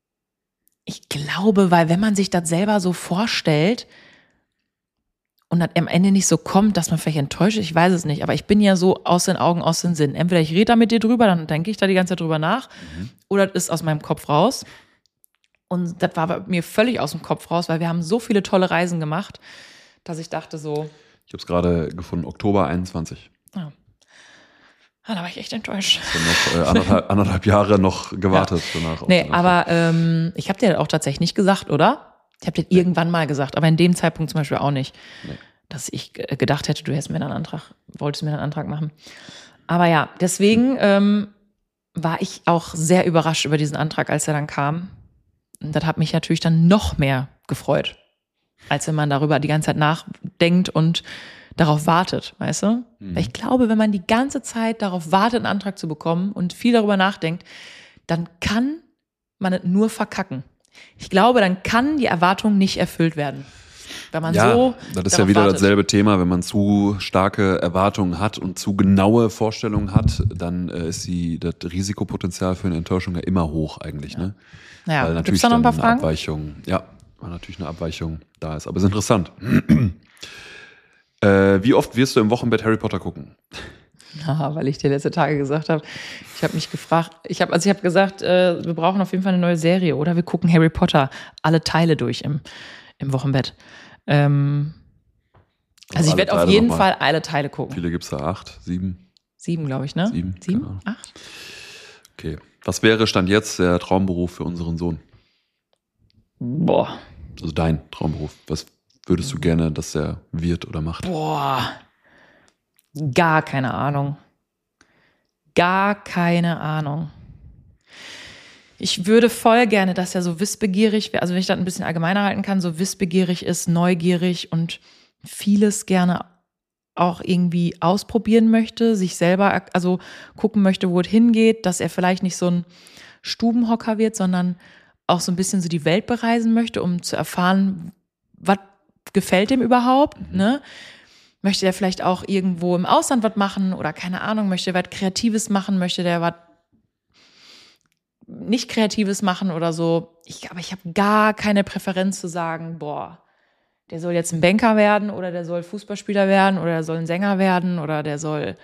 wenn man sich das selber so vorstellt und das am Ende nicht so kommt, dass man vielleicht enttäuscht ist, ich weiß es nicht, aber ich bin ja so aus den Augen, aus den Sinn. Entweder ich rede da mit dir drüber, dann denke ich da die ganze Zeit drüber nach, oder das ist aus meinem Kopf raus. Und das war bei mir völlig aus dem Kopf raus, weil wir haben so viele tolle Reisen gemacht, dass ich dachte so. Ich habe es gerade gefunden, Oktober 21. Ja. Da war ich echt enttäuscht. Also noch anderthalb Jahre noch gewartet danach. Nee, aber ich habe dir das auch tatsächlich nicht gesagt, oder? Ich habe dir irgendwann mal gesagt, aber in dem Zeitpunkt zum Beispiel auch nicht. Nee. Dass ich gedacht hätte, du wolltest mir einen Antrag machen. Aber ja, deswegen war ich auch sehr überrascht über diesen Antrag, als er dann kam. Und das hat mich natürlich dann noch mehr gefreut, als wenn man darüber die ganze Zeit nachdenkt und darauf wartet, weißt du? Weil ich glaube, wenn man die ganze Zeit darauf wartet, einen Antrag zu bekommen und viel darüber nachdenkt, dann kann man es nur verkacken. Ich glaube, dann kann die Erwartung nicht erfüllt werden. Wenn man so das ist ja wieder wartet. Dasselbe Thema. Wenn man zu starke Erwartungen hat und zu genaue Vorstellungen hat, dann ist das Risikopotenzial für eine Enttäuschung ja immer hoch eigentlich. Ne? Ja, weil natürlich gibt's da noch ein paar Fragen? Weil natürlich eine Abweichung da ist. Aber ist interessant. Wie oft wirst du im Wochenbett Harry Potter gucken? Ja, weil ich dir letzte Tage gesagt habe, ich habe mich gefragt, ich habe gesagt, wir brauchen auf jeden Fall eine neue Serie oder wir gucken Harry Potter alle Teile durch im Wochenbett. Also ich werde auf jeden Fall alle Teile gucken. Viele gibt es da? 8, 7? 7, glaube ich, ne? 7? 8? Okay. Was wäre Stand jetzt der Traumberuf für unseren Sohn? Boah. Also dein Traumberuf. Was würdest du gerne, dass er wird oder macht? Boah. Gar keine Ahnung. Gar keine Ahnung. Ich würde voll gerne, dass er so wissbegierig wäre, also wenn ich das ein bisschen allgemeiner halten kann, so wissbegierig ist, neugierig und vieles gerne auch irgendwie ausprobieren möchte, sich selber, also gucken möchte, wo es hingeht, dass er vielleicht nicht so ein Stubenhocker wird, sondern auch so ein bisschen so die Welt bereisen möchte, um zu erfahren, was gefällt ihm überhaupt, ne? Möchte er vielleicht auch irgendwo im Ausland was machen oder keine Ahnung, möchte er was Kreatives machen, möchte der was nicht Kreatives machen oder so. Aber ich habe gar keine Präferenz zu sagen, boah, der soll jetzt ein Banker werden oder der soll Fußballspieler werden oder der soll ein Sänger werden oder der soll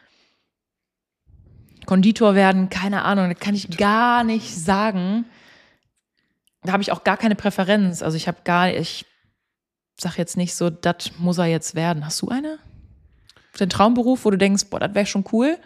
Konditor werden, keine Ahnung, das kann ich gar nicht sagen. Da habe ich auch gar keine Präferenz. Also ich sag jetzt nicht so, das muss er jetzt werden. Hast du eine? Den Traumberuf, wo du denkst, boah, das wäre schon cool?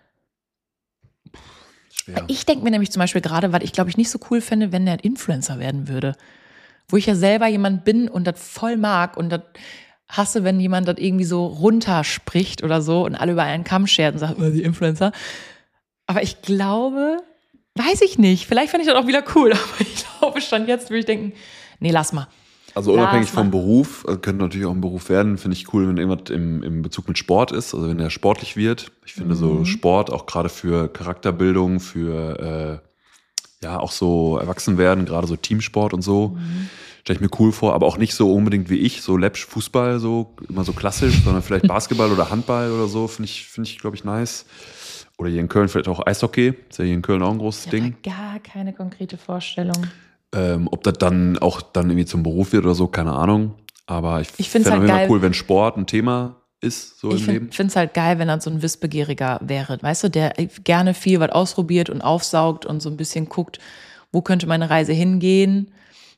Schwer. Ich denke mir nämlich zum Beispiel gerade, was ich glaube ich nicht so cool fände, wenn der ein Influencer werden würde. Wo ich ja selber jemand bin und das voll mag und das hasse, wenn jemand das irgendwie so runterspricht oder so und alle über einen Kamm schert und sagt, die Influencer. Aber ich glaube, weiß ich nicht. Vielleicht fände ich das auch wieder cool. Aber ich glaube, stand jetzt würde ich denken, nee, lass mal. Also unabhängig vom Beruf, könnte natürlich auch ein Beruf werden, finde ich cool, wenn irgendwas im Bezug mit Sport ist, also wenn der sportlich wird. Ich finde so Sport auch gerade für Charakterbildung, für auch so Erwachsenwerden, gerade so Teamsport und so, stelle ich mir cool vor, aber auch nicht so unbedingt wie ich, so läppsch Fußball, so immer so klassisch, sondern vielleicht Basketball oder Handball oder so, finde ich, glaube ich, nice. Oder hier in Köln vielleicht auch Eishockey, ist ja hier in Köln auch ein großes Ding. Gar keine konkrete Vorstellung. Ob das dann auch irgendwie zum Beruf wird oder so, keine Ahnung. Aber ich finde es fände halt immer geil, cool, wenn Sport ein Thema ist, so im Leben. Ich finde es halt geil, wenn er so ein Wissbegieriger wäre, weißt du, der gerne viel was ausprobiert und aufsaugt und so ein bisschen guckt, wo könnte meine Reise hingehen.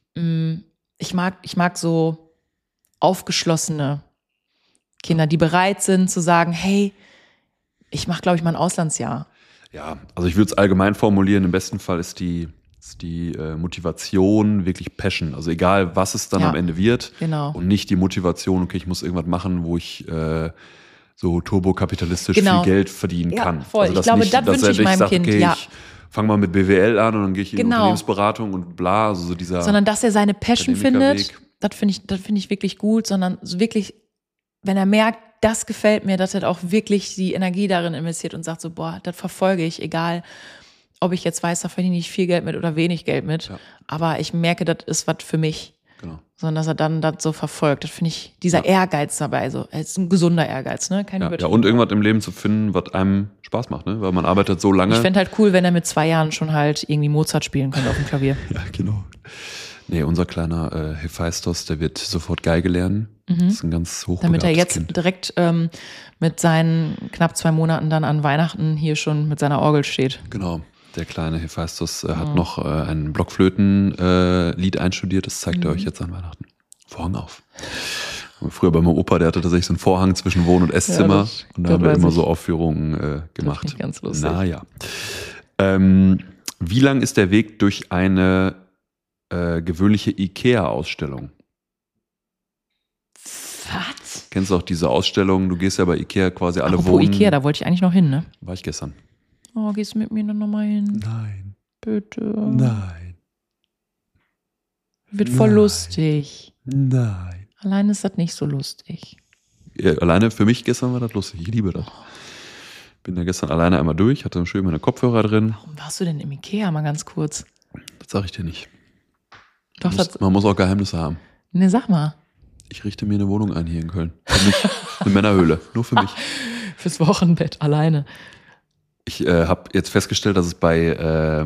Ich mag so aufgeschlossene Kinder, die bereit sind zu sagen, hey, ich mache, glaube ich, mal ein Auslandsjahr. Ja, also ich würde es allgemein formulieren, im besten Fall ist die Motivation wirklich Passion. Also egal, was es dann am Ende wird. Genau. Und nicht die Motivation, okay, ich muss irgendwas machen, wo ich so turbokapitalistisch viel Geld verdienen kann. Voll. Also ich glaube, das wünsche ich meinem Kind, okay, ich fange mal mit BWL an und dann gehe ich in Unternehmensberatung und bla. Also so dieser sondern dass er seine Passion findet, das finde ich wirklich gut, sondern so wirklich, wenn er merkt, das gefällt mir, dass er auch wirklich die Energie darin investiert und sagt so, boah, das verfolge ich, egal ob ich jetzt weiß, da verdiene ich viel Geld mit oder wenig Geld mit. Ja. Aber ich merke, das ist was für mich. Genau. Sondern dass er dann das so verfolgt. Das finde ich, dieser Ehrgeiz dabei, also es ist ein gesunder Ehrgeiz, ne? Kein ja, und irgendwas im Leben zu finden, was einem Spaß macht, ne? Weil man arbeitet so lange. Ich fände halt cool, wenn er mit 2 Jahren schon halt irgendwie Mozart spielen könnte auf dem Klavier. Ja, genau. Nee, unser kleiner Hephaistos, der wird sofort Geige lernen. Das ist ein ganz hochbegabtes Damit er jetzt Kind. direkt mit seinen knapp 2 Monaten dann an Weihnachten hier schon mit seiner Orgel steht. Genau. Der kleine Hephaistos hat noch ein Blockflöten-Lied einstudiert. Das zeigt er euch jetzt an Weihnachten. Vorhang auf. Früher bei meinem Opa, der hatte tatsächlich so einen Vorhang zwischen Wohn- und Esszimmer. Und da haben wir immer so Aufführungen gemacht. Das ist ganz lustig. Naja. Wie lang ist der Weg durch eine gewöhnliche Ikea-Ausstellung? Was? Kennst du auch diese Ausstellung? Du gehst ja bei Ikea quasi alle Apropos wohnen. Ikea, da wollte ich eigentlich noch hin, ne? War ich gestern. Oh, gehst du mit mir dann nochmal hin? Nein. Bitte. Nein. Wird voll lustig. Nein. Alleine ist das nicht so lustig. Ja, alleine für mich gestern war das lustig. Ich liebe das. Bin da gestern alleine einmal durch, hatte schön meine Kopfhörer drin. Warum warst du denn im Ikea, mal ganz kurz? Das sag ich dir nicht. Doch, Man muss auch Geheimnisse haben. Ne, sag mal. Ich richte mir eine Wohnung ein hier in Köln. Für mich. Eine Männerhöhle. Nur für mich. Fürs Wochenbett, alleine. Ich habe jetzt festgestellt, dass es bei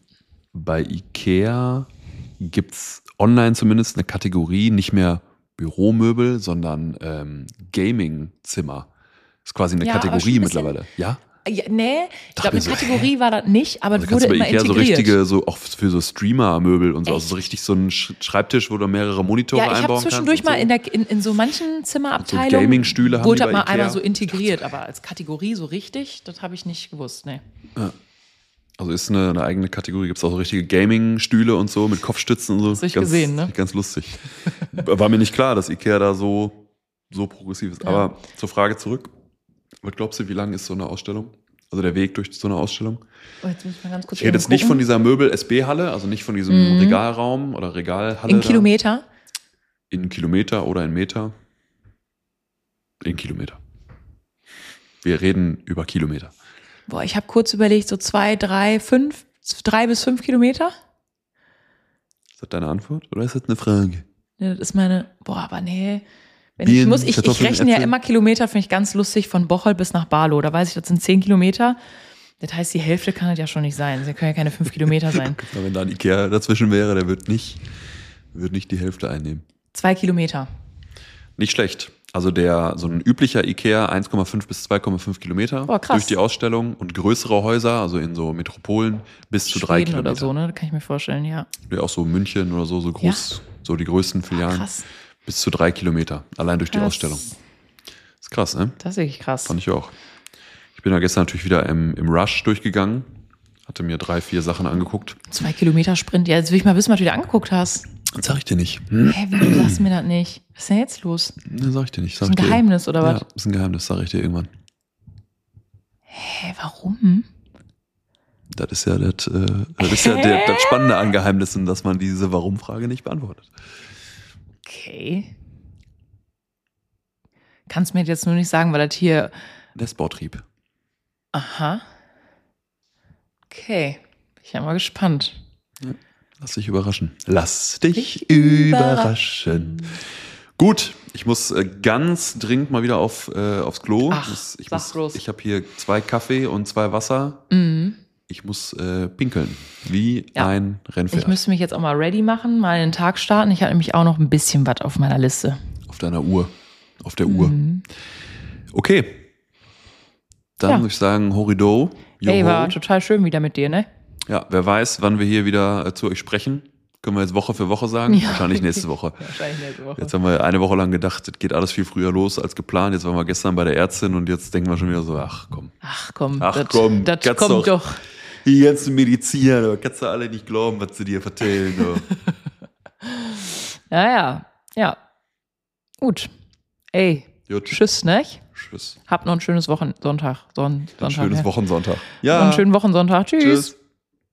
Ikea gibt's online zumindest eine Kategorie, nicht mehr Büromöbel, sondern Gaming-Zimmer. Ist quasi eine Kategorie mittlerweile. Ja? Ja, nee, ich glaube, eine Kategorie war das nicht, aber Also wurde bei immer Ikea integriert. so richtige, so auch für so Streamer-Möbel und so, also so richtig so ein Schreibtisch, wo du mehrere Monitore einbauen kannst. Ja, ich habe zwischendurch mal in so manchen Zimmerabteilungen so Gaming-Stühle haben wurde die das bei mal Ikea. einmal so integriert, aber als Kategorie so richtig, das habe ich nicht gewusst, nee. Ja. Also ist eine eigene Kategorie, gibt es auch so richtige Gaming-Stühle und so mit Kopfstützen und so. Das habe ich gesehen, ne? Ganz lustig. War mir nicht klar, dass Ikea da so progressiv ist. Ja. Aber zur Frage zurück. Was glaubst du, wie lang ist so eine Ausstellung? Also der Weg durch so eine Ausstellung? Oh, jetzt muss ich mal ganz kurz Ich rede jetzt nicht von dieser Möbel-SB-Halle, also nicht von diesem Regalraum oder Regalhalle. In Kilometer? In Kilometer oder in Meter? In Kilometer. Wir reden über Kilometer. Boah, ich habe kurz überlegt, so 2, 3, 5, 3 bis 5 Kilometer. Ist das deine Antwort oder ist das eine Frage? Nee, das ist meine, aber nee. Bienen, Ich Kartoffeln, rechne ja Äpfel. immer Kilometer, finde ich ganz lustig, von Bocholt bis nach Barlow. Da weiß ich, das sind 10 Kilometer. Das heißt, die Hälfte kann das ja schon nicht sein. Sie können ja keine 5 Kilometer sein. Ja, wenn da ein Ikea dazwischen wäre, der wird nicht die Hälfte einnehmen. 2 Kilometer. Nicht schlecht. Also so ein üblicher Ikea 1,5 bis 2,5 Kilometer Boah, krass. durch die Ausstellung und größere Häuser, also in so Metropolen, bis zu 3 Schweden Kilometer. oder so, ne? Das kann ich mir vorstellen, ja. Ja, auch so München oder so groß, so die größten Filialen. Krass. Bis zu 3 Kilometer, allein durch die Ausstellung. Ist krass, ne? Das ist wirklich krass. Fand ich auch. Ich bin da gestern natürlich wieder im Rush durchgegangen, hatte mir 3, 4 Sachen angeguckt. 2 Kilometer Sprint. Ja, jetzt will ich mal wissen, was du dir angeguckt hast. Das sag ich dir nicht. Hä, wieso sagst du mir das nicht? Was ist denn jetzt los? Das sag ich dir nicht. Ist ein Geheimnis oder was? Ja, ist ein Geheimnis, sag ich dir irgendwann. Hä, warum? Das ist ja das Spannende an Geheimnissen, dass man diese Warum-Frage nicht beantwortet. Okay. Kannst mir jetzt nur nicht sagen, weil das hier... Der Sporttrieb. Aha. Okay. Bin ich ja mal gespannt. Ja, lass dich überraschen. Lass dich überraschen. Gut, ich muss ganz dringend mal wieder aufs Klo. Ach, ich habe hier 2 Kaffee und 2 Wasser. Mhm. Ich muss pinkeln, wie ein Rennpferd. Ich müsste mich jetzt auch mal ready machen, mal den Tag starten. Ich habe nämlich auch noch ein bisschen was auf meiner Liste. Auf deiner Uhr, auf der Uhr. Okay, dann würde ich sagen, Horido. Hey, war total schön wieder mit dir, ne? Ja, wer weiß, wann wir hier wieder zu euch sprechen. Können wir jetzt Woche für Woche sagen? Ja. Wahrscheinlich nächste Woche. Wahrscheinlich nächste Woche. Jetzt haben wir eine Woche lang gedacht, es geht alles viel früher los als geplant. Jetzt waren wir gestern bei der Ärztin und jetzt denken wir schon wieder so, ach komm, das kannst kommt doch. Die ganzen Mediziner, da kannst du alle nicht glauben, was sie dir erzählen. Ja. Gut. Ey, Gut. Tschüss, ne? Tschüss. Habt noch ein schönes Wochensonntag. Schönes Wochensonntag. Ja. Noch einen schönen Wochensonntag. Tschüss.